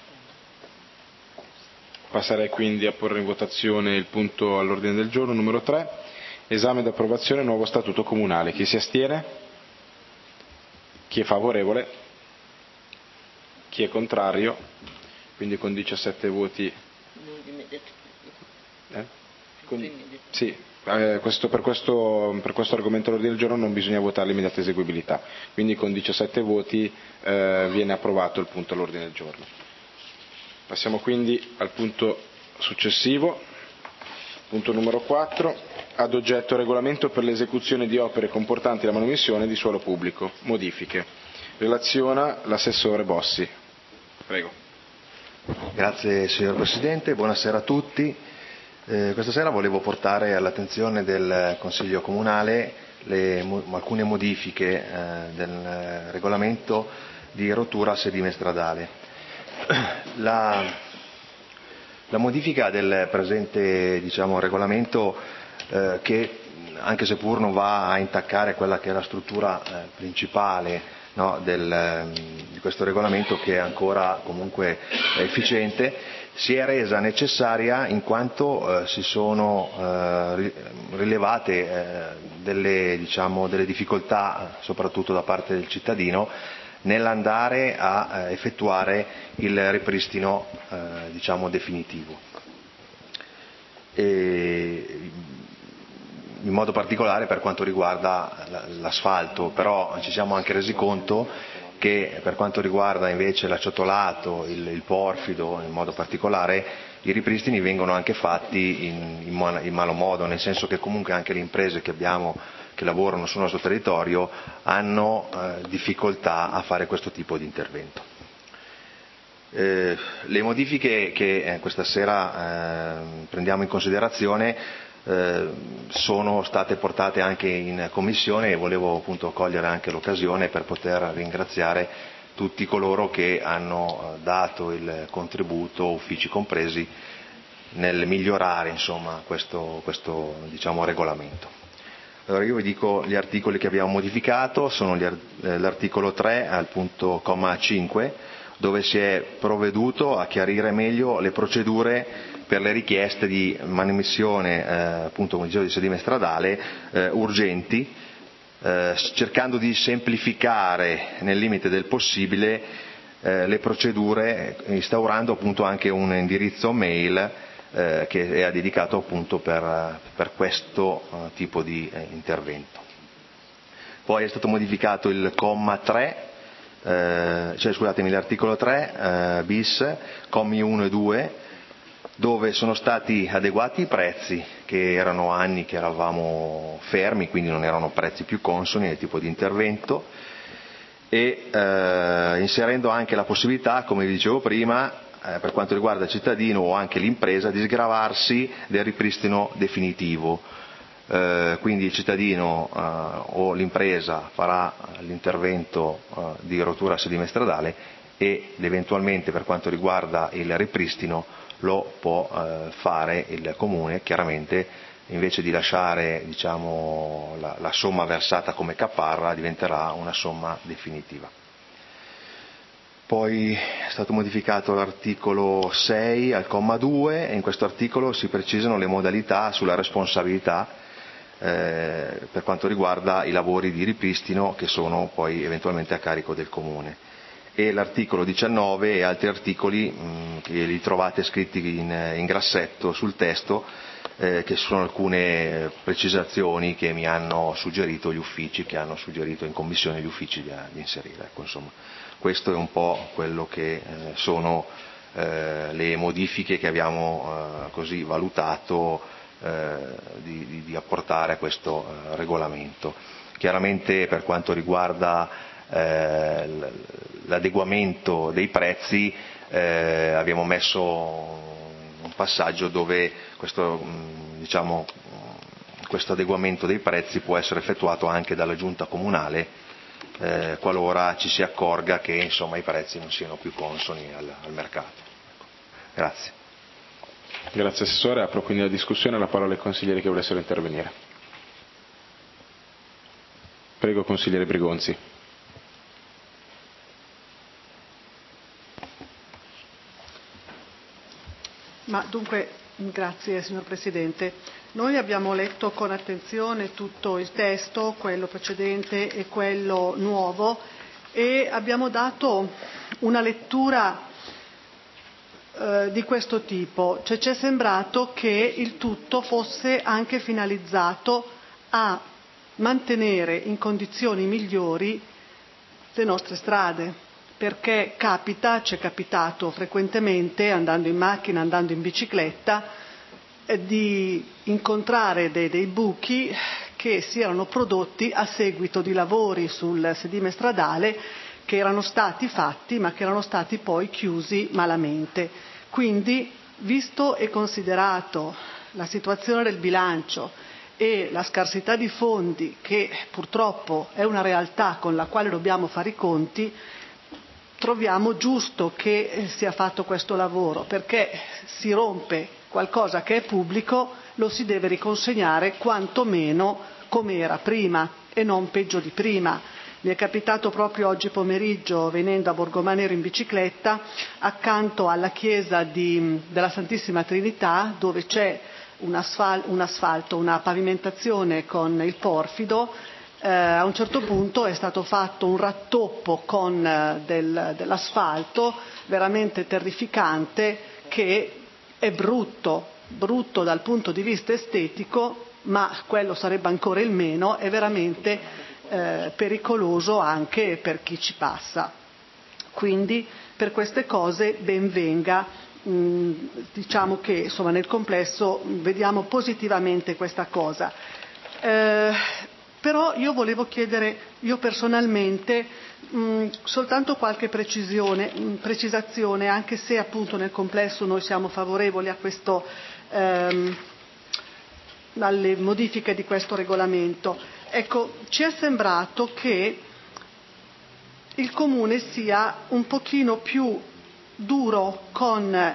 passerei quindi a porre in votazione il punto all'ordine del giorno numero tre, esame ed approvazione nuovo statuto comunale. Chi si astiene? Chi è favorevole? Chi è contrario? Quindi con diciassette voti. Eh? Con... Sì. Eh, questo, per, questo, per questo argomento all'ordine del giorno non bisogna votare l'immediata eseguibilità, quindi con diciassette voti eh, viene approvato il punto all'ordine del giorno. Passiamo quindi al punto successivo, punto numero quattro, ad oggetto regolamento per l'esecuzione di opere comportanti la manomissione di suolo pubblico, modifiche. Relaziona l'assessore Bossi. Prego. Grazie signor Presidente, buonasera a tutti. Eh, questa sera volevo portare all'attenzione del Consiglio Comunale le, mo, alcune modifiche eh, del regolamento di rottura a sedime stradale. La, la modifica del presente diciamo, regolamento eh, che anche se pur non va a intaccare quella che è la struttura eh, principale, no, del, di questo regolamento, che è ancora comunque efficiente, si è resa necessaria in quanto eh, si sono eh, rilevate eh, delle, diciamo, delle difficoltà, soprattutto da parte del cittadino, nell'andare a eh, effettuare il ripristino eh, diciamo definitivo. E in modo particolare per quanto riguarda l'asfalto, però ci siamo anche resi conto che per quanto riguarda invece l'acciottolato, il, il porfido in modo particolare, i ripristini vengono anche fatti in, in, in malo modo, nel senso che comunque anche le imprese che abbiamo che lavorano sul nostro territorio hanno eh, difficoltà a fare questo tipo di intervento. Eh, le modifiche che eh, questa sera eh, prendiamo in considerazione eh, sono state portate anche in commissione, e volevo appunto cogliere anche l'occasione per poter ringraziare tutti coloro che hanno dato il contributo, uffici compresi, nel migliorare insomma questo, questo diciamo, regolamento. Allora io vi dico gli articoli che abbiamo modificato, sono gli, eh, l'articolo tre al punto comma cinque, dove si è provveduto a chiarire meglio le procedure per le richieste di manomissione eh, appunto come dicevo di sedime stradale eh, urgenti, eh, cercando di semplificare nel limite del possibile eh, le procedure, instaurando appunto anche un indirizzo mail eh, che è dedicato appunto per, per questo eh, tipo di eh, intervento. Poi è stato modificato il comma tre, eh, cioè scusatemi l'articolo tre eh, bis, commi uno e due, dove sono stati adeguati i prezzi, che erano anni che eravamo fermi, quindi non erano prezzi più consoni al tipo di intervento, e eh, inserendo anche la possibilità, come vi dicevo prima, eh, per quanto riguarda il cittadino o anche l'impresa, di sgravarsi del ripristino definitivo. Eh, quindi il cittadino eh, o l'impresa farà l'intervento eh, di rottura sedime stradale ed eventualmente per quanto riguarda il ripristino lo può eh, fare il comune, chiaramente invece di lasciare diciamo, la, la somma versata come caparra diventerà una somma definitiva. Poi è stato modificato l'articolo sei al comma due e in questo articolo si precisano le modalità sulla responsabilità eh, per quanto riguarda i lavori di ripristino che sono poi eventualmente a carico del comune. E l'articolo diciannove e altri articoli mh, che li trovate scritti in, in grassetto sul testo, eh, che sono alcune precisazioni che mi hanno suggerito gli uffici, che hanno suggerito in commissione gli uffici di, di inserire. Ecco, insomma, questo è un po' quello che eh, sono eh, le modifiche che abbiamo eh, così valutato eh, di, di, di apportare a questo eh, regolamento. Chiaramente per quanto riguarda Eh, l'adeguamento dei prezzi eh, abbiamo messo un passaggio dove questo, diciamo, questo adeguamento dei prezzi può essere effettuato anche dalla giunta comunale eh, qualora ci si accorga che insomma, i prezzi non siano più consoni al, al mercato. Grazie. Grazie Assessore, apro quindi la discussione, la parola ai consiglieri che volessero intervenire. Prego consigliere Brigonzi. Ma dunque, grazie signor Presidente. Noi abbiamo letto con attenzione tutto il testo, quello precedente e quello nuovo, e abbiamo dato una lettura eh, di questo tipo. Cioè, ci è sembrato che il tutto fosse anche finalizzato a mantenere in condizioni migliori le nostre strade. Perché capita, ci è capitato frequentemente, andando in macchina, andando in bicicletta, eh, di incontrare dei, dei buchi che si erano prodotti a seguito di lavori sul sedime stradale che erano stati fatti ma che erano stati poi chiusi malamente. Quindi, visto e considerato la situazione del bilancio e la scarsità di fondi, che purtroppo è una realtà con la quale dobbiamo fare i conti, troviamo giusto che sia fatto questo lavoro, perché si rompe qualcosa che è pubblico lo si deve riconsegnare quantomeno come era prima e non peggio di prima. Mi è capitato proprio oggi pomeriggio, venendo a Borgomanero in bicicletta, accanto alla chiesa di, della Santissima Trinità, dove c'è un, asfal- un asfalto, una pavimentazione con il porfido. Eh, a un certo punto è stato fatto un rattoppo con eh, del, dell'asfalto veramente terrificante, che è brutto, brutto dal punto di vista estetico, ma quello sarebbe ancora il meno, è veramente eh, pericoloso anche per chi ci passa. Quindi per queste cose ben venga, mh, diciamo che insomma nel complesso vediamo positivamente questa cosa. Eh, Però io volevo chiedere, io personalmente, mh, soltanto qualche precisione, mh, precisazione, anche se appunto nel complesso noi siamo favorevoli a questo, ehm, alle modifiche di questo regolamento. Ecco, ci è sembrato che il Comune sia un pochino più duro con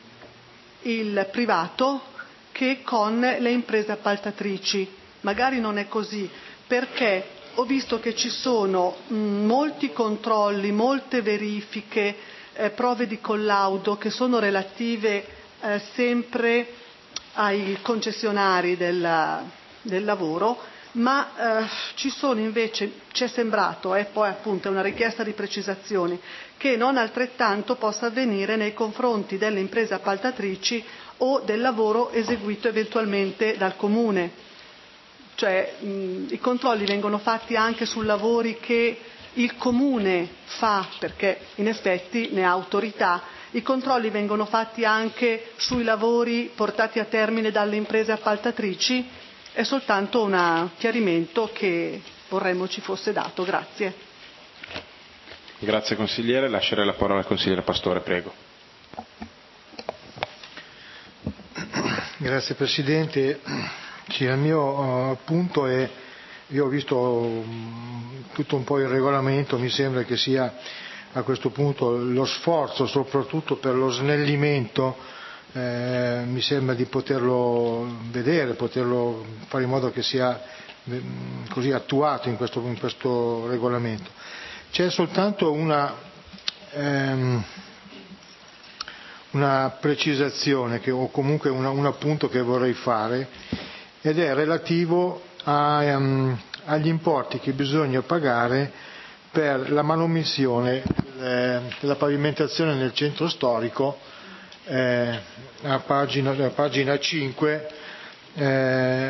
il privato che con le imprese appaltatrici. Magari non è così, perché ho visto che ci sono mh, molti controlli, molte verifiche, eh, prove di collaudo che sono relative eh, sempre ai concessionari del, del lavoro, ma eh, ci sono invece, ci è sembrato, e eh, poi appunto è una richiesta di precisazioni, che non altrettanto possa avvenire nei confronti delle imprese appaltatrici o del lavoro eseguito eventualmente dal Comune. Cioè mh, i controlli vengono fatti anche su lavori che il Comune fa, perché in effetti ne ha autorità. I controlli vengono fatti anche sui lavori portati a termine dalle imprese appaltatrici. È soltanto un chiarimento che vorremmo ci fosse dato. Grazie. Grazie consigliere. Lascerei la parola al consigliere Pastore, prego. Grazie Presidente. Sì, il mio uh, punto è, io ho visto um, tutto un po' il regolamento, mi sembra che sia a questo punto lo sforzo soprattutto per lo snellimento, eh, mi sembra di poterlo vedere, poterlo fare in modo che sia eh, così attuato in questo, in questo regolamento. C'è soltanto una, ehm, una precisazione che, o comunque una, un appunto che vorrei fare, ed è relativo a, um, agli importi che bisogna pagare per la manomissione eh, della pavimentazione nel centro storico, eh, a, pagina, a pagina cinque eh,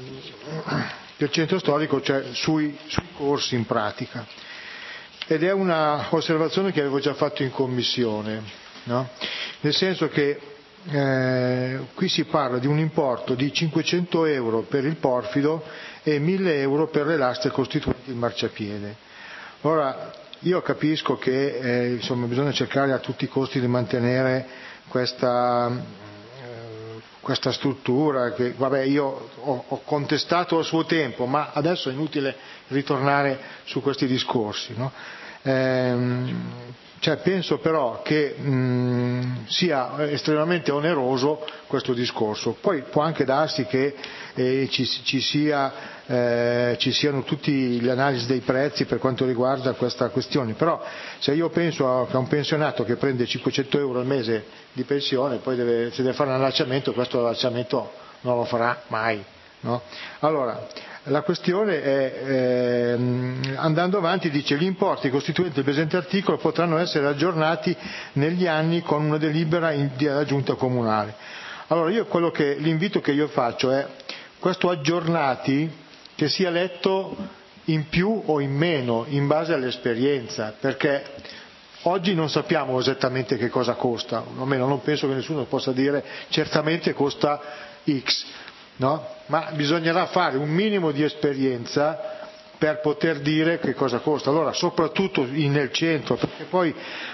del centro storico, cioè sui, sui corsi in pratica. Ed è una osservazione che avevo già fatto in commissione, no? Nel senso che Eh, qui si parla di un importo di cinquecento euro per il porfido e mille euro per le lastre costituenti il marciapiede. Ora, io capisco che eh, insomma, bisogna cercare a tutti i costi di mantenere questa, eh, questa struttura che vabbè, io ho, ho contestato a suo tempo, ma adesso è inutile ritornare su questi discorsi, no? Ehm, Cioè, penso però che mh, sia estremamente oneroso questo discorso. Poi può anche darsi che eh, ci, ci, sia, eh, ci siano tutte le analisi dei prezzi per quanto riguarda questa questione, però se io penso a, a un pensionato che prende cinquecento euro al mese di pensione, poi deve, se deve fare un allacciamento, questo allacciamento non lo farà mai, no? Allora, la questione è, eh, andando avanti, dice: gli importi costituenti il presente articolo potranno essere aggiornati negli anni con una delibera in, della giunta comunale. Allora, io quello che, l'invito che io faccio è questo aggiornati che sia letto in più o in meno in base all'esperienza, perché oggi non sappiamo esattamente che cosa costa, o almeno non penso che nessuno possa dire certamente costa X. No? Ma bisognerà fare un minimo di esperienza per poter dire che cosa costa. Allora, soprattutto nel centro, perché poi,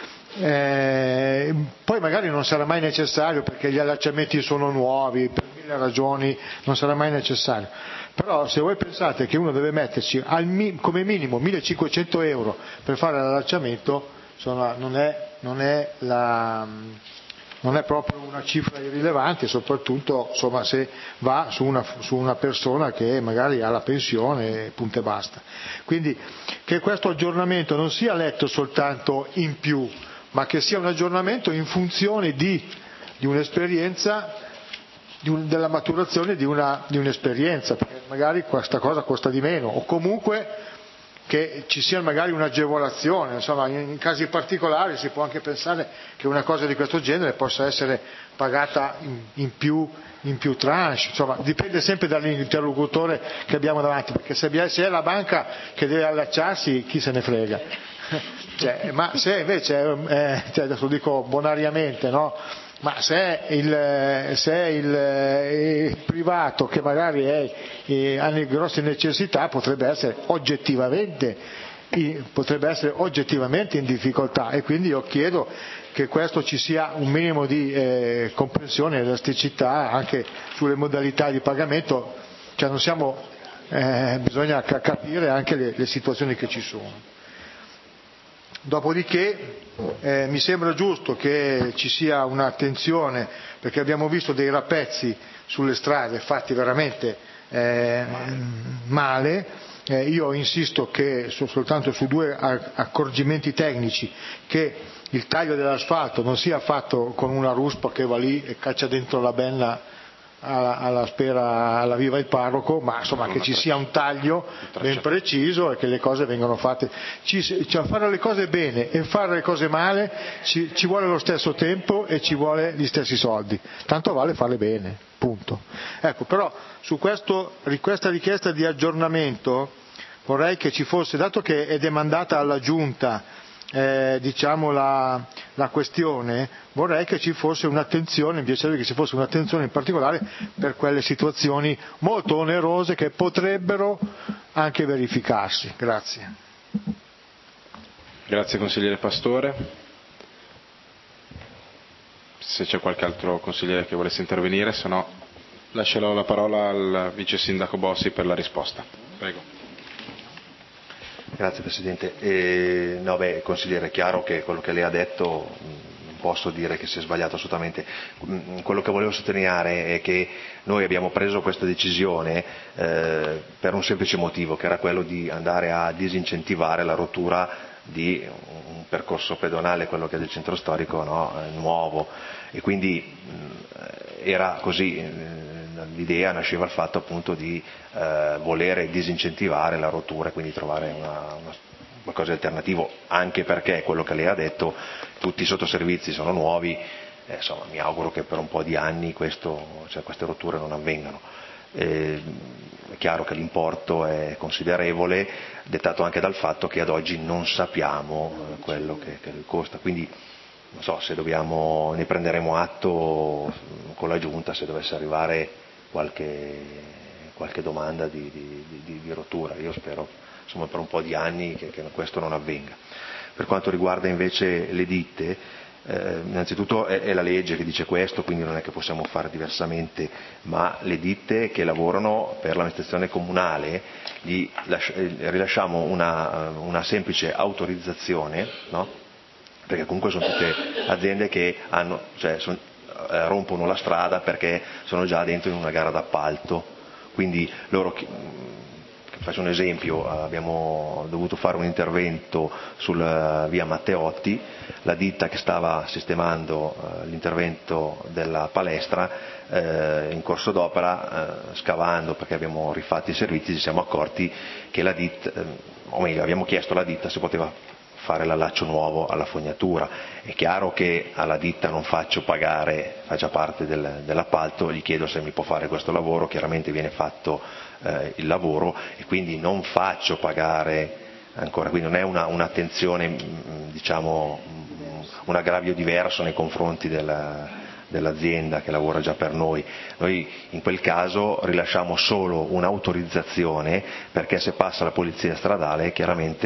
eh, poi magari non sarà mai necessario, perché gli allacciamenti sono nuovi, per mille ragioni non sarà mai necessario. Però se voi pensate che uno deve metterci al, come minimo millecinquecento euro per fare l'allacciamento, insomma, non è, non è la... non è proprio una cifra irrilevante, soprattutto insomma, se va su una, su una persona che magari ha la pensione, punto e basta. Quindi che questo aggiornamento non sia letto soltanto in più, ma che sia un aggiornamento in funzione di, di un'esperienza, di un, della maturazione di, una, di un'esperienza, perché magari questa cosa costa di meno, o comunque che ci sia magari un'agevolazione, insomma in casi particolari si può anche pensare che una cosa di questo genere possa essere pagata in, in, più, in più tranche, insomma dipende sempre dall'interlocutore che abbiamo davanti, perché se è la banca che deve allacciarsi chi se ne frega, cioè, ma se invece, eh, cioè, adesso dico bonariamente, no? Ma se è il, se è il, il privato che magari è, eh, ha grosse necessità potrebbe essere oggettivamente potrebbe essere oggettivamente in difficoltà, e quindi io chiedo che questo ci sia un minimo di eh, comprensione e elasticità anche sulle modalità di pagamento, cioè non siamo, eh, bisogna capire anche le, le situazioni che ci sono. Dopodiché eh, mi sembra giusto che ci sia un'attenzione, perché abbiamo visto dei rappezzi sulle strade fatti veramente eh, male. Eh, io insisto che so, soltanto su due accorgimenti tecnici, che il taglio dell'asfalto non sia fatto con una ruspa che va lì e caccia dentro la benna alla, alla spera, alla viva il parroco, ma insomma che ci sia un taglio ben preciso e che le cose vengano fatte. Ci, cioè, fare le cose bene e fare le cose male ci, ci vuole lo stesso tempo e ci vuole gli stessi soldi, tanto vale farle bene, punto. Ecco, però su questo, questa richiesta di aggiornamento vorrei che ci fosse, dato che è demandata alla Giunta Eh, diciamo la, la questione, vorrei che ci fosse un'attenzione, mi piacerebbe che ci fosse un'attenzione in particolare per quelle situazioni molto onerose che potrebbero anche verificarsi. Grazie. Grazie consigliere Pastore. Se c'è qualche altro consigliere che volesse intervenire, se no lascerò la parola al vice sindaco Bossi per la risposta. Prego. Grazie Presidente. Eh, no, beh, consigliere, è chiaro che quello che lei ha detto non posso dire che sia sbagliato assolutamente. Quello che volevo sottolineare è che noi abbiamo preso questa decisione eh, per un semplice motivo, che era quello di andare a disincentivare la rottura di un percorso pedonale, quello che è del centro storico, no? Nuovo, e quindi mh, era così. Eh, L'idea nasceva dal fatto appunto di eh, volere disincentivare la rottura e quindi trovare una, una, qualcosa di alternativo, anche perché quello che lei ha detto, tutti i sottoservizi sono nuovi, eh, insomma mi auguro che per un po' di anni questo, cioè, queste rotture non avvengano. Eh, è chiaro che l'importo è considerevole, dettato anche dal fatto che ad oggi non sappiamo eh, quello che, che lui costa, quindi non so se dobbiamo, ne prenderemo atto con la Giunta se dovesse arrivare qualche, qualche domanda di, di, di, di rottura. Io spero insomma per un po' di anni che, che questo non avvenga. Per quanto riguarda invece le ditte, eh, innanzitutto è, è la legge che dice questo, quindi non è che possiamo fare diversamente, ma le ditte che lavorano per l'amministrazione comunale gli lascia, rilasciamo una, una semplice autorizzazione, no? Perché comunque sono tutte aziende che hanno, cioè, son, eh, rompono la strada perché sono già dentro in una gara d'appalto, quindi loro, faccio un esempio, abbiamo dovuto fare un intervento sulla via Matteotti, la ditta che stava sistemando eh, l'intervento della palestra eh, in corso d'opera, eh, scavando perché abbiamo rifatto i servizi, ci siamo accorti che la ditta, eh, o meglio abbiamo chiesto alla ditta se poteva fare l'allaccio nuovo alla fognatura. È chiaro che alla ditta non faccio pagare, faccia parte del, dell'appalto, gli chiedo se mi può fare questo lavoro, chiaramente viene fatto eh, il lavoro e quindi non faccio pagare ancora, quindi non è una, un'attenzione, diciamo, un aggravio diverso nei confronti della, dell'azienda che lavora già per noi. Noi in quel caso rilasciamo solo un'autorizzazione perché se passa la polizia stradale chiaramente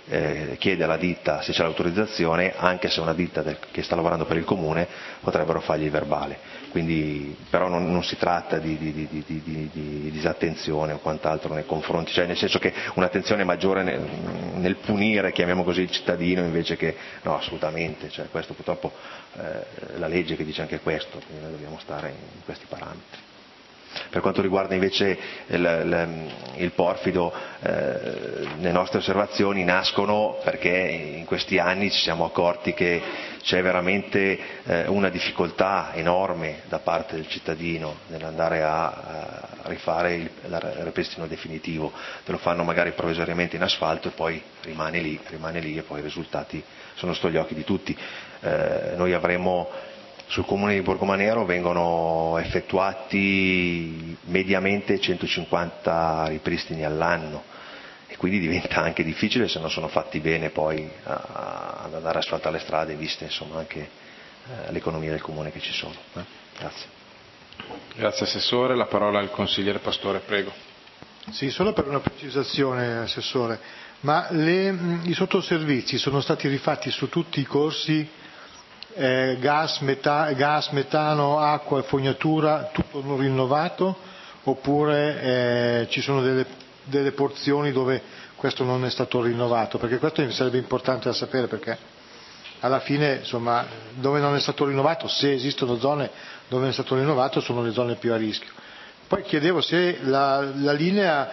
eh, chiede alla ditta se c'è l'autorizzazione, anche se è una ditta del, che sta lavorando per il comune, potrebbero fargli il verbale. Quindi, però non, non si tratta di, di, di, di, di, di disattenzione o quant'altro nei confronti, cioè nel senso che un'attenzione maggiore nel, nel punire, chiamiamo così, il cittadino invece che, no, assolutamente, cioè questo purtroppo eh, la legge che dice anche questo, quindi noi dobbiamo stare in questi parametri. Per quanto riguarda invece il, il, il porfido, eh, le nostre osservazioni nascono perché in questi anni ci siamo accorti che c'è veramente eh, una difficoltà enorme da parte del cittadino nell'andare a, a rifare il, il ripristino definitivo. Te lo fanno magari provvisoriamente in asfalto e poi rimane lì, rimane lì e poi i risultati sono sotto gli occhi di tutti. Eh, noi avremo sul comune di Borgomanero vengono effettuati mediamente centocinquanta ripristini all'anno e quindi diventa anche difficile, se non sono fatti bene, poi ad andare a asfaltare le strade, viste insomma anche eh, le economie del comune che ci sono. Eh? Grazie. Grazie Assessore, la parola al consigliere Pastore, prego. Sì, solo per una precisazione, Assessore, ma le, i sottoservizi sono stati rifatti su tutti i corsi? Eh, gas, meta, gas, metano, acqua e fognatura, tutto non rinnovato, oppure eh, ci sono delle, delle porzioni dove questo non è stato rinnovato? Perché questo mi sarebbe importante da sapere, perché alla fine, insomma, dove non è stato rinnovato, se esistono zone dove non è stato rinnovato, sono le zone più a rischio. Poi chiedevo se la, la linea,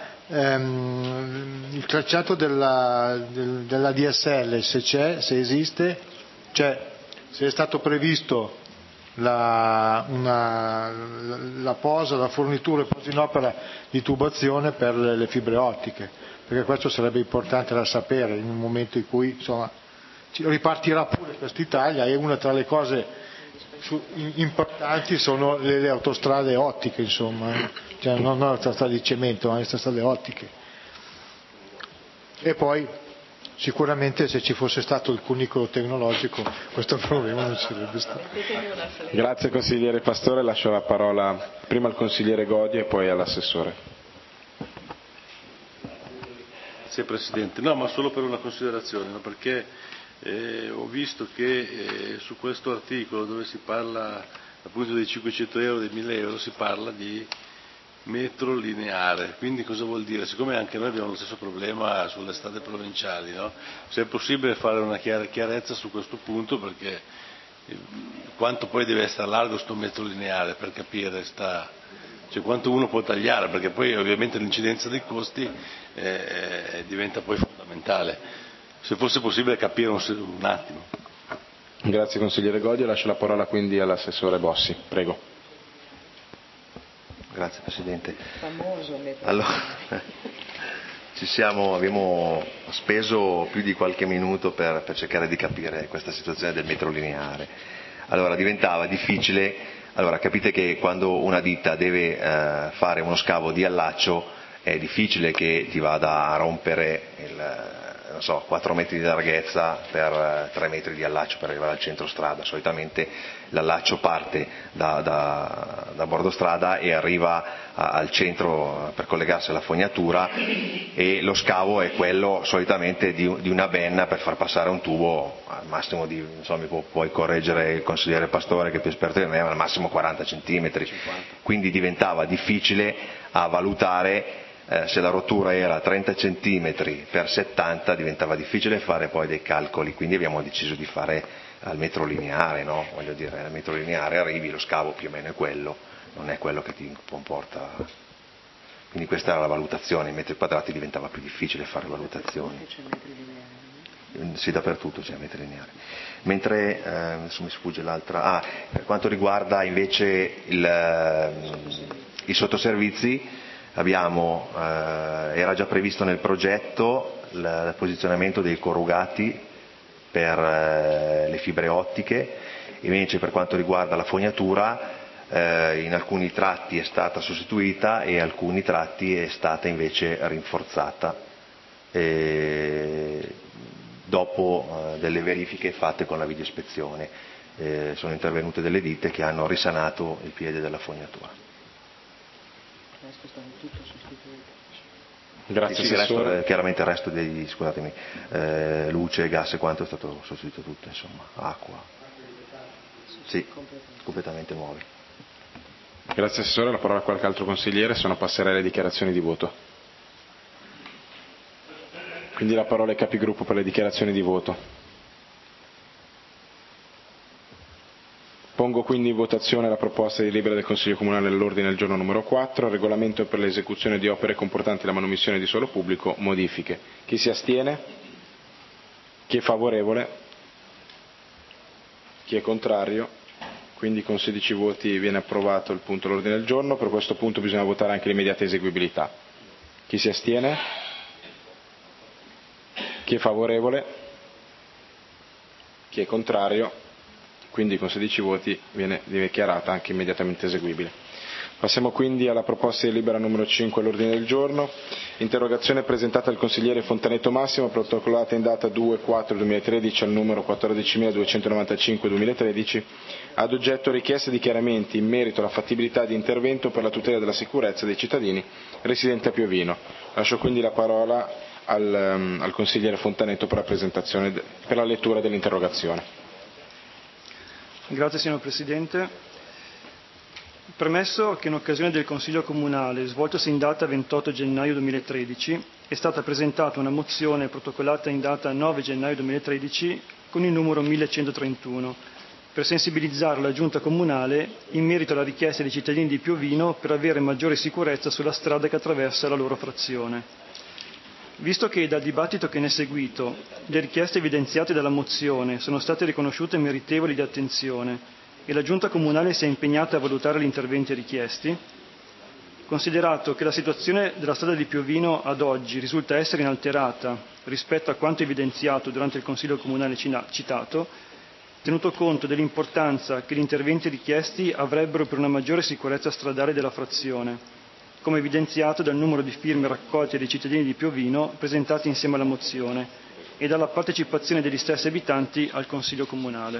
ehm, il tracciato della, del, della D S L, se c'è, se esiste, cioè se è stato previsto la, una, la posa, la fornitura e posa in opera di tubazione per le fibre ottiche, perché questo sarebbe importante da sapere in un momento in cui insomma ripartirà pure questa Italia e una tra le cose importanti sono le, le autostrade ottiche, insomma, eh. Cioè, non le autostrade di cemento, ma le autostrade ottiche. E poi sicuramente se ci fosse stato il cunicolo tecnologico questo problema non ci sarebbe stato. Grazie consigliere Pastore, lascio la parola prima al consigliere Godi e poi all'assessore. Grazie Presidente, no, ma solo per una considerazione, no? Perché eh, ho visto che eh, su questo articolo dove si parla appunto dei cinquecento euro, dei mille euro, si parla di metro lineare, quindi cosa vuol dire? Siccome anche noi abbiamo lo stesso problema sulle strade provinciali, no? Se è possibile fare una chiarezza su questo punto, perché quanto poi deve essere largo sto metro lineare per capire sta, cioè quanto uno può tagliare, perché poi ovviamente l'incidenza dei costi eh, diventa poi fondamentale. Se fosse possibile capire un, un attimo. Grazie consigliere Godi, lascio la parola quindi all'assessore Bossi, prego. Grazie Presidente. Allora, ci siamo, abbiamo speso più di qualche minuto per, per cercare di capire questa situazione del metro lineare. Allora, diventava difficile, allora capite che quando una ditta deve eh, fare uno scavo di allaccio è difficile che ti vada a rompere il, non so, quattro metri di larghezza per tre metri di allaccio per arrivare al centro strada. Solitamente l'allaccio parte da, da, da bordo strada e arriva a, al centro per collegarsi alla fognatura, e lo scavo è quello solitamente di, di una benna per far passare un tubo al massimo di, insomma, mi può, puoi correggere il consigliere Pastore che è più esperto di me, ma al massimo quaranta centimetri. Quindi diventava difficile a valutare. Eh, se la rottura era trenta centimetri per settanta diventava difficile fare poi dei calcoli, quindi abbiamo deciso di fare al metro lineare, no? Voglio dire, al metro lineare arrivi, lo scavo più o meno è quello, non è quello che ti comporta. Quindi questa era la valutazione, in metri quadrati diventava più difficile fare valutazioni. Sì, dappertutto c'è metri lineari. Mentre, eh, adesso mi sfugge l'altra, ah, per quanto riguarda invece il, i sottoservizi, abbiamo, eh, era già previsto nel progetto il, il posizionamento dei corrugati per eh, le fibre ottiche, invece per quanto riguarda la fognatura eh, in alcuni tratti è stata sostituita e alcuni tratti è stata invece rinforzata e dopo eh, delle verifiche fatte con la videoispezione eh, sono intervenute delle ditte che hanno risanato il piede della fognatura. Grazie, sì, sì, Assessore. resto, chiaramente il resto dei, scusatemi, eh, luce, gas e quanto è stato sostituito tutto, insomma, acqua. Sì, completamente nuovi. Grazie Assessore, la parola a qualche altro consigliere, se no passerei alle dichiarazioni di voto. Quindi la parola ai capigruppo per le dichiarazioni di voto. Pongo quindi in votazione la proposta di delibera del Consiglio Comunale nell'ordine del giorno numero quattro, regolamento per l'esecuzione di opere comportanti la manomissione di suolo pubblico, modifiche. Chi si astiene? Chi è favorevole? Chi è contrario? Quindi con sedici voti viene approvato il punto all'ordine del giorno. Per questo punto bisogna votare anche l'immediata eseguibilità. Chi si astiene? Chi è favorevole? Chi è contrario? Quindi con sedici voti viene dichiarata anche immediatamente eseguibile. Passiamo quindi alla proposta di delibera numero cinque all'ordine del giorno, interrogazione presentata dal consigliere Fontanetto Massimo, protocollata in data due quattro duemilatredici al numero quattordicimiladuecentonovantacinque duemilatredici, ad oggetto richieste di chiarimenti in merito alla fattibilità di intervento per la tutela della sicurezza dei cittadini residenti a Piovino. Lascio quindi la parola al, um, al consigliere Fontanetto per la presentazione, per la lettura dell'interrogazione. Grazie signor Presidente. Premesso che in occasione del Consiglio Comunale svoltosi in data ventotto gennaio duemilatredici è stata presentata una mozione protocollata in data nove gennaio duemilatredici con il numero millecentotrentuno per sensibilizzare la Giunta Comunale in merito alla richiesta dei cittadini di Piovino per avere maggiore sicurezza sulla strada che attraversa la loro frazione. Visto che dal dibattito che ne è seguito le richieste evidenziate dalla mozione sono state riconosciute meritevoli di attenzione e la Giunta Comunale si è impegnata a valutare gli interventi richiesti, considerato che la situazione della strada di Piovino ad oggi risulta essere inalterata rispetto a quanto evidenziato durante il Consiglio Comunale citato, tenuto conto dell'importanza che gli interventi richiesti avrebbero per una maggiore sicurezza stradale della frazione, come evidenziato dal numero di firme raccolte dai cittadini di Piovino presentati insieme alla mozione e dalla partecipazione degli stessi abitanti al Consiglio Comunale.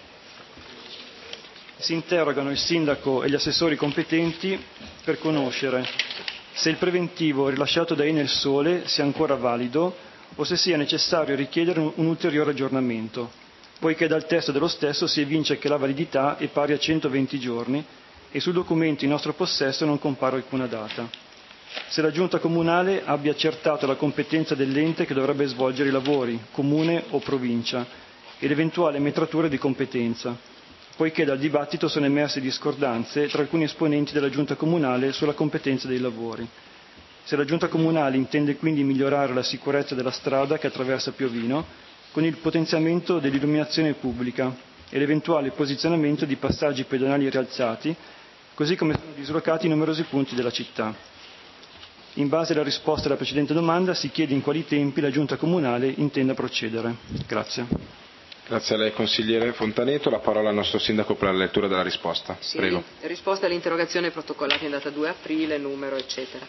Si interrogano il Sindaco e gli assessori competenti per conoscere se il preventivo rilasciato da Enel Sole sia ancora valido o se sia necessario richiedere un ulteriore aggiornamento, poiché dal testo dello stesso si evince che la validità è pari a centoventi giorni e sul documento in nostro possesso non compare alcuna data. Se la Giunta Comunale abbia accertato la competenza dell'ente che dovrebbe svolgere i lavori, comune o provincia, e l'eventuale metratura di competenza, poiché dal dibattito sono emerse discordanze tra alcuni esponenti della Giunta Comunale sulla competenza dei lavori. Se la Giunta Comunale intende quindi migliorare la sicurezza della strada che attraversa Piovino con il potenziamento dell'illuminazione pubblica e l'eventuale posizionamento di passaggi pedonali rialzati, così come sono dislocati in numerosi punti della città. In base alla risposta alla precedente domanda si chiede in quali tempi la Giunta Comunale intenda procedere. Grazie. Grazie a lei consigliere Fontanetto, la parola al nostro Sindaco per la lettura della risposta. Sì, Prego. Risposta all'interrogazione protocollata in data due aprile, numero eccetera.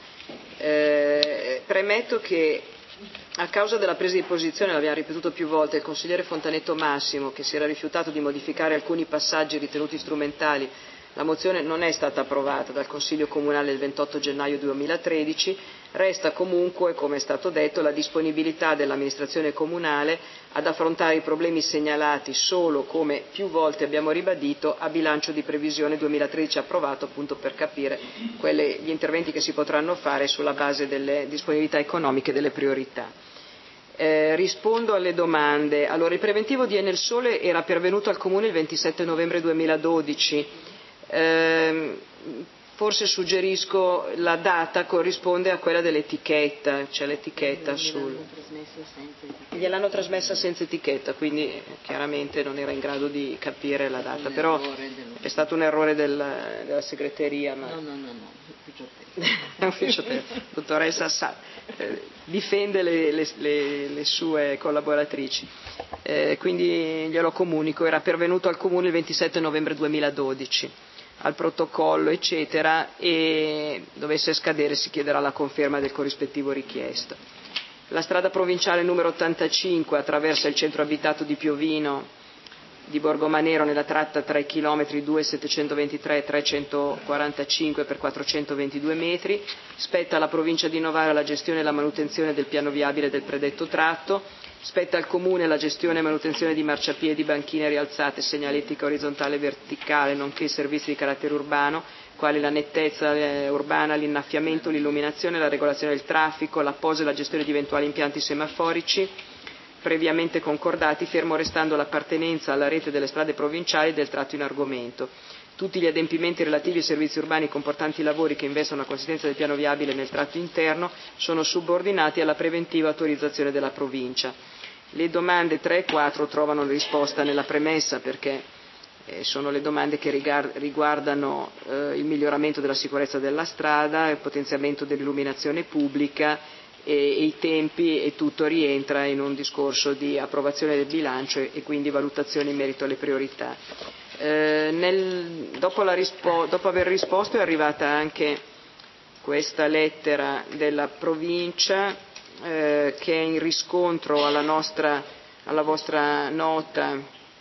Eh, premetto che a causa della presa di posizione, l'abbiamo ripetuto più volte, il consigliere Fontanetto Massimo, che si era rifiutato di modificare alcuni passaggi ritenuti strumentali, la mozione non è stata approvata dal Consiglio Comunale il ventotto gennaio duemilatredici, resta comunque, come è stato detto, la disponibilità dell'amministrazione comunale ad affrontare i problemi segnalati solo, come più volte abbiamo ribadito, a bilancio di previsione duemilatredici approvato, appunto per capire quelle, gli interventi che si potranno fare sulla base delle disponibilità economiche e delle priorità. Eh, rispondo alle domande. Allora, il preventivo di Enel Sole era pervenuto al Comune il ventisette novembre duemiladodici. Eh, forse suggerisco la data corrisponde a quella dell'etichetta, c'è l'etichetta sul... Gliel'hanno trasmessa senza etichetta, quindi chiaramente non era in grado di capire la data, però è stato un errore del, della segreteria. Ma... No, no, no, no, ufficio tecnico. Ufficio tecnico. Dottoressa sa, eh, difende le, le, le, le sue collaboratrici, eh, quindi glielo comunico, era pervenuto al Comune il ventisette novembre duemiladodici. Al protocollo eccetera, e dovesse scadere si chiederà la conferma del corrispettivo richiesto. La strada provinciale numero ottantacinque attraversa il centro abitato di Piovino di Borgomanero nella tratta tra i chilometri due settecentoventitré e trecentoquarantacinque per quattrocentoventidue metri. Spetta alla provincia di Novara la gestione e la manutenzione del piano viabile del predetto tratto. Spetta al Comune la gestione e manutenzione di marciapiedi, banchine rialzate, segnaletica orizzontale e verticale, nonché servizi di carattere urbano, quali la nettezza eh, urbana, l'innaffiamento, l'illuminazione, la regolazione del traffico, la posa e la gestione di eventuali impianti semaforici, previamente concordati, fermo restando l'appartenenza alla rete delle strade provinciali del tratto in argomento. Tutti gli adempimenti relativi ai servizi urbani comportanti lavori che investono la consistenza del piano viabile nel tratto interno sono subordinati alla preventiva autorizzazione della provincia. Le domande tre e quattro trovano risposta nella premessa perché eh, sono le domande che riguardano eh, il miglioramento della sicurezza della strada, il potenziamento dell'illuminazione pubblica e, e i tempi, e tutto rientra in un discorso di approvazione del bilancio e, e quindi valutazione in merito alle priorità. Eh, nel, dopo, la rispo, dopo aver risposto è arrivata anche questa lettera della provincia eh, che è in riscontro alla, nostra, alla vostra nota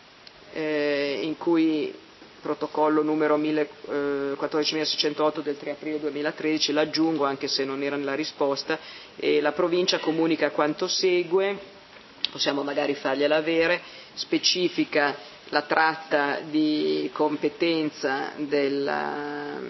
eh, in cui protocollo numero quattordicimilaseicentotto del tre aprile duemilatredici, l'aggiungo anche se non era nella risposta, e la provincia comunica quanto segue, possiamo magari fargliela avere, specifica la tratta di competenza della,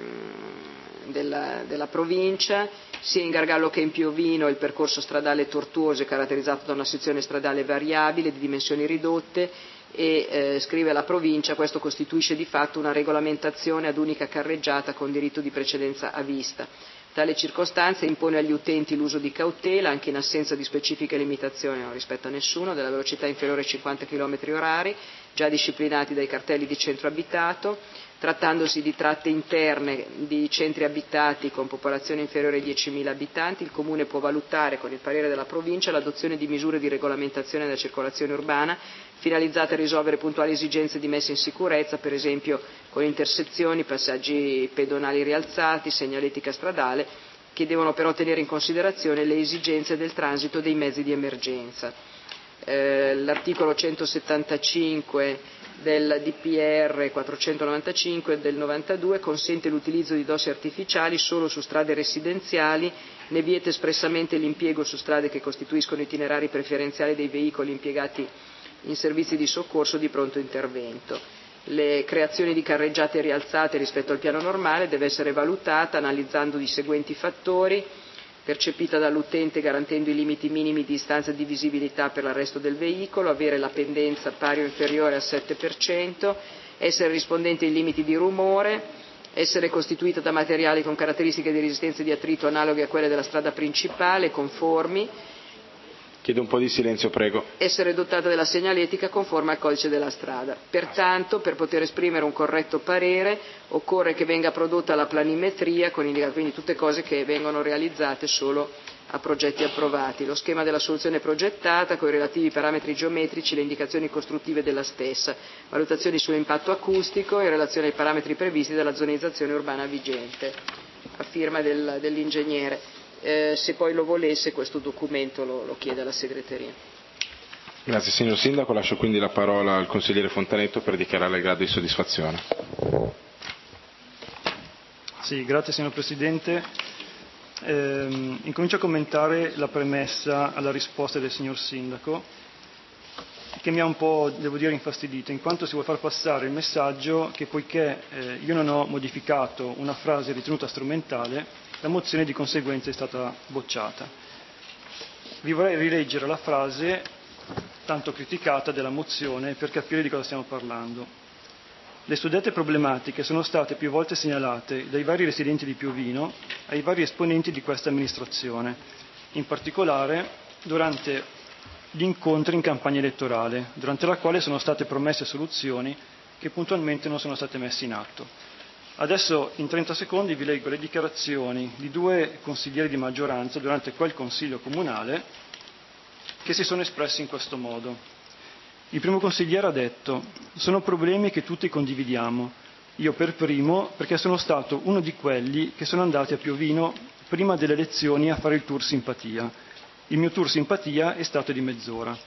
della, della provincia, sia in Gargallo che in Piovino il percorso stradale tortuoso è caratterizzato da una sezione stradale variabile di dimensioni ridotte e eh, scrive la provincia, questo costituisce di fatto una regolamentazione ad unica carreggiata con diritto di precedenza a vista. Tale circostanza impone agli utenti l'uso di cautela, anche in assenza di specifiche limitazioni, non rispetto a nessuno, della velocità inferiore ai cinquanta chilometri orari, già disciplinati dai cartelli di centro abitato. Trattandosi di tratte interne di centri abitati con popolazione inferiore ai diecimila abitanti, il Comune può valutare, con il parere della provincia, l'adozione di misure di regolamentazione della circolazione urbana finalizzate a risolvere puntuali esigenze di messa in sicurezza, per esempio con intersezioni, passaggi pedonali rialzati, segnaletica stradale, che devono però tenere in considerazione le esigenze del transito dei mezzi di emergenza. Eh, l'articolo centosettantacinque del D P R quattrocentonovantacinque del novantadue consente l'utilizzo di dossi artificiali solo su strade residenziali, ne vieta espressamente l'impiego su strade che costituiscono itinerari preferenziali dei veicoli impiegati in servizi di soccorso di pronto intervento. Le creazioni di carreggiate rialzate rispetto al piano normale deve essere valutata analizzando i seguenti fattori: percepita dall'utente garantendo i limiti minimi di distanza di visibilità per l'arresto del veicolo, avere la pendenza pari o inferiore al sette per cento, essere rispondente ai limiti di rumore, essere costituita da materiali con caratteristiche di resistenza e di attrito analoghe a quelle della strada principale, conformi. Chiedo un po' di silenzio, prego. Essere dotata della segnaletica conforme al codice della strada. Pertanto, per poter esprimere un corretto parere, occorre che venga prodotta la planimetria, con indicazioni, quindi tutte cose che vengono realizzate solo a progetti approvati, lo schema della soluzione progettata con i relativi parametri geometrici, le indicazioni costruttive della stessa, valutazioni sull'impatto acustico in relazione ai parametri previsti dalla zonizzazione urbana vigente, a firma del, dell'ingegnere. Eh, se poi lo volesse questo documento lo, lo chiede alla segreteria. Grazie signor Sindaco, lascio quindi la parola al consigliere Fontanetto per dichiarare il grado di soddisfazione. Sì, grazie signor Presidente. Eh, incomincio a commentare la premessa alla risposta del signor Sindaco, che mi ha un po', devo dire, infastidito, in quanto si vuole far passare il messaggio che poiché eh, io non ho modificato una frase ritenuta strumentale, la mozione di conseguenza è stata bocciata. Vi vorrei rileggere la frase tanto criticata della mozione per capire di cosa stiamo parlando. Le suddette problematiche sono state più volte segnalate dai vari residenti di Piovino ai vari esponenti di questa amministrazione, in particolare durante gli incontri in campagna elettorale, durante la quale sono state promesse soluzioni che puntualmente non sono state messe in atto. Adesso in trenta secondi vi leggo le dichiarazioni di due consiglieri di maggioranza durante quel consiglio comunale che si sono espressi in questo modo. Il primo consigliere ha detto: sono problemi che tutti condividiamo, io per primo perché sono stato uno di quelli che sono andati a Piovino prima delle elezioni a fare il tour simpatia. Il mio tour simpatia è stato di mezz'ora.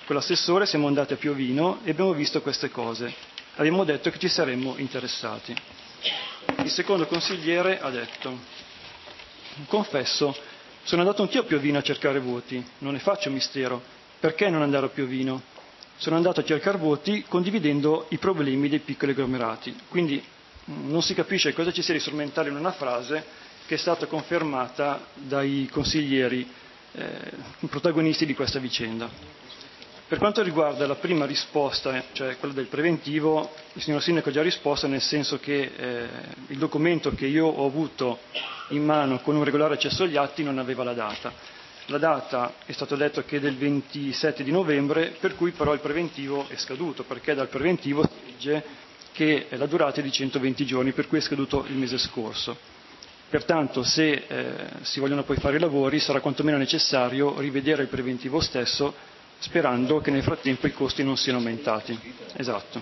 Con l'assessore siamo andati a Piovino e abbiamo visto queste cose. Abbiamo detto che ci saremmo interessati. Il secondo consigliere ha detto: confesso, sono andato anch'io a Piovino a cercare voti, non ne faccio mistero. Perché non andare a Piovino? Sono andato a cercare voti condividendo i problemi dei piccoli agglomerati. Quindi non si capisce cosa ci sia di strumentale in una frase che è stata confermata dai consiglieri eh, protagonisti di questa vicenda. Per quanto riguarda la prima risposta, cioè quella del preventivo, il signor Sindaco ha già risposto, nel senso che eh, il documento che io ho avuto in mano con un regolare accesso agli atti non aveva la data. La data è stato detto che è del ventisette di novembre, per cui però il preventivo è scaduto, perché dal preventivo si legge che la durata è di centoventi giorni, per cui è scaduto il mese scorso. Pertanto, se eh, si vogliono poi fare i lavori, sarà quantomeno necessario rivedere il preventivo stesso, sperando che nel frattempo i costi non siano aumentati. Esatto.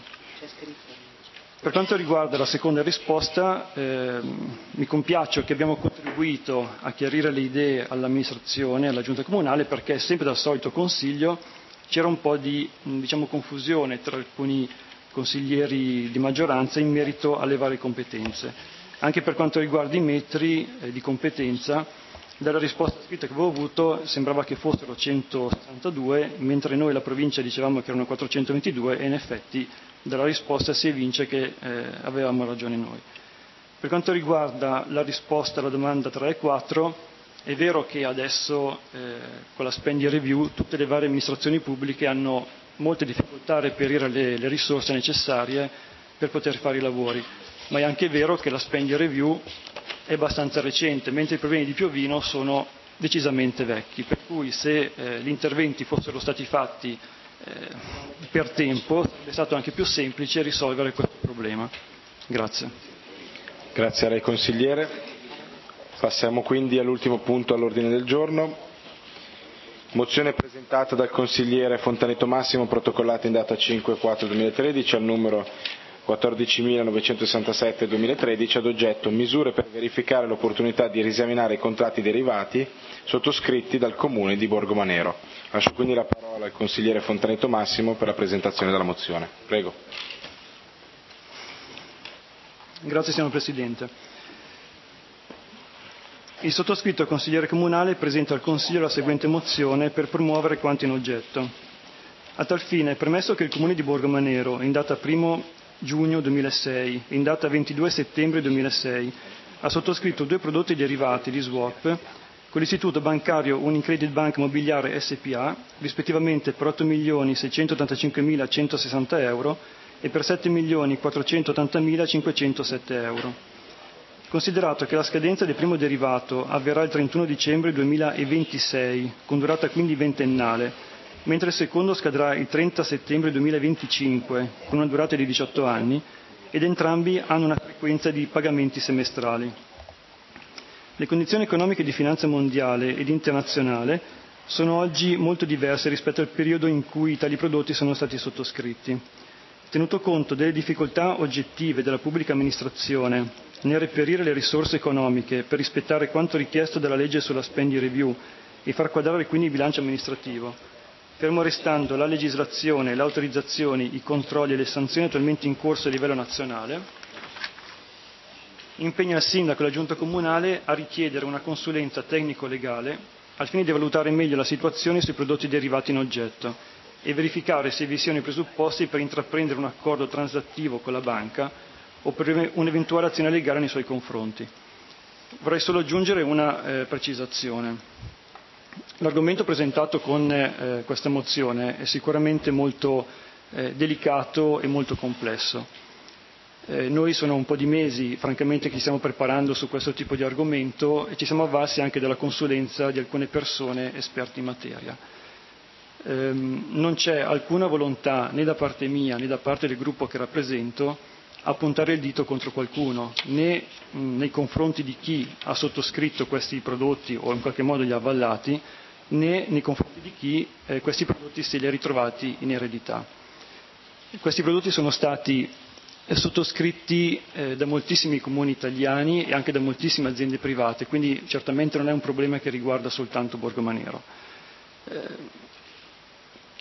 Per quanto riguarda la seconda risposta, eh, mi compiaccio che abbiamo contribuito a chiarire le idee all'amministrazione, alla giunta comunale, perché sempre dal solito consiglio c'era un po' di diciamo, confusione tra alcuni consiglieri di maggioranza in merito alle varie competenze. Anche per quanto riguarda i metri eh, di competenza, dalla risposta scritta che avevo avuto sembrava che fossero centosessantadue, mentre noi la provincia dicevamo che erano quattrocentoventidue e in effetti dalla risposta si evince che eh, avevamo ragione noi. Per quanto riguarda la risposta alla domanda tre e quattro, è vero che adesso eh, con la Spendi Review tutte le varie amministrazioni pubbliche hanno molte difficoltà a reperire le, le risorse necessarie per poter fare i lavori, ma è anche vero che la Spendi Review è abbastanza recente, mentre i problemi di Piovino sono decisamente vecchi, per cui se eh, gli interventi fossero stati fatti eh, per tempo sarebbe stato anche più semplice risolvere questo problema. Grazie. Grazie a lei consigliere. Passiamo quindi all'ultimo punto all'ordine del giorno. Mozione presentata dal consigliere Fontanetto Massimo, protocollata in data cinque quattro duemilatredici al numero quattordicimilanovecentosessantasette duemilatredici, ad oggetto misure per verificare l'opportunità di riesaminare i contratti derivati sottoscritti dal Comune di Borgomanero. Lascio quindi la parola al consigliere Fontanetto Massimo per la presentazione della mozione. Prego. Grazie signor Presidente. Il sottoscritto consigliere comunale presenta al Consiglio la seguente mozione per promuovere quanto in oggetto. A tal fine, premesso che il Comune di Borgomanero, in data primo giugno duemilasei e in data ventidue settembre duemilasei, ha sottoscritto due prodotti derivati di swap con l'istituto bancario Unicredit Bank Mobiliare S P A, rispettivamente per otto milioni seicentottantacinquemilacentosessanta euro e per sette milioni quattrocentottantamilacinquecentosette euro. Considerato che la scadenza del primo derivato avverrà il trentuno dicembre duemilaventisei, con durata quindi ventennale, mentre il secondo scadrà il trenta settembre duemilaventicinque, con una durata di diciotto anni, ed entrambi hanno una frequenza di pagamenti semestrali. Le condizioni economiche di finanza mondiale ed internazionale sono oggi molto diverse rispetto al periodo in cui tali prodotti sono stati sottoscritti. Tenuto conto delle difficoltà oggettive della pubblica amministrazione nel reperire le risorse economiche per rispettare quanto richiesto dalla legge sulla Spendi Review e far quadrare quindi il bilancio amministrativo, fermo restando la legislazione, le autorizzazioni, i controlli e le sanzioni attualmente in corso a livello nazionale, impegna il Sindaco e la Giunta Comunale a richiedere una consulenza tecnico-legale al fine di valutare meglio la situazione sui prodotti derivati in oggetto e verificare se vi siano i presupposti per intraprendere un accordo transattivo con la banca o per un'eventuale azione legale nei suoi confronti. Vorrei solo aggiungere una eh, precisazione. L'argomento presentato con eh, questa mozione è sicuramente molto eh, delicato e molto complesso. Eh, noi sono un po' di mesi, francamente, che ci stiamo preparando su questo tipo di argomento e ci siamo avvalsi anche della consulenza di alcune persone esperte in materia. Eh, non c'è alcuna volontà né da parte mia né da parte del gruppo che rappresento a puntare il dito contro qualcuno, né mh, nei confronti di chi ha sottoscritto questi prodotti o in qualche modo li ha avvallati, né nei confronti di chi eh, questi prodotti se li ha ritrovati in eredità. Questi prodotti sono stati eh, sottoscritti eh, da moltissimi comuni italiani e anche da moltissime aziende private, quindi certamente non è un problema che riguarda soltanto Borgomanero. Eh,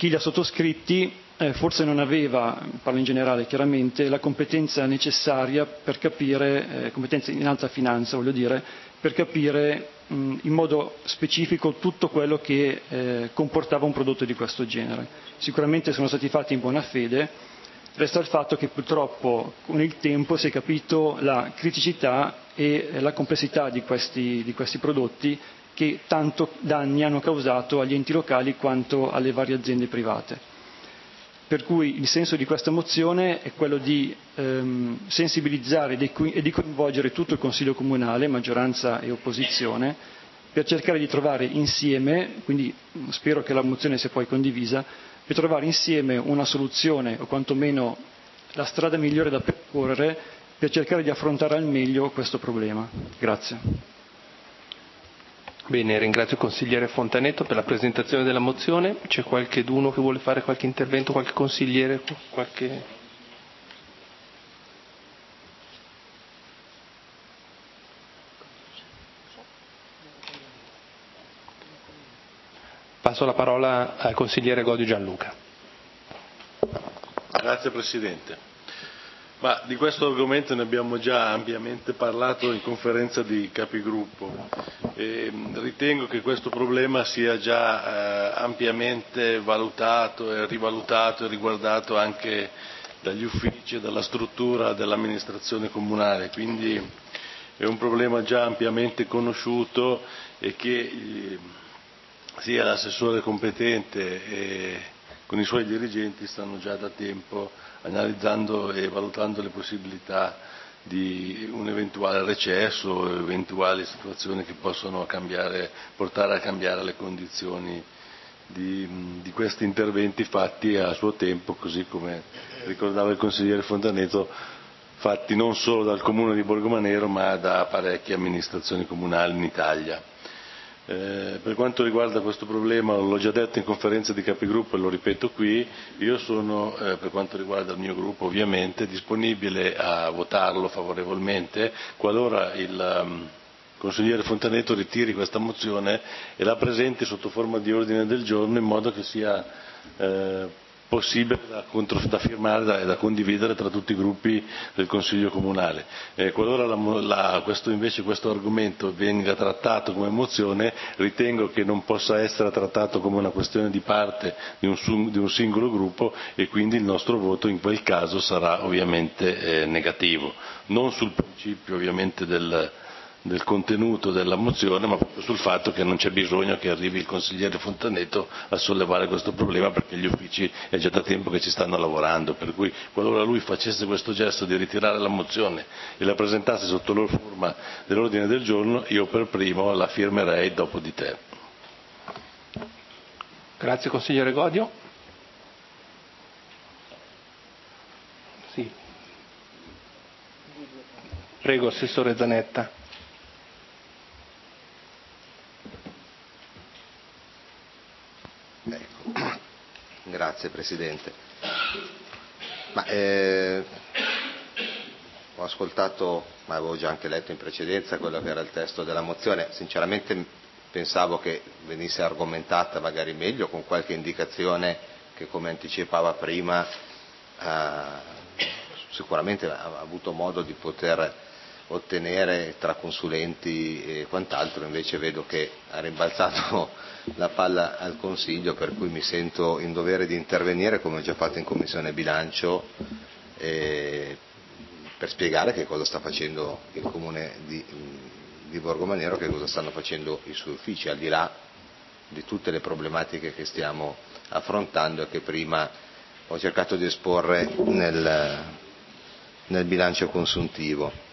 chi li ha sottoscritti eh, forse non aveva, parlo in generale chiaramente, la competenza necessaria per capire, eh, competenza in alta finanza voglio dire, per capire mh, in modo specifico tutto quello che eh, comportava un prodotto di questo genere. Sicuramente sono stati fatti in buona fede, resta il fatto che purtroppo con il tempo si è capito la criticità e la complessità di questi, di questi prodotti che tanto danni hanno causato agli enti locali quanto alle varie aziende private. Per cui il senso di questa mozione è quello di ehm, sensibilizzare e di coinvolgere tutto il Consiglio Comunale, maggioranza e opposizione, per cercare di trovare insieme, quindi spero che la mozione sia poi condivisa, per trovare insieme una soluzione o quantomeno la strada migliore da percorrere per cercare di affrontare al meglio questo problema. Grazie. Bene, ringrazio il consigliere Fontanetto per la presentazione della mozione. C'è qualcheduno che vuole fare qualche intervento, qualche consigliere, qualche... Passo la parola al consigliere Godio Gianluca. Grazie Presidente. Ma di questo argomento ne abbiamo già ampiamente parlato in conferenza di capigruppo e ritengo che questo problema sia già eh, ampiamente valutato e rivalutato e riguardato anche dagli uffici e dalla struttura dell'amministrazione comunale, quindi è un problema già ampiamente conosciuto e che eh, sia l'assessore competente e con i suoi dirigenti stanno già da tempo analizzando e valutando le possibilità di un eventuale recesso o eventuali situazioni che possono cambiare, portare a cambiare le condizioni di, di questi interventi fatti a suo tempo, così come ricordava il consigliere Fontanetto, fatti non solo dal Comune di Borgomanero ma da parecchie amministrazioni comunali in Italia. Eh, per quanto riguarda questo problema, l'ho già detto in conferenza di capigruppo e lo ripeto qui, io sono, eh, per quanto riguarda il mio gruppo ovviamente, disponibile a votarlo favorevolmente qualora il um, consigliere Fontanetto ritiri questa mozione e la presenti sotto forma di ordine del giorno in modo che sia eh, possibile da, contro, da firmare e da, da condividere tra tutti i gruppi del Consiglio Comunale. Eh, qualora la, la, questo, invece questo argomento venga trattato come mozione, ritengo che non possa essere trattato come una questione di parte di un, di un singolo gruppo e quindi il nostro voto in quel caso sarà ovviamente eh, negativo. Non sul principio ovviamente del del contenuto della mozione, ma proprio sul fatto che non c'è bisogno che arrivi il consigliere Fontanetto a sollevare questo problema perché gli uffici è già da tempo che ci stanno lavorando, per cui qualora lui facesse questo gesto di ritirare la mozione e la presentasse sotto la forma dell'ordine del giorno, io per primo la firmerei dopo di te. Grazie consigliere Godio. Sì. Prego, assessore Zanetta. Ecco. Grazie Presidente. Ma, eh, ho ascoltato, ma avevo già anche letto in precedenza quello che era il testo della mozione, sinceramente pensavo che venisse argomentata magari meglio con qualche indicazione che, come anticipava prima, eh, sicuramente ha avuto modo di poter ottenere tra consulenti e quant'altro, invece vedo che ha rimbalzato la palla al Consiglio, per cui mi sento in dovere di intervenire, come ho già fatto in Commissione Bilancio, eh, per spiegare che cosa sta facendo il Comune di, di Borgomanero, che cosa stanno facendo i suoi uffici, al di là di tutte le problematiche che stiamo affrontando e che prima ho cercato di esporre nel, nel bilancio consuntivo.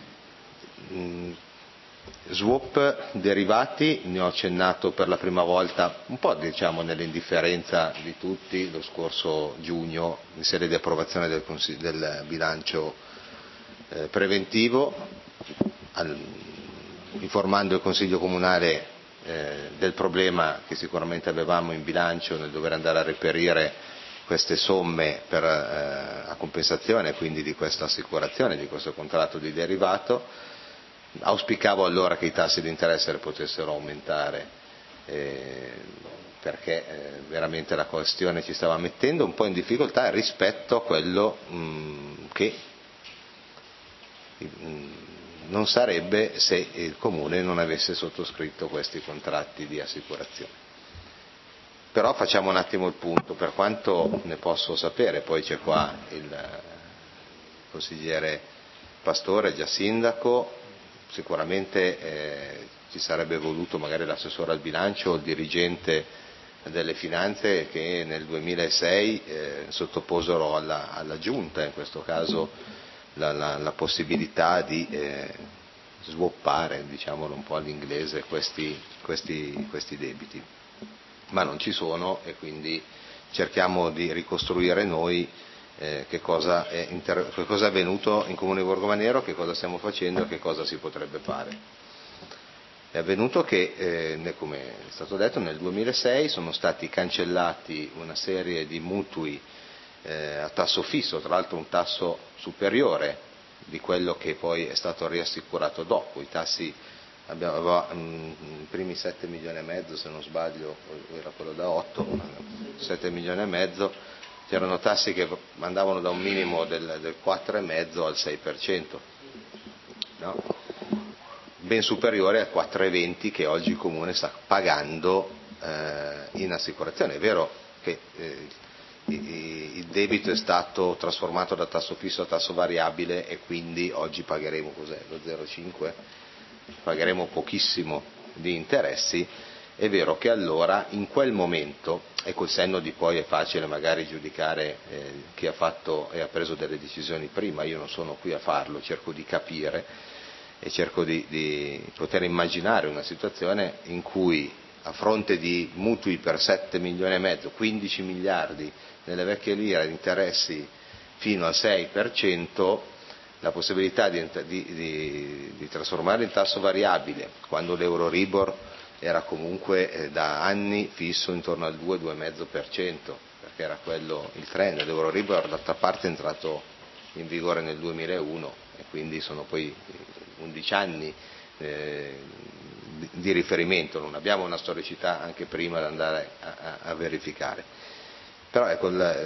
Swap derivati, ne ho accennato per la prima volta un po' diciamo nell'indifferenza di tutti lo scorso giugno in sede di approvazione del, del bilancio eh, preventivo, al, informando il Consiglio Comunale eh, del problema che sicuramente avevamo in bilancio nel dover andare a reperire queste somme per, eh, a compensazione quindi di questa assicurazione, di questo contratto di derivato. Auspicavo allora che i tassi di interesse potessero aumentare eh, perché eh, veramente la questione ci stava mettendo un po' in difficoltà rispetto a quello mh, che mh, non sarebbe se il Comune non avesse sottoscritto questi contratti di assicurazione. Però facciamo un attimo il punto, per quanto ne posso sapere, poi c'è qua il consigliere Pastore, già sindaco, sicuramente eh, ci sarebbe voluto magari l'assessore al bilancio o il dirigente delle finanze che nel duemilasei eh, sottoposero alla, alla giunta, in questo caso, la, la, la possibilità di eh, swappare, diciamolo un po' all'inglese, questi, questi, questi debiti. Ma non ci sono e quindi cerchiamo di ricostruire noi eh, che, cosa è inter- che cosa è avvenuto in Comune di Borgomanero, che cosa stiamo facendo e che cosa si potrebbe fare. È avvenuto che, eh, come è stato detto, nel duemilasei sono stati cancellati una serie di mutui eh, a tasso fisso, tra l'altro un tasso superiore di quello che poi è stato riassicurato dopo. I tassi abbiamo i primi sette milioni e mezzo, se non sbaglio, era quello da otto, sette milioni e mezzo, c'erano tassi che andavano da un minimo del, del quattro virgola cinque al sei per cento, no? Ben superiore al quattro virgola venti che oggi il Comune sta pagando eh, in assicurazione. È vero che eh, il debito è stato trasformato da tasso fisso a tasso variabile e quindi oggi pagheremo cos'è, lo zero virgola cinque? Pagheremo pochissimo di interessi. È vero che allora in quel momento, e col senno di poi è facile magari giudicare eh, chi ha fatto e ha preso delle decisioni prima, io non sono qui a farlo, cerco di capire e cerco di, di poter immaginare una situazione in cui a fronte di mutui per sette milioni e mezzo, quindici miliardi nelle vecchie lire, interessi fino al sei per cento, la possibilità di, di, di, di trasformare il tasso variabile quando l'Euroribor era comunque eh, da anni fisso intorno al due due virgola cinque per cento, perché era quello il trend. L'Euroribor d'altra parte è entrato in vigore nel duemilauno e quindi sono poi undici anni eh, di, di riferimento, non abbiamo una storicità anche prima da andare a, a, a verificare. Però ecco, la,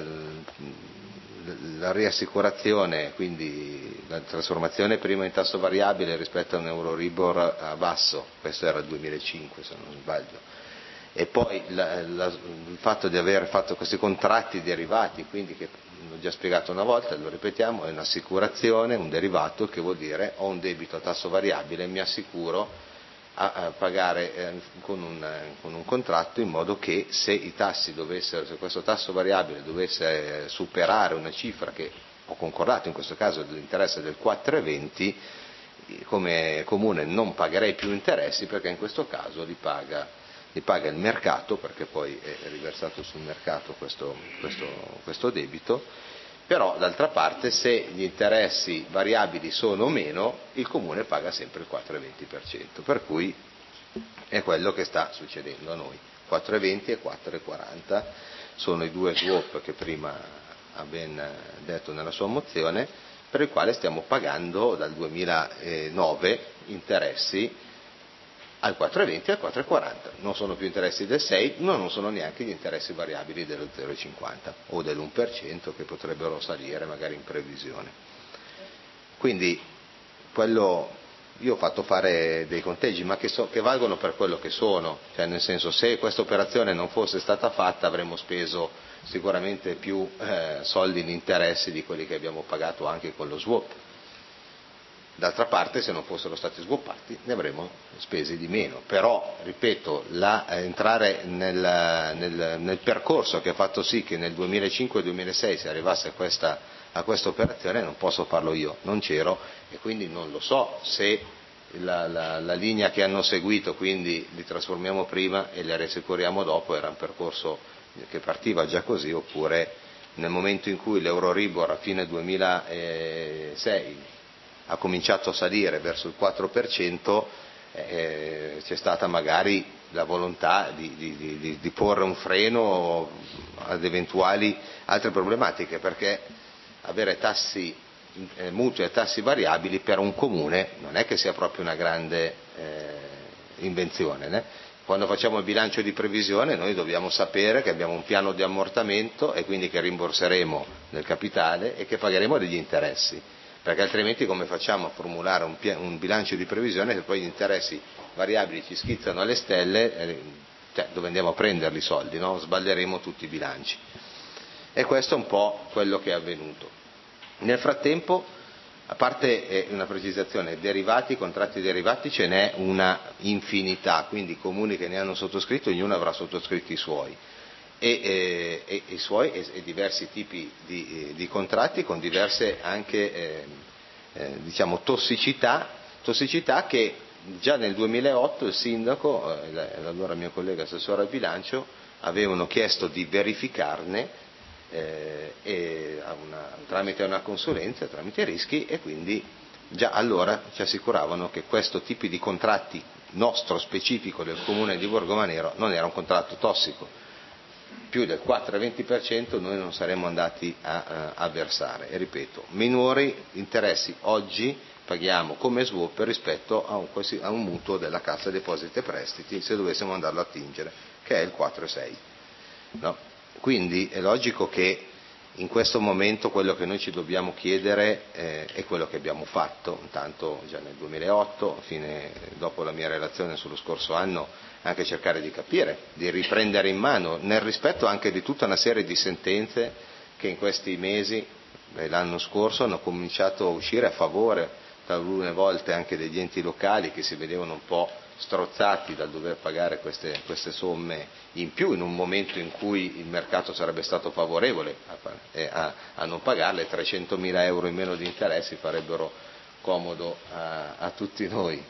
la riassicurazione, quindi la trasformazione prima in tasso variabile rispetto a un Euroribor a basso, questo era il duemilacinque se non sbaglio, e poi la, la, il fatto di aver fatto questi contratti derivati, quindi che l'ho già spiegato una volta, lo ripetiamo, è un'assicurazione, un derivato che vuol dire ho un debito a tasso variabile, mi assicuro a, a pagare eh, con, un, con un contratto in modo che se i tassi dovessero, se questo tasso variabile dovesse eh, superare una cifra che ho concordato, in questo caso dell'interesse del quattro virgola venti, come Comune non pagherei più interessi perché in questo caso li paga, li paga il mercato, perché poi è riversato sul mercato questo, questo, questo debito. Però d'altra parte se gli interessi variabili sono meno il Comune paga sempre il quattro virgola venti per cento, per cui è quello che sta succedendo a noi. quattro virgola venti e quattro virgola quaranta sono i due swap che prima ha ben detto nella sua mozione, per il quale stiamo pagando dal duemilanove interessi al quattro virgola venti e al quattro virgola quaranta. Non sono più interessi del sei, ma non sono neanche gli interessi variabili dello zero virgola cinquanta o dell'uno per cento che potrebbero salire magari in previsione. Quindi quello, io ho fatto fare dei conteggi, ma che, so, che valgono per quello che sono, cioè nel senso, se questa operazione non fosse stata fatta avremmo speso sicuramente più eh, soldi in interessi di quelli che abbiamo pagato anche con lo swap. D'altra parte, se non fossero stati swappati ne avremmo spesi di meno. Però, ripeto, la, entrare nel, nel, nel percorso che ha fatto sì che nel duemilacinque duemilasei si arrivasse a questa, a questa operazione non posso farlo io, non c'ero e quindi non lo so se la, la, la linea che hanno seguito, quindi li trasformiamo prima e li riassicuriamo dopo, era un percorso che partiva già così, oppure nel momento in cui l'Euroribor a fine duemilasei ha cominciato a salire verso il quattro per cento, eh, c'è stata magari la volontà di, di, di, di porre un freno ad eventuali altre problematiche, perché avere tassi eh, mutui e tassi variabili per un comune non è che sia proprio una grande eh, invenzione, né? quando facciamo il bilancio di previsione noi dobbiamo sapere che abbiamo un piano di ammortamento e quindi che rimborseremo nel capitale e che pagheremo degli interessi, perché altrimenti come facciamo a formulare un, pia- un bilancio di previsione se poi gli interessi variabili ci schizzano alle stelle, eh, cioè, dove andiamo a prenderli i soldi, no? Sbaglieremo tutti i bilanci. E questo è un po' quello che è avvenuto. Nel frattempo, a parte eh, una precisazione, derivati, contratti derivati ce n'è una infinità, quindi i comuni che ne hanno sottoscritto, ognuno avrà sottoscritto i suoi, e, eh, e, e i suoi e, e diversi tipi di, eh, di contratti con diverse anche eh, eh, diciamo tossicità, tossicità che già nel duemilaotto il sindaco e eh, l'allora mio collega assessore al bilancio avevano chiesto di verificarne Eh, e a una, tramite una consulenza, tramite rischi, e quindi già allora ci assicuravano che questo tipo di contratti nostro specifico del comune di Borgomanero non era un contratto tossico, più del quattro a venti per cento noi non saremmo andati a, a versare, e ripeto, minori interessi oggi paghiamo come swap rispetto a un, a un mutuo della Cassa Depositi e Prestiti se dovessimo andarlo a attingere, che è il quattro virgola sei, no? Quindi è logico che in questo momento quello che noi ci dobbiamo chiedere eh, è quello che abbiamo fatto, intanto già nel duemilaotto, fine, dopo la mia relazione sullo scorso anno, anche cercare di capire, di riprendere in mano, nel rispetto anche di tutta una serie di sentenze che in questi mesi, l'anno scorso, hanno cominciato a uscire a favore, talune volte anche degli enti locali che si vedevano un po' strozzati dal dover pagare queste, queste somme in più in un momento in cui il mercato sarebbe stato favorevole a, a, a non pagarle. Trecentomila euro in meno di interessi farebbero comodo a, a tutti noi,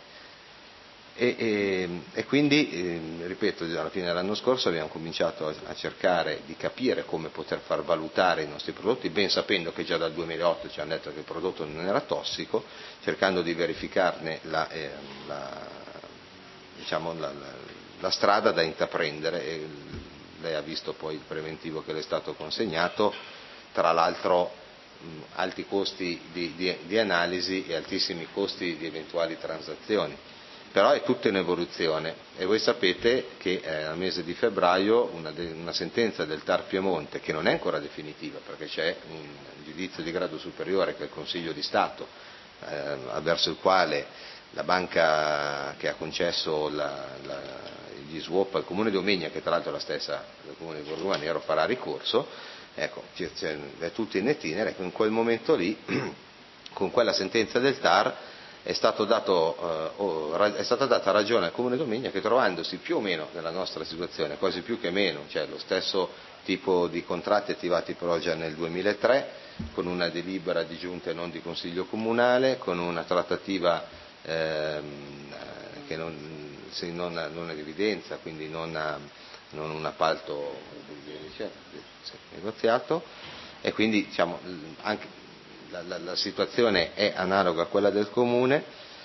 e, e, e quindi eh, ripeto, alla fine dell'anno scorso abbiamo cominciato a, a cercare di capire come poter far valutare i nostri prodotti, ben sapendo che già dal duemilaotto ci hanno detto che il prodotto non era tossico, cercando di verificarne la, eh, la diciamo la, la, la strada da intraprendere, e lei ha visto poi il preventivo che le è stato consegnato, tra l'altro mh, alti costi di, di, di analisi e altissimi costi di eventuali transazioni, però è tutto in evoluzione, e voi sapete che eh, al mese di febbraio una, de, una sentenza del T A R Piemonte, che non è ancora definitiva perché c'è un giudizio di grado superiore che è il Consiglio di Stato, eh, verso il quale la banca che ha concesso la, la, gli swap al comune di Omegna, che tra l'altro è la stessa del comune di Borgomanero, farà ricorso, ecco, è tutto in itinere. In quel momento lì, con quella sentenza del T A R, è, stato dato, eh, è stata data ragione al comune di Omegna che, trovandosi più o meno nella nostra situazione, quasi più che meno, cioè lo stesso tipo di contratti attivati però già nel duemilatré, con una delibera di giunta e non di consiglio comunale, con una trattativa Ehm, che non, se non, non evidenza, quindi non, ha, non un appalto negoziato, e quindi diciamo, anche la, la, la situazione è analoga a quella del comune,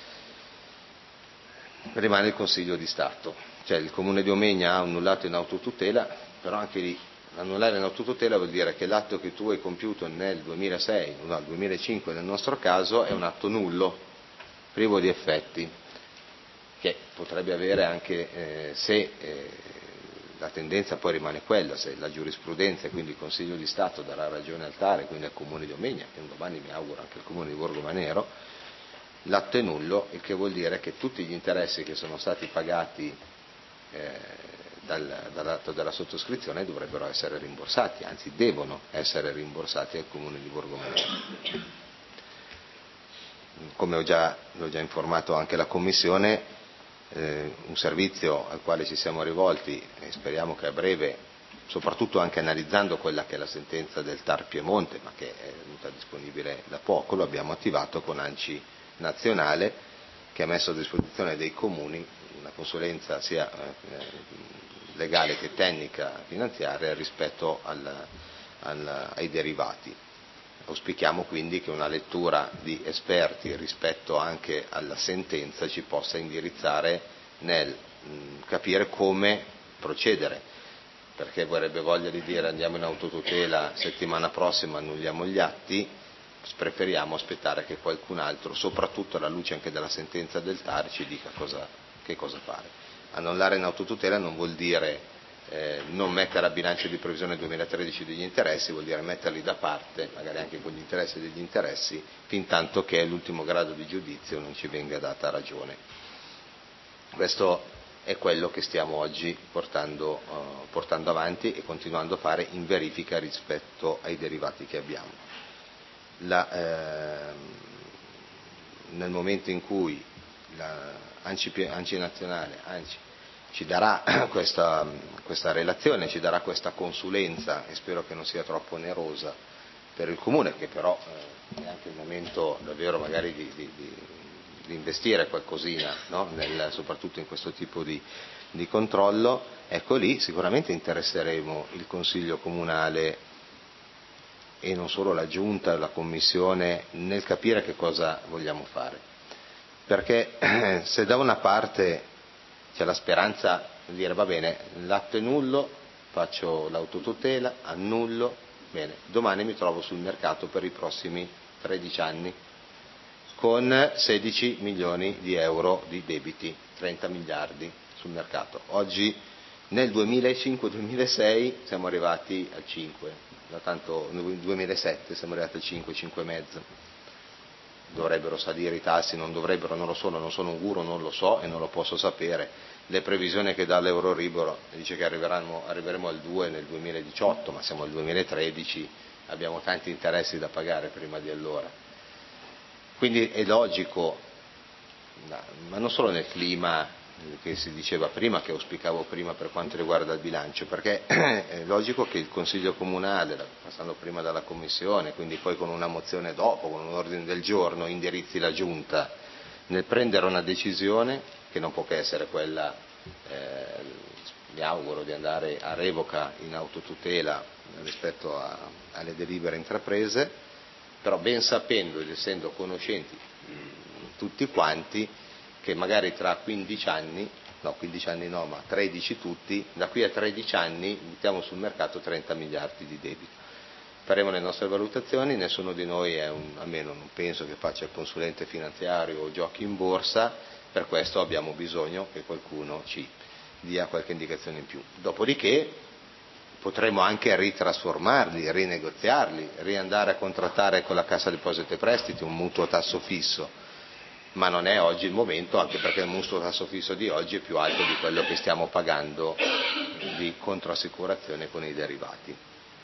rimane il Consiglio di Stato, cioè il comune di Omegna ha annullato in autotutela, però anche lì annullare in autotutela vuol dire che l'atto che tu hai compiuto nel duemilasei, no, nel duemilacinque nel nostro caso, è un atto nullo, privo di effetti, che potrebbe avere anche eh, se eh, la tendenza poi rimane quella, se la giurisprudenza e quindi il Consiglio di Stato darà ragione al T A R e quindi al Comune di Omegna, e un domani mi auguro anche al Comune di Borgomanero, l'atto è nullo, il che vuol dire che tutti gli interessi che sono stati pagati eh, dal, dall'atto della sottoscrizione dovrebbero essere rimborsati, anzi devono essere rimborsati al Comune di Borgomanero. Come ho già, ho già informato anche la Commissione, eh, un servizio al quale ci siamo rivolti, e speriamo che a breve, soprattutto anche analizzando quella che è la sentenza del T A R Piemonte, ma che è venuta disponibile da poco, lo abbiamo attivato con ANCI nazionale, che ha messo a disposizione dei comuni una consulenza sia eh, legale che tecnica finanziaria rispetto al, al, ai derivati. Auspichiamo quindi che una lettura di esperti rispetto anche alla sentenza ci possa indirizzare nel mh, capire come procedere, perché vorrebbe voglia di dire andiamo in autotutela, settimana prossima annulliamo gli atti, preferiamo aspettare che qualcun altro, soprattutto alla luce anche della sentenza del T A R, ci dica cosa, che cosa fare. Annullare in autotutela non vuol dire eh, non mettere a bilancio di previsione duemilatredici degli interessi, vuol dire metterli da parte, magari anche con gli interessi degli interessi, fin tanto che l'ultimo grado di giudizio non ci venga data ragione. Questo è quello che stiamo oggi portando, uh, portando avanti e continuando a fare in verifica rispetto ai derivati che abbiamo. La, eh, nel momento in cui la ANCI, ANCI nazionale ANCI, ci darà questa, questa relazione, ci darà questa consulenza, e spero che non sia troppo onerosa per il Comune, che però eh, è anche il momento davvero magari di, di, di, di investire qualcosina, no? Nel, soprattutto in questo tipo di, di controllo, ecco lì sicuramente interesseremo il Consiglio Comunale e non solo la Giunta, la Commissione, nel capire che cosa vogliamo fare. Perché eh, se da una parte c'è la speranza di dire va bene, l'atto è nullo, faccio l'autotutela, annullo, bene, domani mi trovo sul mercato per i prossimi tredici anni con sedici milioni di euro di debiti, trenta miliardi sul mercato. Oggi nel duemilacinque duemilasei siamo arrivati al cinque, da tanto nel duemilasette siamo arrivati al cinque, cinque e mezzo. Dovrebbero salire i tassi, non dovrebbero, non lo sono, non sono un guru, non lo so e non lo posso sapere. Le previsioni che dà l'Euroribor dice che arriveremo, arriveremo al due nel duemiladiciotto, ma siamo al duemilatredici, abbiamo tanti interessi da pagare prima di allora. Quindi è logico, ma non solo nel clima che si diceva prima, che auspicavo prima per quanto riguarda il bilancio, perché è logico che il Consiglio Comunale, passando prima dalla Commissione, quindi poi con una mozione dopo, con un ordine del giorno, indirizzi la Giunta nel prendere una decisione che non può che essere quella, eh, mi auguro, di andare a revoca in autotutela rispetto a, alle delibere intraprese, però ben sapendo ed essendo conoscenti mh, tutti quanti che magari tra quindici anni, no quindici anni no, ma tredici tutti, da qui a tredici anni buttiamo sul mercato trenta miliardi di debito. Faremo le nostre valutazioni, nessuno di noi è un, almeno non penso che faccia il consulente finanziario o giochi in borsa, per questo abbiamo bisogno che qualcuno ci dia qualche indicazione in più. Dopodiché potremo anche ritrasformarli, rinegoziarli, riandare a contrattare con la Cassa Depositi e Prestiti un mutuo a tasso fisso, ma non è oggi il momento, anche perché il mutuo tasso fisso di oggi è più alto di quello che stiamo pagando di controassicurazione con i derivati.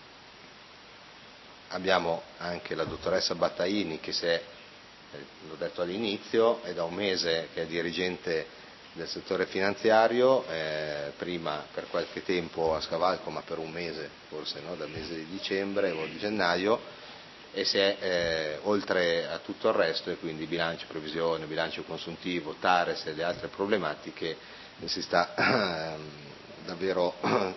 Abbiamo anche la dottoressa Battaini che, se l'ho detto all'inizio, è da un mese che è dirigente del settore finanziario, eh, prima per qualche tempo a Scavalco, ma per un mese forse, no? Dal mese di dicembre o di gennaio, e se eh, oltre a tutto il resto, e quindi bilancio previsione, bilancio consuntivo, TARES e le altre problematiche, si sta eh, davvero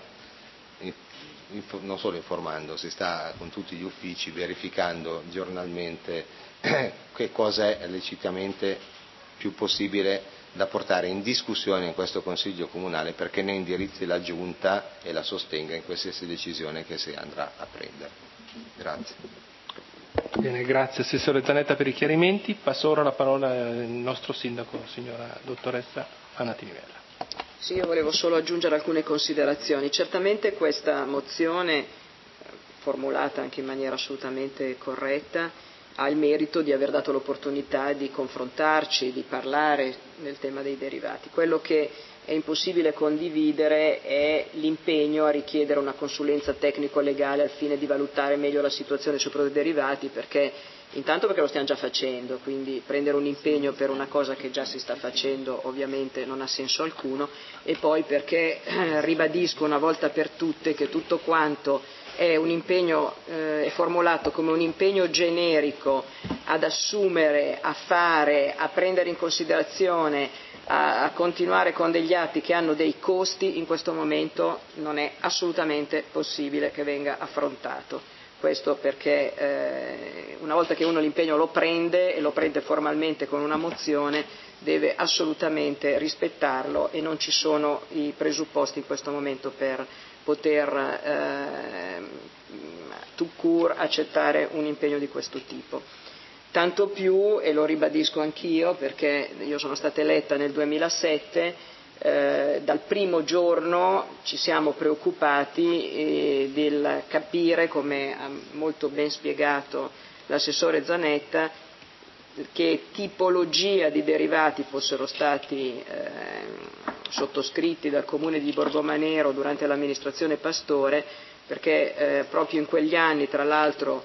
inf- non solo informando, si sta con tutti gli uffici verificando giornalmente eh, che cosa è lecitamente più possibile da portare in discussione in questo Consiglio Comunale, perché ne indirizzi la Giunta e la sostenga in qualsiasi decisione che si andrà a prendere. Grazie. Bene, grazie Assessore Zanetta per i chiarimenti. Passo ora la parola al nostro Sindaco, signora Dottoressa Anna Tinivella. Sì, io volevo solo aggiungere alcune considerazioni. Certamente questa mozione, formulata anche in maniera assolutamente corretta, ha il merito di aver dato l'opportunità di confrontarci, di parlare del tema dei derivati. Quello che è impossibile condividere è l'impegno a richiedere una consulenza tecnico-legale al fine di valutare meglio la situazione sui prodotti derivati, perché intanto perché lo stiamo già facendo, quindi prendere un impegno per una cosa che già si sta facendo ovviamente non ha senso alcuno, e poi perché eh, ribadisco una volta per tutte che tutto quanto è un impegno, eh, è formulato come un impegno generico ad assumere, a fare, a prendere in considerazione, a, a continuare con degli atti che hanno dei costi, in questo momento non è assolutamente possibile che venga affrontato. Questo perché eh, una volta che uno l'impegno lo prende e lo prende formalmente con una mozione, deve assolutamente rispettarlo, e non ci sono i presupposti in questo momento per poter eh, tout court accettare un impegno di questo tipo. Tanto più, e lo ribadisco anch'io perché io sono stata eletta nel duemilasette, eh, dal primo giorno ci siamo preoccupati eh, del capire, come ha molto ben spiegato l'assessore Zanetta, che tipologia di derivati fossero stati eh, sottoscritti dal Comune di Borgomanero durante l'amministrazione Pastore, perché eh, proprio in quegli anni, tra l'altro,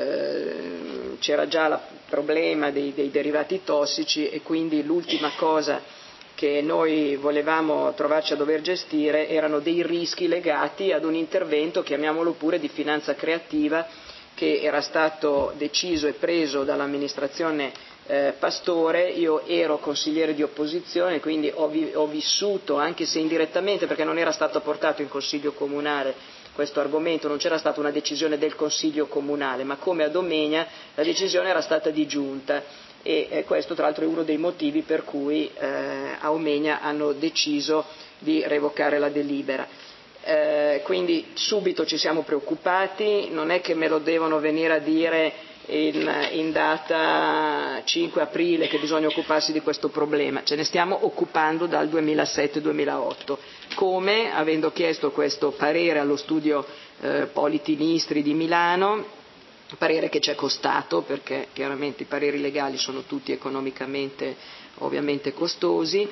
eh, c'era già il problema dei, dei derivati tossici, e quindi l'ultima cosa che noi volevamo trovarci a dover gestire erano dei rischi legati ad un intervento, chiamiamolo pure, di finanza creativa, che era stato deciso e preso dall'amministrazione eh, Pastore. Io ero consigliere di opposizione, quindi ho, vi- ho vissuto, anche se indirettamente, perché non era stato portato in consiglio comunale questo argomento, non c'era stata una decisione del consiglio comunale, ma come a Domegna la decisione era stata di giunta, e eh, questo tra l'altro è uno dei motivi per cui eh, a Omegna hanno deciso di revocare la delibera. Eh, quindi subito ci siamo preoccupati, non è che me lo devono venire a dire in, in data cinque aprile che bisogna occuparsi di questo problema, ce ne stiamo occupando dal duemilasette duemilaotto, come, avendo chiesto questo parere allo studio eh, Politi Nistri di Milano, parere che ci è costato, perché chiaramente i pareri legali sono tutti economicamente ovviamente costosi.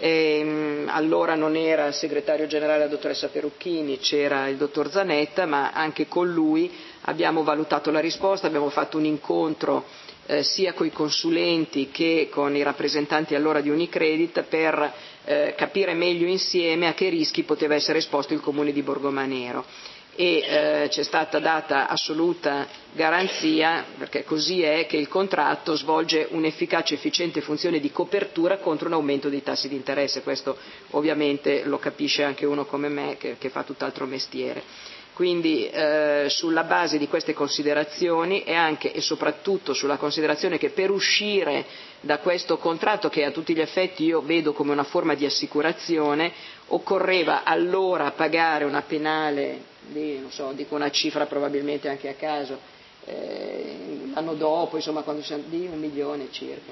E, allora non era il segretario generale la dottoressa Perucchini, c'era il dottor Zanetta, ma anche con lui abbiamo valutato la risposta, abbiamo fatto un incontro eh, sia con i consulenti che con i rappresentanti allora di Unicredit per eh, capire meglio insieme a che rischi poteva essere esposto il comune di Borgomanero, e eh, c'è stata data assoluta garanzia, perché così è, che il contratto svolge un'efficace e efficiente funzione di copertura contro un aumento dei tassi di interesse. Questo ovviamente lo capisce anche uno come me che, che fa tutt'altro mestiere. Quindi eh, sulla base di queste considerazioni, e anche e soprattutto sulla considerazione che per uscire da questo contratto, che a tutti gli effetti io vedo come una forma di assicurazione, occorreva allora pagare una penale di, non so, dico una cifra probabilmente anche a caso, eh, l'anno dopo, insomma, quando siamo di un milione circa.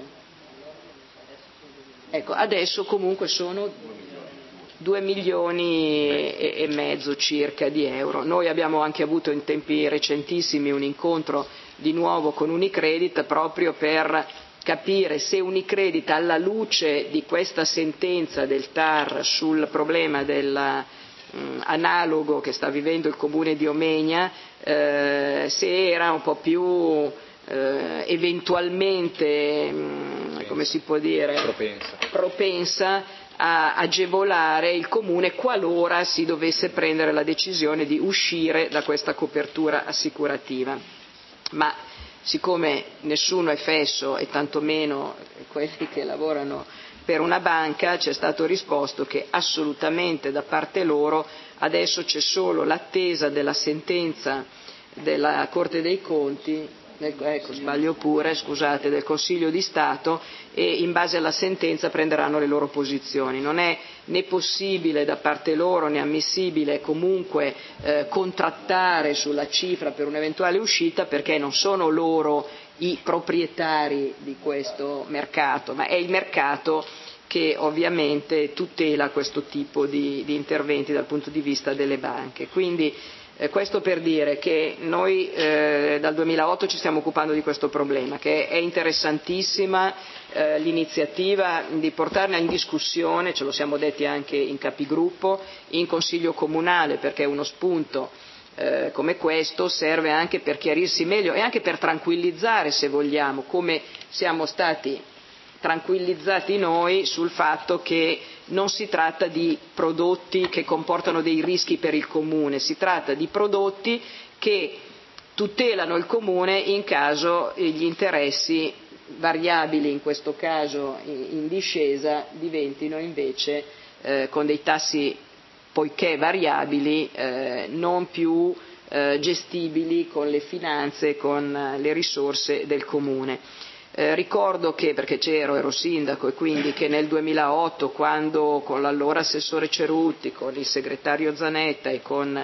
Ecco, adesso comunque sono due milioni e, e mezzo circa di euro. Noi abbiamo anche avuto in tempi recentissimi un incontro di nuovo con Unicredit proprio per capire se Unicredit, alla luce di questa sentenza del T A R sul problema del mh, analogo che sta vivendo il comune di Omegna, eh, se era un po' più eh, eventualmente, mh, come si può dire, propensa, propensa a agevolare il comune qualora si dovesse prendere la decisione di uscire da questa copertura assicurativa. Ma siccome nessuno è fesso, e tantomeno quelli che lavorano per una banca, ci è stato risposto che assolutamente da parte loro adesso c'è solo l'attesa della sentenza della Corte dei Conti, ecco sbaglio pure, scusate, del Consiglio di Stato, e in base alla sentenza prenderanno le loro posizioni. Non è né possibile da parte loro né ammissibile comunque eh, contrattare sulla cifra per un'eventuale uscita, perché non sono loro i proprietari di questo mercato, ma è il mercato che ovviamente tutela questo tipo di, di interventi dal punto di vista delle banche. Quindi Eh, questo per dire che noi eh, dal duemilaotto ci stiamo occupando di questo problema, che è interessantissima eh, l'iniziativa di portarla in discussione, ce lo siamo detti anche in capigruppo, in Consiglio Comunale, perché uno spunto eh, come questo serve anche per chiarirsi meglio e anche per tranquillizzare, se vogliamo, come siamo stati tranquillizzati noi sul fatto che non si tratta di prodotti che comportano dei rischi per il comune, si tratta di prodotti che tutelano il comune in caso gli interessi variabili, in questo caso in discesa, diventino invece eh, con dei tassi, poiché variabili, eh, non più eh, gestibili con le finanze, con le risorse del comune. Eh, ricordo che, perché c'ero, ero sindaco, e quindi che nel duemilaotto, quando con l'allora assessore Cerutti, con il segretario Zanetta e con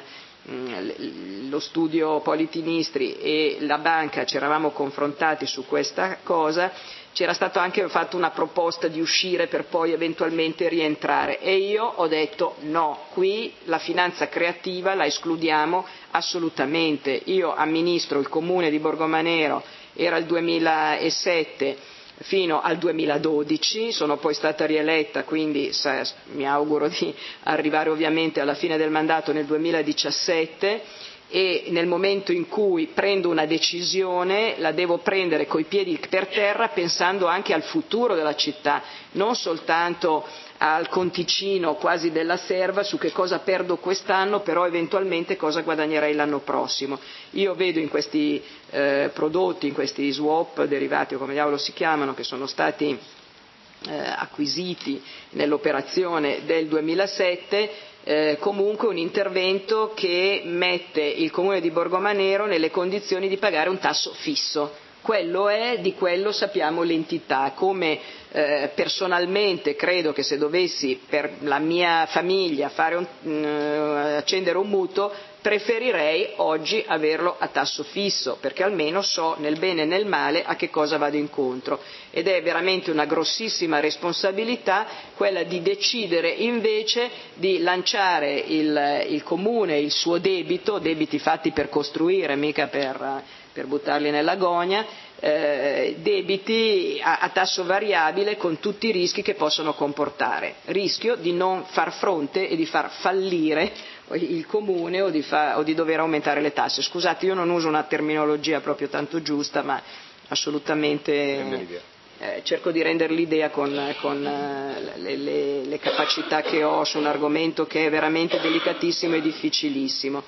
lo studio Politinistri e la banca ci eravamo confrontati su questa cosa, c'era stata anche fatta una proposta di uscire per poi eventualmente rientrare e io ho detto no, qui la finanza creativa la escludiamo assolutamente. Io amministro il comune di Borgomanero, era il duemilasette fino al duemiladodici, sono poi stata rieletta, quindi mi auguro di arrivare ovviamente alla fine del mandato nel duemiladiciassette, e nel momento in cui prendo una decisione la devo prendere coi piedi per terra pensando anche al futuro della città, non soltanto al conticino quasi della serva su che cosa perdo quest'anno, però eventualmente cosa guadagnerei l'anno prossimo. Io vedo in questi eh, prodotti, in questi swap derivati o come diavolo si chiamano, che sono stati eh, acquisiti nell'operazione del duemilasette, Eh, comunque un intervento che mette il comune di Borgomanero nelle condizioni di pagare un tasso fisso. Quello è, di quello sappiamo l'entità. Come eh, personalmente credo che se dovessi per la mia famiglia fare un, uh, accendere un mutuo, preferirei oggi averlo a tasso fisso, perché almeno so nel bene e nel male a che cosa vado incontro, ed è veramente una grossissima responsabilità quella di decidere invece di lanciare il, il comune, il suo debito, debiti fatti per costruire, mica per, per buttarli nella gogna, eh, debiti a, a tasso variabile con tutti i rischi che possono comportare, rischio di non far fronte e di far fallire il comune o di, fa, o di dover aumentare le tasse. Scusate, io non uso una terminologia proprio tanto giusta, ma assolutamente eh, cerco di rendere l'idea con, con eh, le, le, le capacità che ho su un argomento che è veramente delicatissimo e difficilissimo.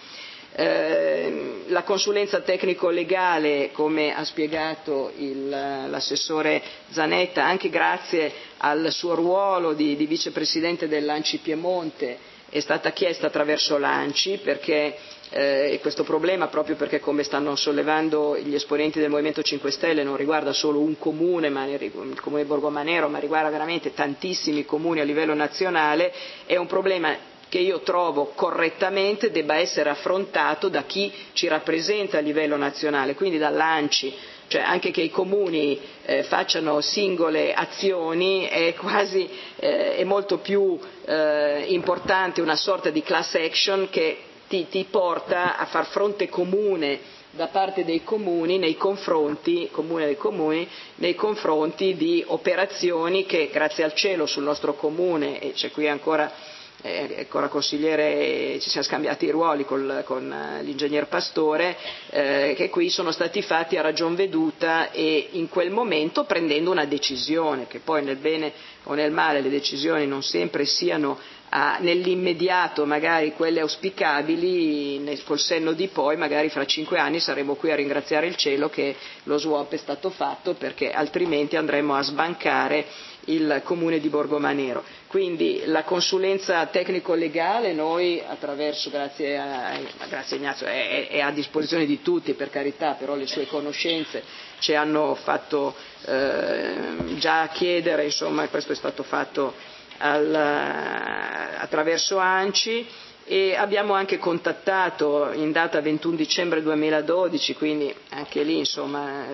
Eh, la consulenza tecnico-legale, come ha spiegato il, l'assessore Zanetta, anche grazie al suo ruolo di, di vicepresidente dell'Anci Piemonte, è stata chiesta attraverso l'Anci, perché eh, questo problema, proprio perché come stanno sollevando gli esponenti del Movimento cinque Stelle, non riguarda solo un comune, ma il comune di Borgomanero, ma riguarda veramente tantissimi comuni a livello nazionale, è un problema che io trovo correttamente debba essere affrontato da chi ci rappresenta a livello nazionale, quindi dall'Anci. Cioè anche che i comuni eh, facciano singole azioni è quasi eh, è molto più eh, importante una sorta di class action che ti, ti porta a far fronte comune da parte dei comuni nei confronti, comune dei comuni, nei confronti di operazioni che grazie al cielo sul nostro comune, e c'è qui ancora Eh, ancora consigliere, ci siamo scambiati i ruoli col, con uh, l'ingegner Pastore, eh, che qui sono stati fatti a ragion veduta e in quel momento prendendo una decisione, che poi nel bene o nel male le decisioni non sempre siano a, nell'immediato magari quelle auspicabili, nel, col senno di poi magari fra cinque anni saremo qui a ringraziare il cielo che lo swap è stato fatto, perché altrimenti andremo a sbancare il comune di Borgomanero. Quindi la consulenza tecnico-legale noi attraverso, grazie a, grazie a Ignazio, è, è a disposizione di tutti, per carità, però le sue conoscenze ci hanno fatto eh, già chiedere, insomma questo è stato fatto al, attraverso Anci, e abbiamo anche contattato in data ventuno dicembre duemiladodici, quindi anche lì insomma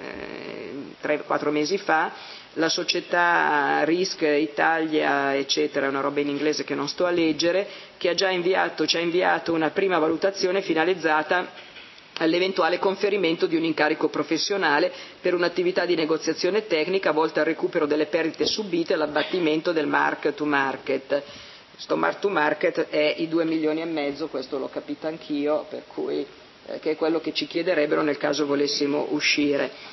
tre quattro mesi fa, la società Risk Italia eccetera, è una roba in inglese che non sto a leggere, che ha già inviato, ci ha inviato una prima valutazione finalizzata all'eventuale conferimento di un incarico professionale per un'attività di negoziazione tecnica volta al recupero delle perdite subite e all'abbattimento del mark to market. Sto mark to market è i due milioni e mezzo, questo l'ho capito anch'io, per cui eh, che è quello che ci chiederebbero nel caso volessimo uscire.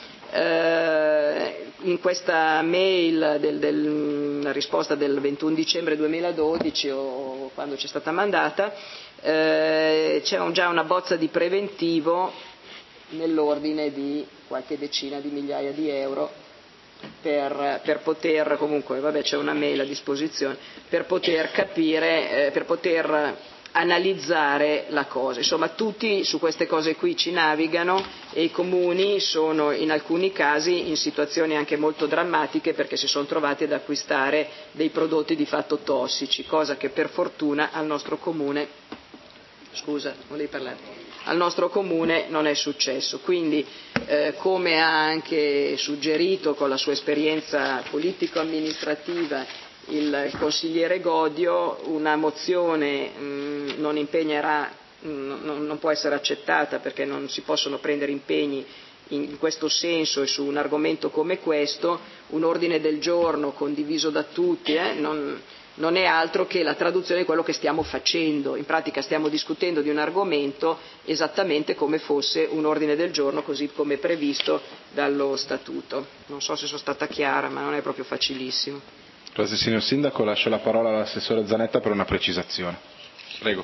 Eh, in questa mail del, del, la risposta del ventuno dicembre duemiladodici o quando c'è stata mandata, eh, c'è un, già una bozza di preventivo nell'ordine di qualche decina di migliaia di euro per, per poter, comunque vabbè c'è una mail a disposizione, per poter capire, eh, per poter analizzare la cosa. Insomma, tutti su queste cose qui ci navigano e i comuni sono in alcuni casi in situazioni anche molto drammatiche perché si sono trovati ad acquistare dei prodotti di fatto tossici, cosa che per fortuna al nostro comune scusa, volevi parlare, al nostro comune non è successo. Quindi, eh, come ha anche suggerito con la sua esperienza politico-amministrativa il consigliere Godio, una mozione mh, non impegnerà, mh, non, non può essere accettata perché non si possono prendere impegni in questo senso e su un argomento come questo. Un ordine del giorno condiviso da tutti eh, non, non è altro che la traduzione di quello che stiamo facendo. In pratica stiamo discutendo di un argomento esattamente come fosse un ordine del giorno, così come previsto dallo statuto. Non so se sono stata chiara, ma non è proprio facilissimo. Grazie signor Sindaco, lascio la parola all'assessore Zanetta per una precisazione. Prego.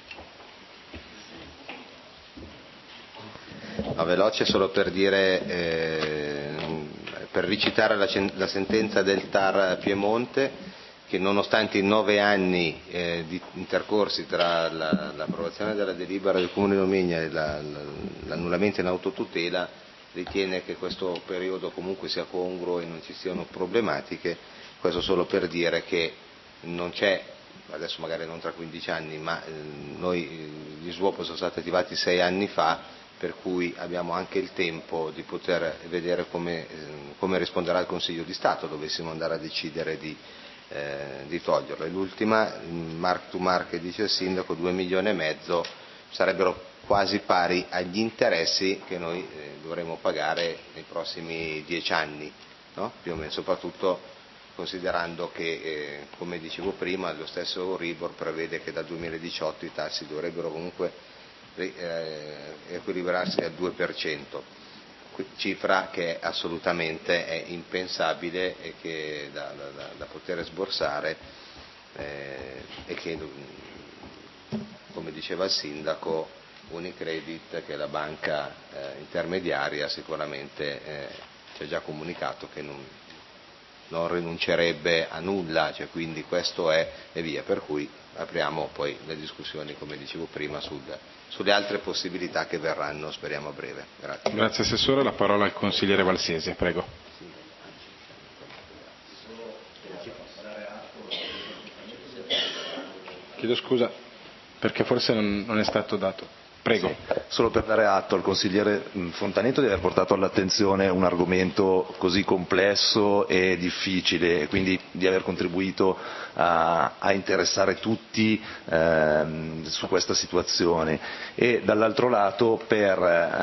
No, veloce solo per dire, eh, per ricitare la, la sentenza del T A R Piemonte, che nonostante i nove anni eh, di intercorsi tra la, l'approvazione della delibera del Comune di Omegna e la, la, l'annullamento in autotutela, ritiene che questo periodo comunque sia congruo e non ci siano problematiche. Questo solo per dire che non c'è, adesso magari non tra quindici anni, ma eh, noi gli S W O P sono stati attivati sei anni fa, per cui abbiamo anche il tempo di poter vedere come, eh, come risponderà il Consiglio di Stato, dovessimo andare a decidere di, eh, di toglierlo. E l'ultima, mark to mark, che dice il Sindaco, due milioni e mezzo sarebbero quasi pari agli interessi che noi eh, dovremo pagare nei prossimi dieci anni, no? Più o meno, soprattutto considerando che, eh, come dicevo prima, lo stesso Euribor prevede che dal duemiladiciotto i tassi dovrebbero comunque eh, equilibrarsi al due per cento, cifra che assolutamente è impensabile e che da, da, da poter sborsare eh, e che, come diceva il Sindaco, Unicredit, che è la banca eh, intermediaria, sicuramente eh, ci ha già comunicato che non non rinuncerebbe a nulla, cioè, quindi questo è e via, per cui apriamo poi le discussioni, come dicevo prima, sul, sulle altre possibilità che verranno, speriamo a breve. Grazie. Grazie Assessore, la parola al consigliere Valsese, prego. Chiedo scusa perché forse non, non è stato dato. Prego. Sì, solo per dare atto al consigliere Fontanetto di aver portato all'attenzione un argomento così complesso e difficile, e quindi di aver contribuito a, a interessare tutti ehm, su questa situazione, e dall'altro lato per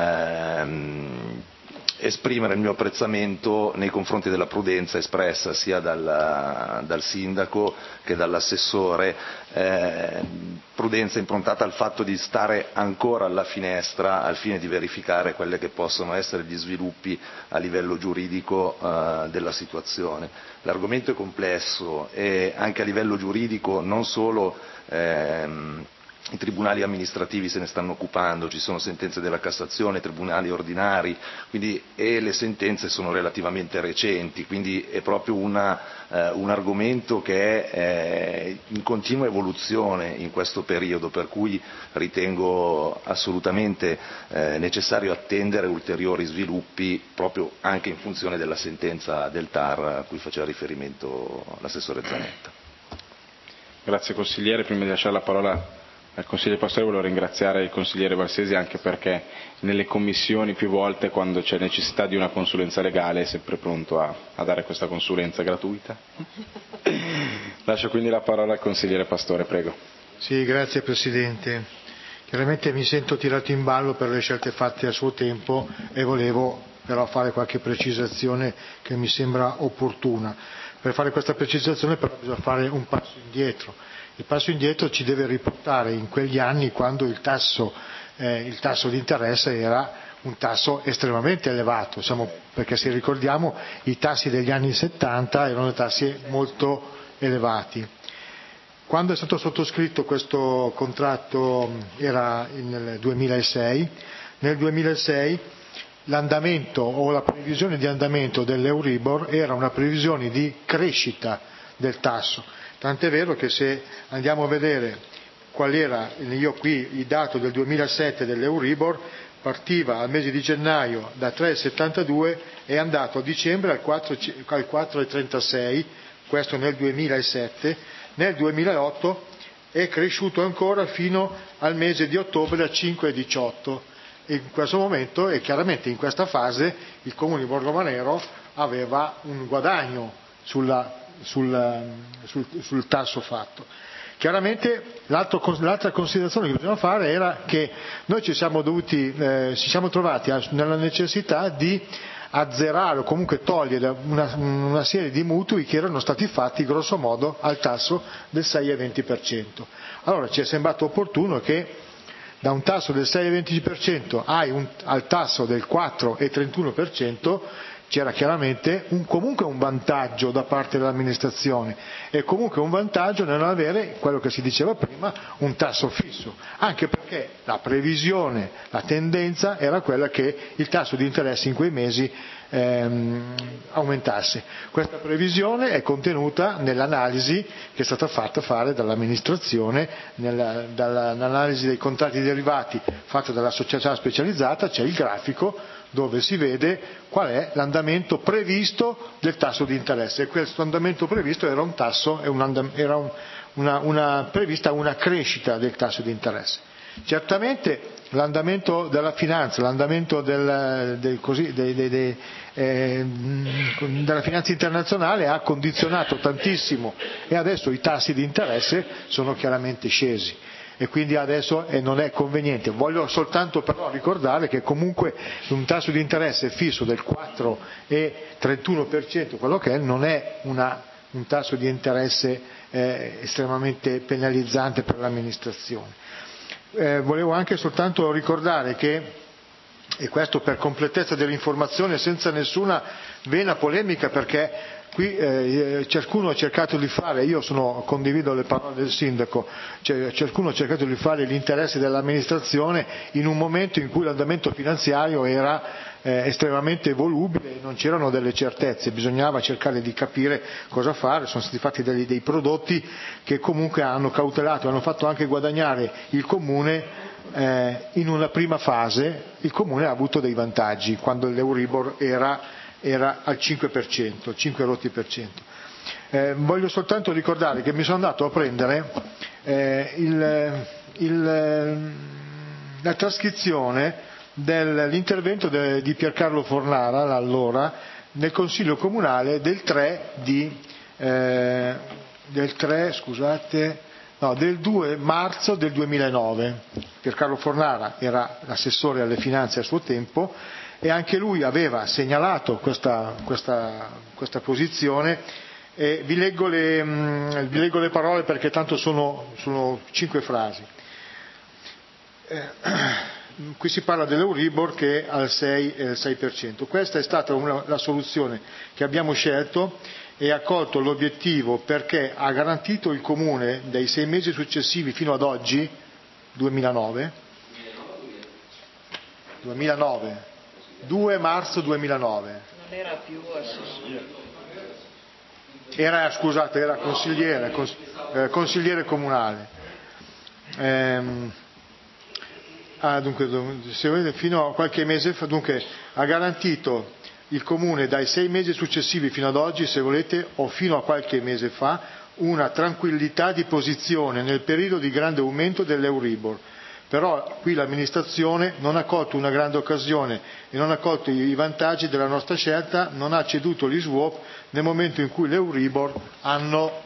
ehm, esprimere il mio apprezzamento nei confronti della prudenza espressa sia dal, dal sindaco che dall'assessore, eh, prudenza improntata al fatto di stare ancora alla finestra al fine di verificare quelli che possono essere gli sviluppi a livello giuridico eh, della situazione. L'argomento è complesso e anche a livello giuridico non solo ehm, i tribunali amministrativi se ne stanno occupando, ci sono sentenze della Cassazione, tribunali ordinari, quindi, e le sentenze sono relativamente recenti, quindi è proprio una, eh, un argomento che è eh, in continua evoluzione in questo periodo, per cui ritengo assolutamente eh, necessario attendere ulteriori sviluppi proprio anche in funzione della sentenza del T A R a cui faceva riferimento l'assessore Zanetta. Grazie consigliere, prima di lasciare la parola al consigliere Pastore volevo ringraziare il consigliere Valsesi anche perché nelle commissioni più volte, quando c'è necessità di una consulenza legale, è sempre pronto a, a dare questa consulenza gratuita. Lascio quindi la parola al consigliere Pastore, prego. Sì, grazie Presidente. Chiaramente mi sento tirato in ballo per le scelte fatte a suo tempo e volevo però fare qualche precisazione che mi sembra opportuna. Per fare questa precisazione però bisogna fare un passo indietro. Il passo indietro ci deve riportare in quegli anni quando il tasso, eh, il tasso di interesse era un tasso estremamente elevato, siamo, perché se ricordiamo i tassi degli anni settanta erano tassi molto elevati. Quando è stato sottoscritto questo contratto era nel duemilasei, nel duemilasei l'andamento o la previsione di andamento dell'Euribor era una previsione di crescita del tasso. Tant'è vero che se andiamo a vedere qual era, io qui il dato del duemilasette dell'Euribor, partiva al mese di gennaio da tre virgola settantadue e è andato a dicembre al quattro virgola trentasei, questo nel duemilasette, nel duemilaotto è cresciuto ancora fino al mese di ottobre a cinque virgola diciotto. In questo momento, e chiaramente in questa fase, il Comune di Borgomanero aveva un guadagno sulla, sul, sul, sul tasso fatto. Chiaramente l'altra considerazione che bisogna fare era che noi ci siamo dovuti, eh, ci siamo trovati nella necessità di azzerare o comunque togliere una, una serie di mutui che erano stati fatti grosso modo al tasso del sei virgola venti per cento. Allora ci è sembrato opportuno che da un tasso del sei virgola venti per cento hai un, al tasso del quattro virgola trentuno per cento c'era chiaramente un, comunque un vantaggio da parte dell'amministrazione e comunque un vantaggio nel non avere quello che si diceva prima, un tasso fisso, anche perché la previsione, la tendenza era quella che il tasso di interesse in quei mesi ehm, aumentasse. Questa previsione è contenuta nell'analisi che è stata fatta fare dall'amministrazione, nella, dall'analisi dei contratti derivati fatta dalla società specializzata, c'è il grafico dove si vede qual è l'andamento previsto del tasso di interesse e questo andamento previsto era un tasso, era un, una, una, prevista una crescita del tasso di interesse. Certamente l'andamento della finanza, l'andamento del, del così, dei, dei, dei, eh, della finanza internazionale ha condizionato tantissimo e adesso i tassi di interesse sono chiaramente scesi. E quindi adesso eh, non è conveniente. Voglio soltanto però ricordare che comunque un tasso di interesse fisso del quattro virgola trentuno per cento, quello che è, non è una, un tasso di interesse eh, estremamente penalizzante per l'amministrazione. Eh, volevo anche soltanto ricordare che, e questo per completezza dell'informazione senza nessuna vena polemica, perché qui eh, ciascuno ha cercato di fare, io sono, condivido le parole del sindaco, cioè, ciascuno ha cercato di fare l'interesse dell'amministrazione in un momento in cui l'andamento finanziario era eh, estremamente volubile e non c'erano delle certezze, bisognava cercare di capire cosa fare, sono stati fatti dei, dei prodotti che comunque hanno cautelato, hanno fatto anche guadagnare il Comune. Eh, in una prima fase il Comune ha avuto dei vantaggi quando l'Euribor era era al cinque per cento, cinque rotti per cento. Eh, voglio soltanto ricordare che mi sono andato a prendere eh, il, il, la trascrizione dell'intervento de, di Piercarlo Fornara, allora, nel Consiglio Comunale del tre di, eh, del tre, scusate, no, del due marzo del duemilanove. Piercarlo Fornara era l'assessore alle finanze a suo tempo e anche lui aveva segnalato questa, questa, questa posizione e vi leggo, le, mh, vi leggo le parole perché tanto sono, sono cinque frasi. Eh, qui si parla dell'Euribor che è al sei per cento. Questa è stata una, la soluzione che abbiamo scelto e ha colto l'obiettivo perché ha garantito il Comune dai sei mesi successivi fino ad oggi, duemilanove, duemilanove due marzo duemilanove. Non era più assessore. Era, scusate, era consigliere, cons, eh, consigliere comunale. Ehm, ah, dunque, se volete, fino a qualche mese fa, dunque, ha garantito il Comune dai sei mesi successivi fino ad oggi, se volete, o fino a qualche mese fa, una tranquillità di posizione nel periodo di grande aumento dell'Euribor. Però qui l'amministrazione non ha colto una grande occasione e non ha colto i vantaggi della nostra scelta, non ha ceduto gli swap nel momento in cui l'Euribor hanno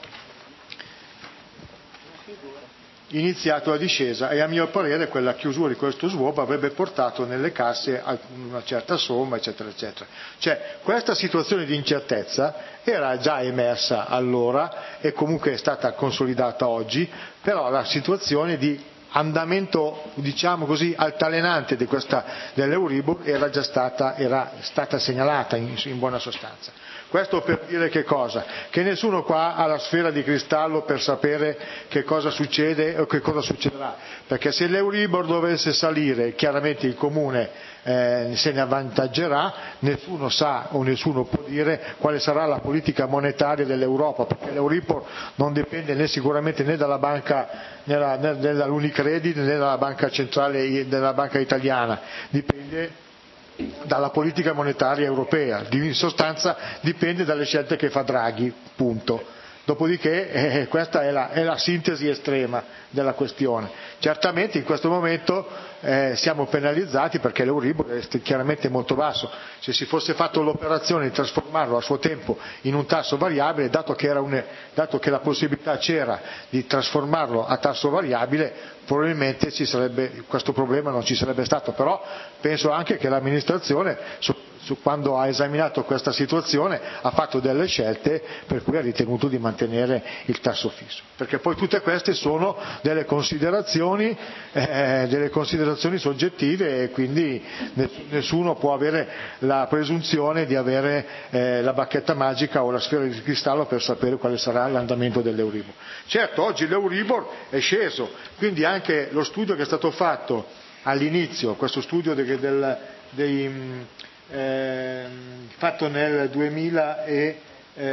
iniziato la discesa e a mio parere quella chiusura di questo swap avrebbe portato nelle casse una certa somma, eccetera, eccetera. Cioè questa situazione di incertezza era già emersa allora e comunque è stata consolidata oggi, però la situazione di andamento, diciamo così, altalenante di questa, dell'Euribor era già stata, era stata segnalata in, in buona sostanza. Questo per dire che cosa? Che nessuno qua ha la sfera di cristallo per sapere che cosa succede o che cosa succederà, perché se l'Euribor dovesse salire chiaramente il Comune eh, se ne avvantaggerà, nessuno sa o nessuno può dire quale sarà la politica monetaria dell'Europa, perché l'Euribor non dipende né sicuramente né dalla banca, né dalla, né dall'Unicredit né dalla banca centrale della banca italiana, dipende dalla politica monetaria europea, in sostanza dipende dalle scelte che fa Draghi, punto. Dopodiché eh, questa è la, è la sintesi estrema della questione. Certamente in questo momento eh, siamo penalizzati perché l'Euribor è chiaramente molto basso. Se si fosse fatto l'operazione di trasformarlo a suo tempo in un tasso variabile, dato che, era un, dato che la possibilità c'era di trasformarlo a tasso variabile, probabilmente ci sarebbe, questo problema non ci sarebbe stato. Però penso anche che l'amministrazione su, su quando ha esaminato questa situazione ha fatto delle scelte per cui ha ritenuto di mantenere il tasso fisso, perché poi tutte queste sono delle considerazioni, eh, delle considerazioni soggettive e quindi nessuno può avere la presunzione di avere eh, la bacchetta magica o la sfera di cristallo per sapere quale sarà l'andamento dell'Euribor. Certo, oggi l'Euribor è sceso, quindi anche lo studio che è stato fatto all'inizio, questo studio de, del, dei, eh, fatto nel duemilaotto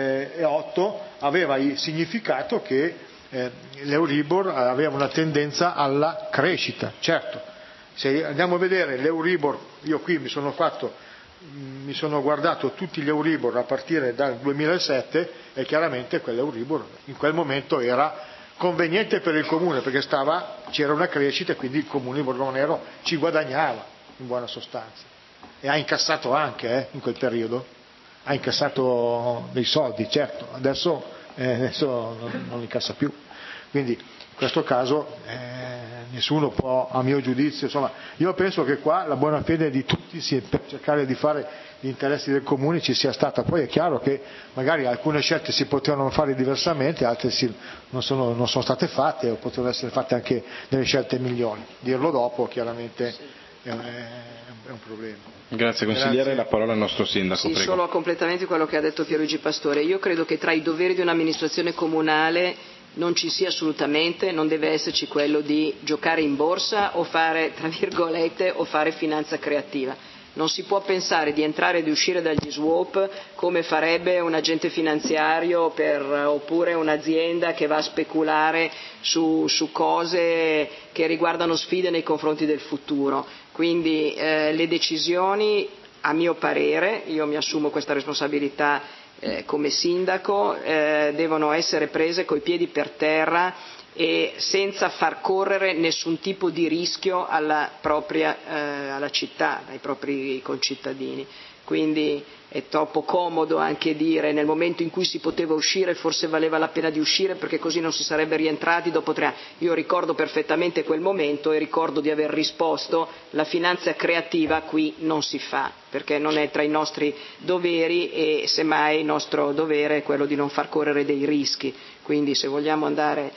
aveva significato che eh, l'Euribor aveva una tendenza alla crescita. Certo, se andiamo a vedere l'Euribor, io qui mi sono fatto, mi sono guardato tutti gli Euribor a partire dal duemilasette e chiaramente quell'Euribor in quel momento era conveniente per il comune perché stava, c'era una crescita e quindi il comune di Borgomanero ci guadagnava in buona sostanza e ha incassato anche eh, in quel periodo, ha incassato dei soldi, certo, adesso, eh, adesso non, non incassa più, quindi in questo caso eh, nessuno può, a mio giudizio, insomma, io penso che qua la buona fede di tutti sia per cercare di fare gli interessi del comune ci sia stata. Poi è chiaro che magari alcune scelte si potevano fare diversamente, altre si, non, sono, non sono state fatte o potevano essere fatte anche delle scelte migliori. Dirlo dopo chiaramente è, è un problema. Grazie consigliere, Grazie. La parola al nostro sindaco. Sì, prego. solo a completamento di quello che ha detto Pierluigi Pastore. Io credo che tra i doveri di un'amministrazione comunale non ci sia assolutamente, non deve esserci quello di giocare in borsa o fare, tra virgolette, o fare finanza creativa. Non si può pensare di entrare e di uscire dagli swap come farebbe un agente finanziario per, oppure un'azienda che va a speculare su, su cose che riguardano sfide nei confronti del futuro. Quindi eh, le decisioni, a mio parere, io mi assumo questa responsabilità eh, come sindaco, eh, devono essere prese coi piedi per terra e senza far correre nessun tipo di rischio alla propria eh, alla città, ai propri concittadini. Quindi è troppo comodo anche dire nel momento in cui si poteva uscire forse valeva la pena di uscire perché così non si sarebbe rientrati dopo tre anni. Io ricordo perfettamente quel momento e ricordo di aver risposto la finanza creativa qui non si fa perché non è tra i nostri doveri e semmai il nostro dovere è quello di non far correre dei rischi. Quindi se vogliamo andare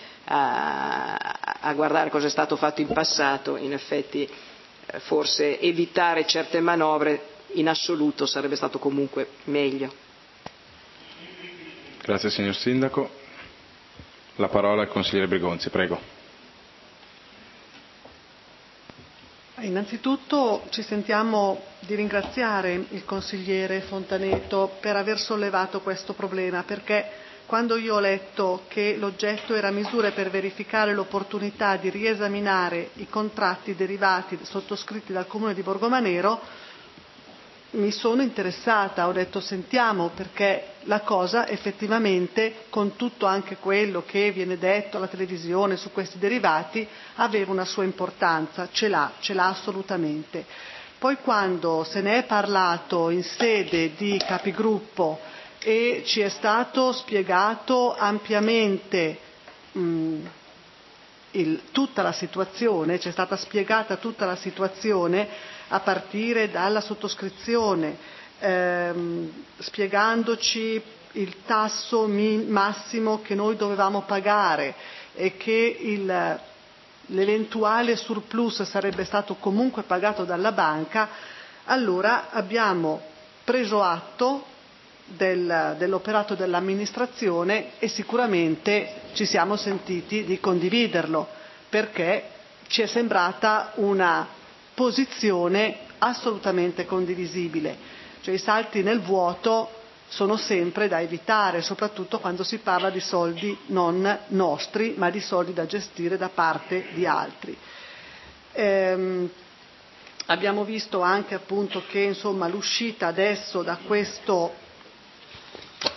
a, a guardare cosa è stato fatto in passato, in effetti eh, forse evitare certe manovre in assoluto sarebbe stato comunque meglio. Grazie signor Sindaco. La parola al consigliere Brigonzi, prego. Innanzitutto ci sentiamo di ringraziare il consigliere Fontaneto per aver sollevato questo problema, perché quando io ho letto che l'oggetto era misure per verificare l'opportunità di riesaminare i contratti derivati sottoscritti dal Comune di Borgomanero, mi sono interessata, ho detto sentiamo perché la cosa effettivamente, con tutto anche quello che viene detto alla televisione su questi derivati, aveva una sua importanza, ce l'ha, ce l'ha assolutamente. Poi quando se ne è parlato in sede di capigruppo e ci è stato spiegato ampiamente mh, il, tutta la situazione, ci è stata spiegata tutta la situazione a partire dalla sottoscrizione, ehm, spiegandoci il tasso min- massimo che noi dovevamo pagare e che il, l'eventuale surplus sarebbe stato comunque pagato dalla banca, allora abbiamo preso atto del, dell'operato dell'amministrazione e sicuramente ci siamo sentiti di condividerlo perché ci è sembrata una posizione assolutamente condivisibile, cioè i salti nel vuoto sono sempre da evitare, soprattutto quando si parla di soldi non nostri ma di soldi da gestire da parte di altri. Ehm, abbiamo visto anche appunto che insomma l'uscita adesso da questo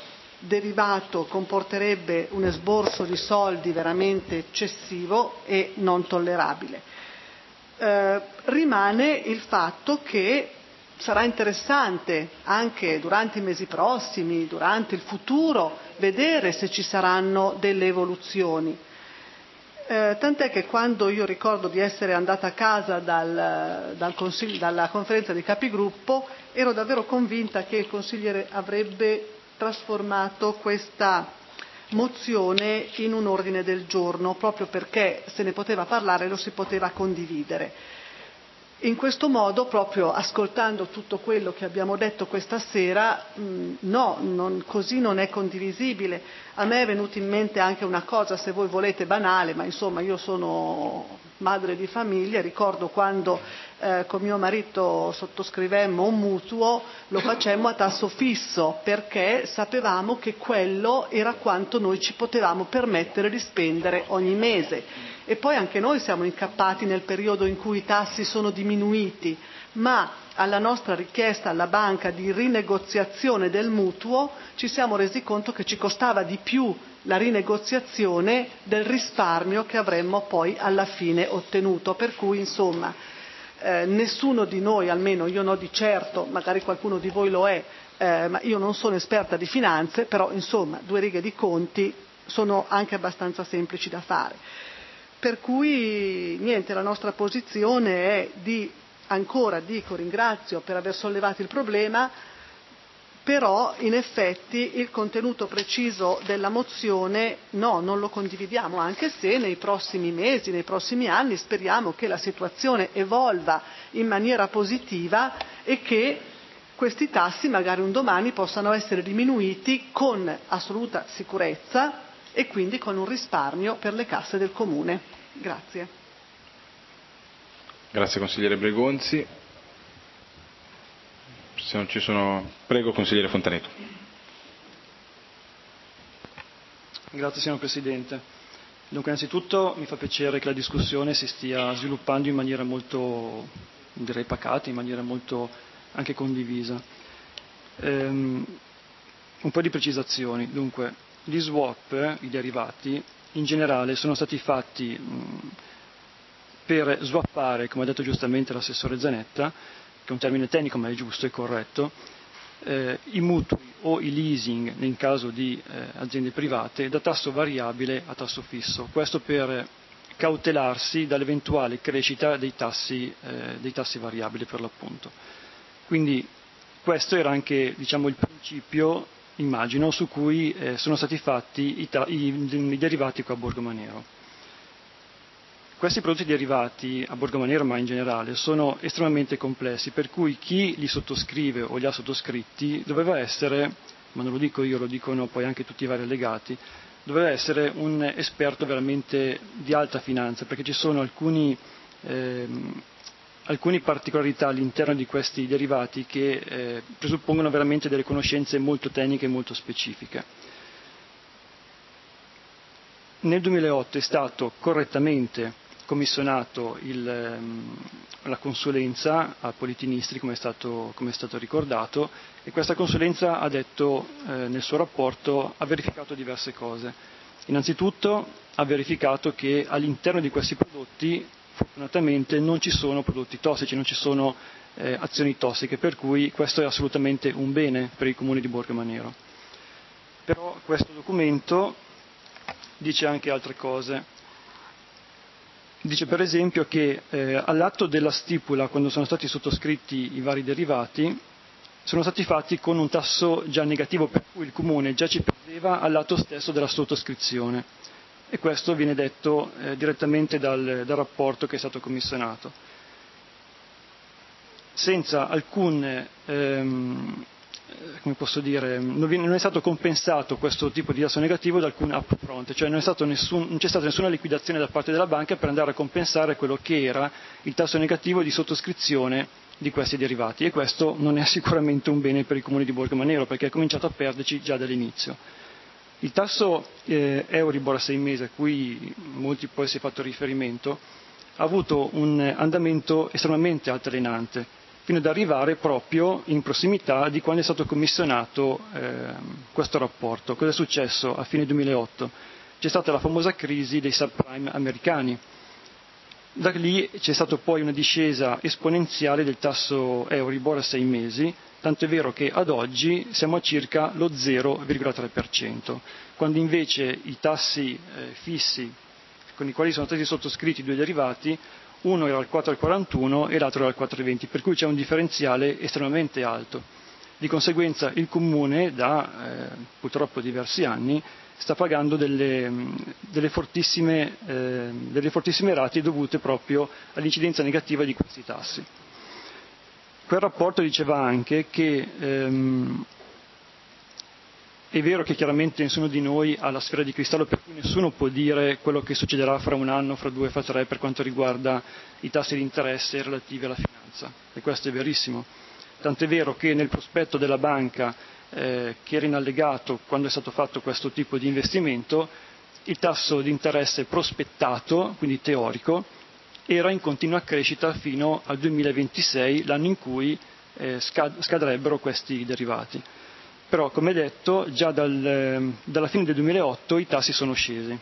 derivato comporterebbe un esborso di soldi veramente eccessivo e non tollerabile. Eh, rimane il fatto che sarà interessante anche durante i mesi prossimi, durante il futuro, vedere se ci saranno delle evoluzioni. Eh, tant'è che quando io ricordo di essere andata a casa dal, dal consiglio, dalla conferenza dei capigruppo, ero davvero convinta che il consigliere avrebbe trasformato questa mozione in un ordine del giorno, proprio perché se ne poteva parlare e lo si poteva condividere. In questo modo, proprio ascoltando tutto quello che abbiamo detto questa sera, mh, no, non, così non è condivisibile. A me è venuta in mente anche una cosa, se voi volete banale, ma insomma io sono madre di famiglia, ricordo quando eh, con mio marito sottoscrivemmo un mutuo, lo facemmo a tasso fisso, perché sapevamo che quello era quanto noi ci potevamo permettere di spendere ogni mese. E poi anche noi siamo incappati nel periodo in cui i tassi sono diminuiti, ma alla nostra richiesta alla banca di rinegoziazione del mutuo ci siamo resi conto che ci costava di più la rinegoziazione del risparmio che avremmo poi alla fine ottenuto. Per cui insomma eh, nessuno di noi, almeno io no di certo, magari qualcuno di voi lo è, eh, ma io non sono esperta di finanze, però insomma due righe di conti sono anche abbastanza semplici da fare. Per cui niente, la nostra posizione è di, ancora dico, ringrazio per aver sollevato il problema, però in effetti il contenuto preciso della mozione no, non lo condividiamo, anche se nei prossimi mesi, nei prossimi anni speriamo che la situazione evolva in maniera positiva e che questi tassi magari un domani possano essere diminuiti con assoluta sicurezza e quindi con un risparmio per le casse del Comune. Grazie. Grazie consigliere Bregonzi. Se non ci sono... Prego consigliere Fontaneto. Grazie signor Presidente. Dunque innanzitutto mi fa piacere che la discussione si stia sviluppando in maniera molto, direi pacata, in maniera molto anche condivisa. Ehm, un po' di precisazioni. Dunque, gli swap, i derivati, in generale sono stati fatti mh, per swappare, come ha detto giustamente l'assessore Zanetta, che è un termine tecnico ma è giusto e corretto, eh, i mutui o i leasing nel caso di eh, aziende private da tasso variabile a tasso fisso. Questo per cautelarsi dall'eventuale crescita dei tassi, eh, dei tassi variabili per l'appunto. Quindi questo era anche diciamo, il principio, immagino, su cui eh, sono stati fatti i, ta- i, i derivati qua a Borgo Manero. Questi prodotti derivati a Borgo Manero, ma in generale, sono estremamente complessi, per cui chi li sottoscrive o li ha sottoscritti doveva essere, ma non lo dico io, lo dicono poi anche tutti i vari allegati, doveva essere un esperto veramente di alta finanza, perché ci sono alcuni, ehm, alcune particolarità all'interno di questi derivati che eh, presuppongono veramente delle conoscenze molto tecniche e molto specifiche. Nel duemilaotto è stato correttamente commissionato il, ehm, la consulenza a Politinistri, come è stato, come è stato ricordato, e questa consulenza ha detto eh, nel suo rapporto, ha verificato diverse cose. Innanzitutto ha verificato che all'interno di questi prodotti fortunatamente non ci sono prodotti tossici, non ci sono eh, azioni tossiche, per cui questo è assolutamente un bene per il comune di Borgo Manero. Però questo documento dice anche altre cose. Dice per esempio che eh, all'atto della stipula, quando sono stati sottoscritti i vari derivati, sono stati fatti con un tasso già negativo, per cui il comune già ci perdeva all'atto stesso della sottoscrizione. E questo viene detto eh, direttamente dal, dal rapporto che è stato commissionato. Senza alcun, ehm, come posso dire, non, viene, non è stato compensato questo tipo di tasso negativo da alcun upfront, cioè non, è stato nessun, non c'è stata nessuna liquidazione da parte della banca per andare a compensare quello che era il tasso negativo di sottoscrizione di questi derivati, e questo non è sicuramente un bene per il comune di Borgo Manero, perché ha cominciato a perderci già dall'inizio. Il tasso eh, Euribor a sei mesi, a cui molti poi si è fatto riferimento, ha avuto un andamento estremamente altalenante. fino ad arrivare proprio in prossimità di quando è stato commissionato eh, questo rapporto. Cosa è successo a fine duemilaotto? C'è stata la famosa crisi dei subprime americani. Da lì c'è stata poi una discesa esponenziale del tasso Euribor a sei mesi, tanto è vero che ad oggi siamo a circa lo zero virgola tre per cento, quando invece i tassi eh, fissi con i quali sono stati sottoscritti i due derivati, uno era al quattro virgola quarantuno e l'altro era al quattro virgola venti, per cui c'è un differenziale estremamente alto. Di conseguenza il Comune da eh, purtroppo diversi anni sta pagando delle, delle, fortissime, eh, delle fortissime rate dovute proprio all'incidenza negativa di questi tassi. Quel rapporto diceva anche che ehm, è vero che chiaramente nessuno di noi ha la sfera di cristallo, per cui nessuno può dire quello che succederà fra un anno, fra due, fra tre per quanto riguarda i tassi di interesse relativi alla finanza, e questo è verissimo. Tant'è vero che nel prospetto della banca eh, che era in allegato quando è stato fatto questo tipo di investimento, il tasso di interesse prospettato, quindi teorico, era in continua crescita fino al duemilaventisei, l'anno in cui eh, scad- scadrebbero questi derivati. Però, come detto, già dal, dalla fine del duemilaotto i tassi sono scesi.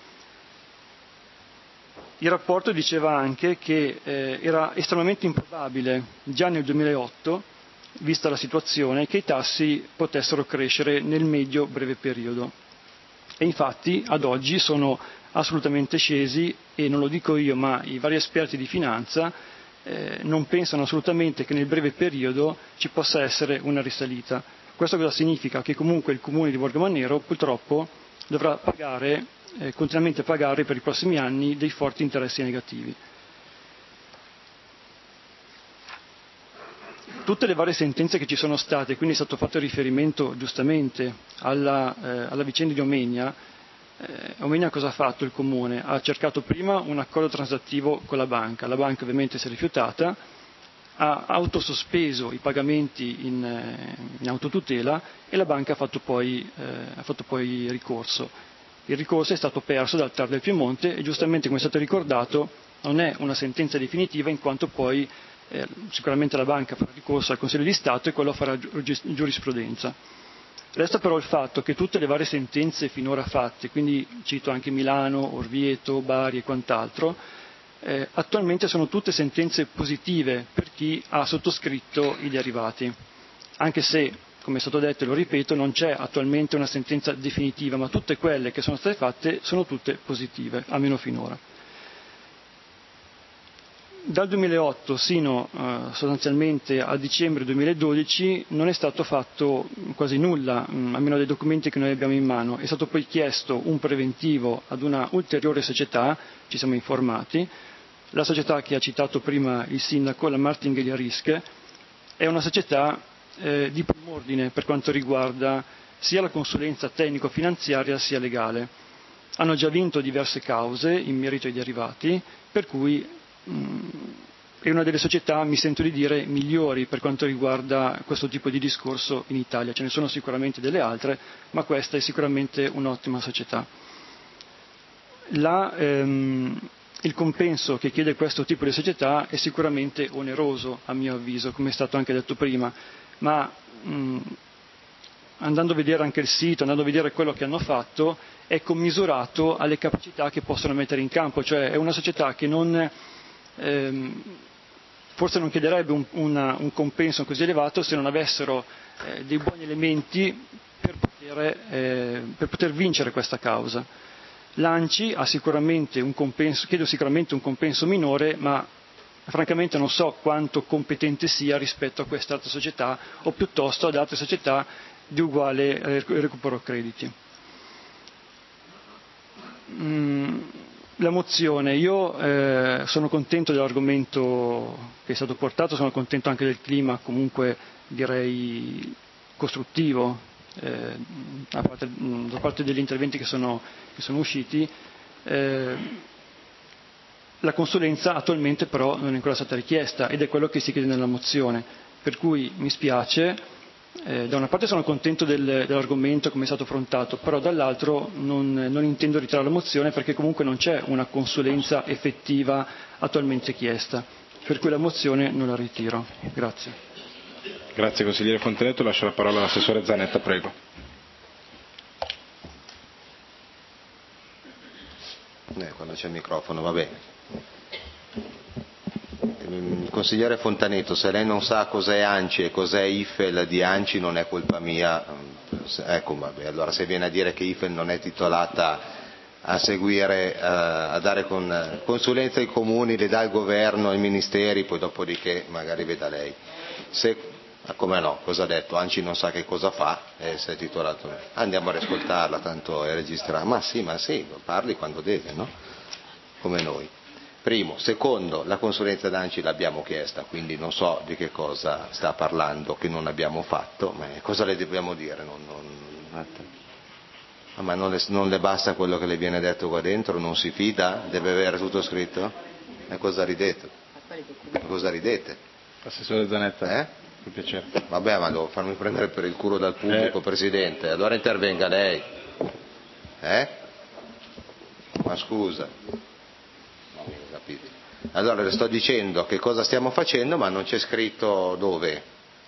Il rapporto diceva anche che eh, era estremamente improbabile, già nel duemilaotto, vista la situazione, che i tassi potessero crescere nel medio-breve periodo. E infatti, ad oggi sono assolutamente scesi, e non lo dico io, ma i vari esperti di finanza eh, non pensano assolutamente che nel breve periodo ci possa essere una risalita. Questo cosa significa? Che comunque il Comune di Borgo Mannero purtroppo dovrà pagare, eh, continuamente pagare per i prossimi anni dei forti interessi negativi. Tutte le varie sentenze che ci sono state, quindi è stato fatto riferimento giustamente alla, eh, alla vicenda di Omegna. Eh, Omegna cosa ha fatto il Comune? Ha cercato prima un accordo transattivo con la banca, la banca ovviamente si è rifiutata, ha autosospeso i pagamenti in, eh, in autotutela e la banca ha fatto, poi, eh, ha fatto poi ricorso. Il ricorso è stato perso dal T A R del Piemonte e giustamente, come è stato ricordato, non è una sentenza definitiva, in quanto poi eh, sicuramente la banca farà ricorso al Consiglio di Stato e quello farà giurisprudenza. Resta però il fatto che tutte le varie sentenze finora fatte, quindi cito anche Milano, Orvieto, Bari e quant'altro, eh, attualmente sono tutte sentenze positive per chi ha sottoscritto i derivati, anche se, come è stato detto e lo ripeto, non c'è attualmente una sentenza definitiva, ma tutte quelle che sono state fatte sono tutte positive, almeno finora. Dal duemilaotto sino eh, sostanzialmente a dicembre duemiladodici non è stato fatto quasi nulla, mh, almeno dai documenti che noi abbiamo in mano. È stato poi chiesto un preventivo ad una ulteriore società, ci siamo informati. La società che ha citato prima il sindaco, la Martingale Risk, è una società eh, di primo ordine per quanto riguarda sia la consulenza tecnico-finanziaria sia legale. Hanno già vinto diverse cause in merito ai derivati, per cui è una delle società, mi sento di dire, migliori per quanto riguarda questo tipo di discorso in Italia. Ce ne sono sicuramente delle altre, ma questa è sicuramente un'ottima società. La, ehm, il compenso che chiede questo tipo di società è sicuramente oneroso, a mio avviso, come è stato anche detto prima, ma mh, andando a vedere anche il sito, andando a vedere quello che hanno fatto, è commisurato alle capacità che possono mettere in campo, cioè è una società che non... Ehm, forse non chiederebbe un, una, un compenso così elevato se non avessero eh, dei buoni elementi per poter, eh, per poter vincere questa causa. L'ANCI ha sicuramente un compenso, chiedo sicuramente un compenso minore, ma francamente non so quanto competente sia rispetto a quest'altra società o piuttosto ad altre società di uguale eh, recupero crediti. Mm. La mozione, io eh, sono contento dell'argomento che è stato portato, sono contento anche del clima comunque direi costruttivo eh, da, parte, da parte degli interventi che sono, che sono usciti. Eh, la consulenza attualmente però non è ancora stata richiesta ed è quello che si chiede nella mozione, per cui mi spiace. Eh, da una parte sono contento del, dell'argomento come è stato affrontato, però dall'altro non, non intendo ritirare la mozione perché comunque non c'è una consulenza effettiva attualmente chiesta. per cui la mozione non la ritiro. Grazie. Grazie consigliere Fontanetto, lascio la parola all'assessore Zanetta, prego. Eh, quando c'è il microfono, va bene. Il consigliere Fontanetto, se lei non sa cos'è ANCI e cos'è I F E L di ANCI non è colpa mia, ecco, vabbè, allora se viene a dire che I F E L non è titolata a seguire, a dare con consulenza ai comuni, le dà il governo, ai ministeri, poi dopodiché magari veda lei. Se, come no, cosa ha detto? ANCI non sa che cosa fa, e se è titolato. Andiamo a riascoltarla, tanto è registrata. Ma sì, ma sì, parli quando deve, no? Come noi. Primo. Secondo, la consulenza d'ANCI l'abbiamo chiesta, quindi non so di che cosa sta parlando, che non abbiamo fatto, ma cosa le dobbiamo dire? Non, non, ma non le, non le basta quello che le viene detto qua dentro? Non si fida? Deve avere tutto scritto? E cosa ridete? E cosa ridete? Assessore Zanetta, eh? per piacere. Vabbè, ma devo farmi prendere per il culo dal pubblico, eh. Presidente, allora intervenga lei. Eh? Ma scusa. Capito. Allora le sto dicendo che cosa stiamo facendo, ma non c'è scritto dove.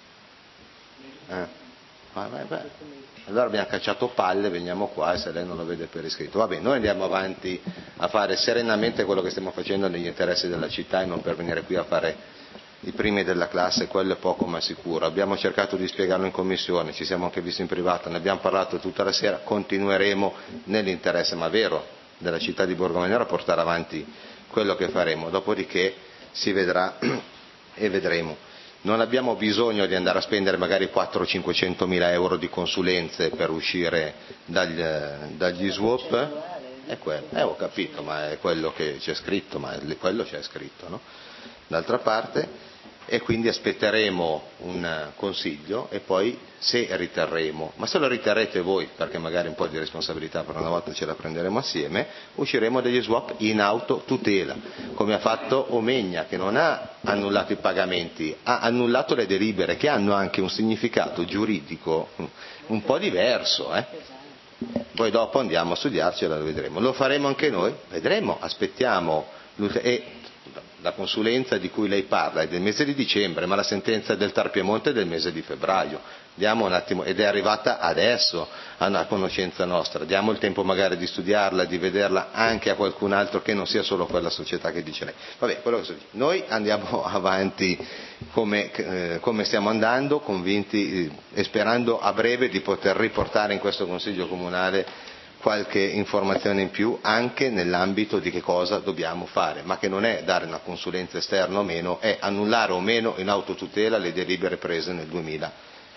Eh. Ah, beh, beh. Allora abbiamo cacciato palle, veniamo qua e se lei non lo vede per iscritto. Va bene, noi andiamo avanti a fare serenamente quello che stiamo facendo negli interessi della città e non per venire qui a fare i primi della classe, quello è poco ma sicuro. Abbiamo cercato di spiegarlo in commissione, ci siamo anche visti in privato, ne abbiamo parlato tutta la sera, continueremo nell'interesse ma vero della città di Borgo Magnaro a portare avanti quello che faremo, dopodiché si vedrà e vedremo. Non abbiamo bisogno di andare a spendere magari quattrocento cinquecento mila euro di consulenze per uscire dagli, dagli swap, è quello, eh, ho capito, ma è quello che c'è scritto, ma quello c'è scritto, no? D'altra parte, e quindi aspetteremo un consiglio e poi se riterremo, ma se lo riterrete voi, perché magari un po' di responsabilità per una volta ce la prenderemo assieme, usciremo dagli swap in autotutela, come ha fatto Omegna, che non ha annullato i pagamenti, ha annullato le delibere, che hanno anche un significato giuridico un po' diverso, eh? Poi dopo andiamo a studiarcela, lo vedremo. Lo faremo anche noi? Vedremo, aspettiamo. E la consulenza di cui lei parla è del mese di dicembre, ma la sentenza del Tar Piemonte è del mese di febbraio. Diamo un attimo, ed è arrivata adesso a conoscenza nostra, diamo il tempo magari di studiarla, di vederla anche a qualcun altro che non sia solo quella società che dice lei. Vabbè, quello che sto dicendo. Noi andiamo avanti come, eh, come stiamo andando, convinti eh, e sperando a breve di poter riportare in questo Consiglio Comunale qualche informazione in più anche nell'ambito di che cosa dobbiamo fare, ma che non è dare una consulenza esterna o meno, è annullare o meno in autotutela le delibere prese nel duemilasei.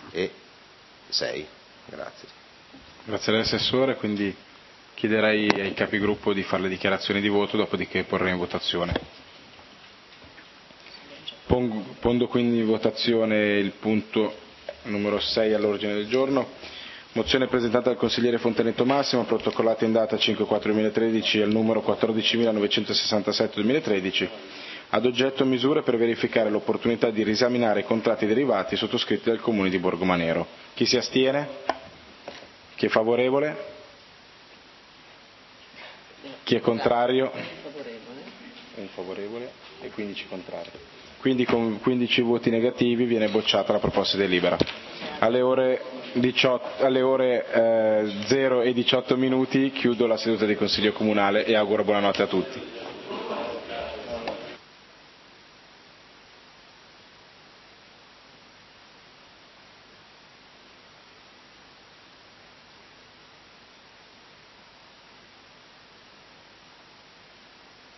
Grazie. Grazie all'assessore, quindi chiederei ai capigruppo di fare le dichiarazioni di voto, dopodiché porremo in votazione. Pongo, pondo quindi in votazione il punto numero sei all'ordine del giorno. Mozione presentata dal consigliere Fontanetto Massimo, protocollata in data cinque quattro duemilatredici al numero quattordicimilanovecentosessantasette duemilatredici, ad oggetto misure per verificare l'opportunità di riesaminare i contratti derivati sottoscritti dal Comune di Borgomanero. Chi si astiene? Chi è favorevole? Chi è contrario? Un favorevole e quindici contrari. Quindi con quindici voti negativi viene bocciata la proposta di delibera. Alle ore, diciotto, alle ore eh, zero e diciotto minuti chiudo la seduta di Consiglio Comunale e auguro buonanotte a tutti.